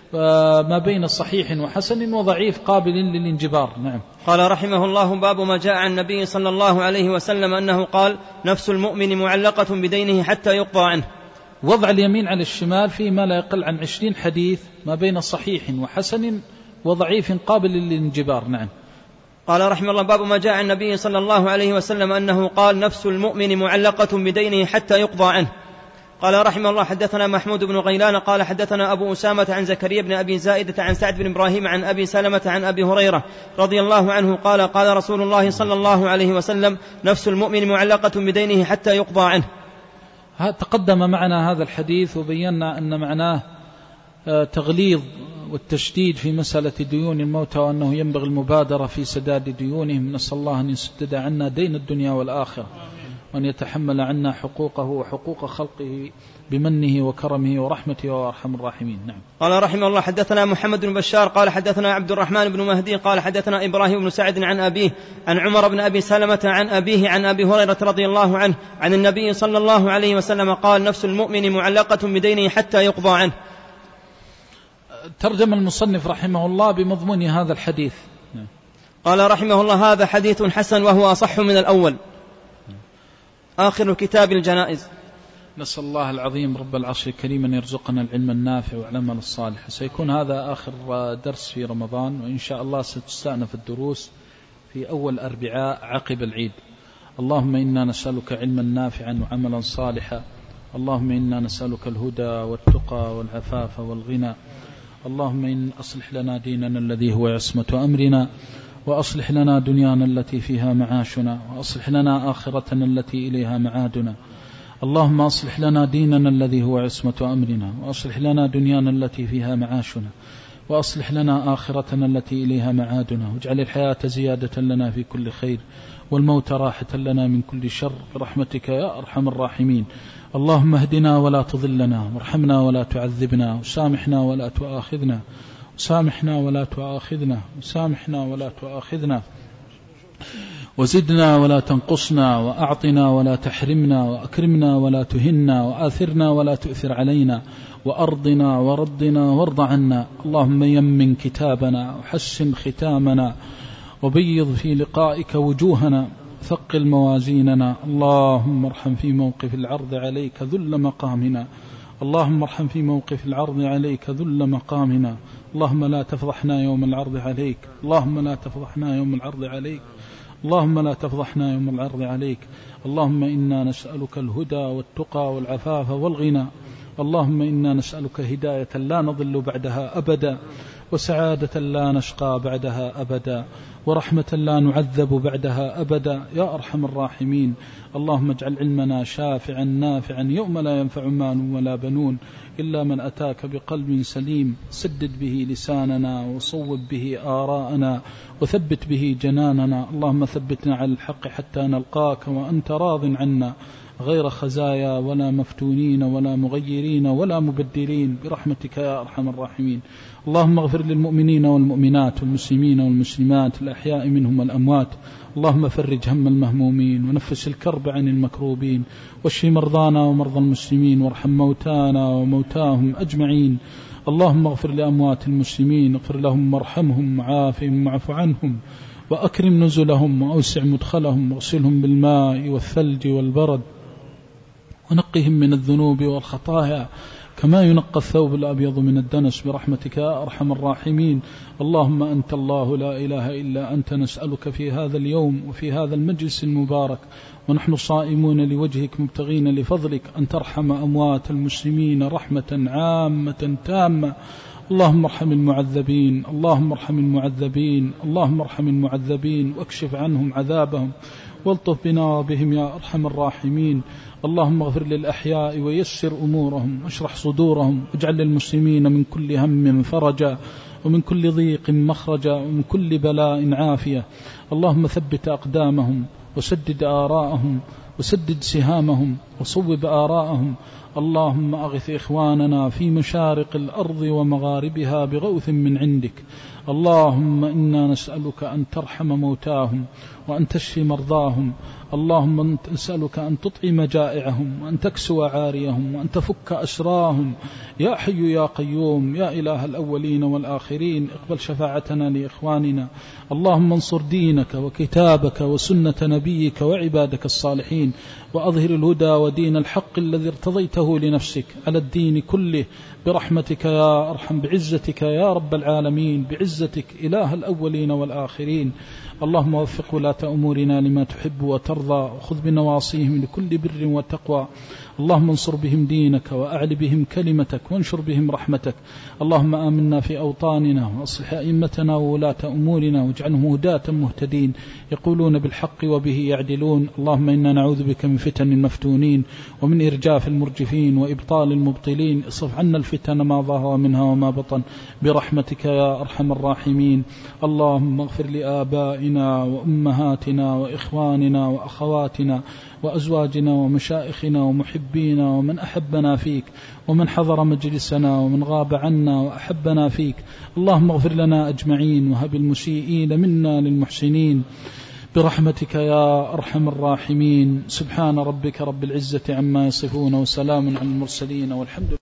Speaker 1: ما بين صحيح وحسن وضعيف قابل للانجبار. نعم.
Speaker 2: قال رحمه الله: باب ما جاء عن النبي صلى الله عليه وسلم أنه قال: نفس المؤمن معلقة بدينه حتى يقضى عنه.
Speaker 1: وضع اليمين على الشمال فيه ما لا يقل عن عشرين حديث ما بين صحيح وحسن وضعيف قابل للانجبار. نعم.
Speaker 2: قال رحمه الله: باب ما جاء عن النبي صلى الله عليه وسلم أنه قال: نفس المؤمن معلقة بدينه حتى يقضى عنه. قال رحمه الله: حدثنا محمود بن غيلان قال حدثنا أبو أسامة عن زكريا بن أبي زائدة عن سعد بن إبراهيم عن أبي سلمة عن أبي هريرة رضي الله عنه قال: قال رسول الله صلى الله عليه وسلم: نفس المؤمن معلقة بدينه حتى يقضى عنه.
Speaker 1: تقدم معنا هذا الحديث وبينا أن معناه تغليظ والتشديد في مسألة ديون الموتى، وأنه ينبغي المبادرة في سداد ديونهم. نسأل الله أن يسدد عنا دين الدنيا والآخرة، وأن يتحمل عنا حقوقه وحقوق خلقه بمنه وكرمه ورحمته وأرحم الراحمين. نعم.
Speaker 2: قال رحمه الله: حدثنا محمد بن بشار قال حدثنا عبد الرحمن بن مهدي قال حدثنا إبراهيم بن سعد عن أبيه عن عمر بن أبي سلمة عن أبيه عن أبي هريرة رضي الله عنه عن النبي صلى الله عليه وسلم قال: نفس المؤمن معلقة بدينه حتى يقضى عنه.
Speaker 1: ترجم المصنف رحمه الله بمضمون هذا الحديث. نعم.
Speaker 2: قال رحمه الله: هذا حديث حسن وهو أصح من الأول. آخر كتاب الجنائز.
Speaker 1: نسأل الله العظيم رب العرش الكريم أن يرزقنا العلم النافع والعمل الصالح. سيكون هذا آخر درس في رمضان، وإن شاء الله ستستأنف الدروس في أول أربعاء عقب العيد. اللهم إنا نسألك علما نافعا وعملا صالحا. اللهم إنا نسألك الهدى والتقى والعفاف والغنى. اللهم إن أصلح لنا ديننا الذي هو عصمة أمرنا، وأصلح لنا دنيانا التي فيها معاشنا، وأصلح لنا آخرتنا التي إليها معادنا. اللهم أصلح لنا ديننا الذي هو عصمة أمرنا، وأصلح لنا دنيانا التي فيها معاشنا، وأصلح لنا آخرتنا التي إليها معادنا. واجعل الحياة زيادة لنا في كل خير، والموت راحة لنا من كل شر، برحمتك يا أرحم الراحمين. اللهم اهدنا ولا تضلنا، وارحمنا ولا تعذبنا، وسامحنا ولا تؤاخذنا، وسامحنا ولا تؤاخذنا، وسامحنا ولا تؤاخذنا، وزدنا ولا تنقصنا، وأعطنا ولا تحرمنا، وأكرمنا ولا تهنا، وآثرنا ولا تؤثر علينا، وأرضنا وردنا وارض عنا. اللهم يمن كتابنا، وحسن ختامنا، وبيض في لقائك وجوهنا، ثقل موازيننا. اللهم ارحم في موقف العرض عليك ذل مقامنا. اللهم ارحم في موقف العرض عليك ذل مقامنا. اللهم لا تفضحنا يوم العرض عليك. اللهم لا تفضحنا يوم العرض عليك. اللهم لا تفضحنا يوم العرض عليك. اللهم إنا نسألك الهدى والتقى والعفاف والغنى. اللهم إنا نسألك هداية لا نضل بعدها أبدا، وسعادة لا نشقى بعدها أبدا، ورحمة لا نعذب بعدها أبدا يا أرحم الراحمين. اللهم اجعل علمنا شافعا نافعا يوم لا ينفع مال ولا بنون إلا من أتاك بقلب سليم. سدد به لساننا، وصوب به آراءنا، وثبت به جناننا. اللهم ثبتنا على الحق حتى نلقاك وأنت راض عنا، غير خزايا ولا مفتونين ولا مغيرين ولا مبدلين، برحمتك يا أرحم الراحمين. اللهم اغفر للمؤمنين والمؤمنات والمسلمين والمسلمات الأحياء منهم والأموات. اللهم فرج هم المهمومين، ونفس الكرب عن المكروبين، واشف مرضانا ومرضى المسلمين، وارحم موتانا وموتاهم أجمعين. اللهم اغفر لأموات المسلمين، اغفر لهم وارحمهم وعافهم واعف عنهم، وأكرم نزلهم وأوسع مدخلهم، واغسلهم بالماء والثلج والبرد، ونقهم من الذنوب والخطايا كما ينقى الثوب الأبيض من الدنس، برحمتك يا أرحم الراحمين. اللهم أنت الله لا إله إلا أنت، نسألك في هذا اليوم وفي هذا المجلس المبارك ونحن صائمون لوجهك مبتغين لفضلك أن ترحم أموات المسلمين رحمة عامة تامة. اللهم ارحم المعذبين، اللهم ارحم المعذبين، اللهم ارحم المعذبين، واكشف عنهم عذابهم، والطف بنا وبهم يا أرحم الراحمين. اللهم اغفر للأحياء ويسر أمورهم، واشرح صدورهم، واجعل للمسلمين من كل هم فرجا، ومن كل ضيق مخرجا، ومن كل بلاء عافية. اللهم ثبت أقدامهم، وسدد آراءهم، وسدد سهامهم، وصوب آراءهم. اللهم أغث إخواننا في مشارق الأرض ومغاربها بغوث من عندك. اللهم إنا نسألك أن ترحم موتاهم، وأن تشفي مرضاهم. اللهم نسألك أن تطعم جائعهم، وأن تكسو عاريهم، وأن تفك أسراهم يا حي يا قيوم يا إله الأولين والآخرين. اقبل شفاعتنا لإخواننا. اللهم انصر دينك وكتابك وسنة نبيك وعبادك الصالحين، وأظهر الهدى ودين الحق الذي ارتضيته لنفسك على الدين كله، برحمتك يا أرحم، بعزتك يا رب العالمين، بعزتك إله الأولين والآخرين. اللهم وفق ولاة أمورنا لما تحب وترضى، وخذ بنواصيهم لكل بر وتقوى. اللهم انصر بهم دينك، وأعل بهم كلمتك، وانشر بهم رحمتك. اللهم آمنا في أوطاننا، وأصلح أئمتنا وولاة أمورنا، واجعلهم هداة مهتدين يقولون بالحق وبه يعدلون. اللهم إنا نعوذ بك من فتن المفتونين، ومن إرجاف المرجفين، وإبطال المبطلين. اصرف عنا الفتن ما ظهر منها وما بطن، برحمتك يا أرحم الراحمين. اللهم اغفر لآبائنا وأمهاتنا وإخواننا وأخواتنا وأزواجنا ومشائخنا ومحبينا، ومن أحبنا فيك، ومن حضر مجلسنا، ومن غاب عنا وأحبنا فيك. اللهم اغفر لنا أجمعين، وهب المسيئين منا للمحسنين، برحمتك يا أرحم الراحمين. سبحان ربك رب العزة عما يصفون، وسلام على المرسلين، والحمد لله.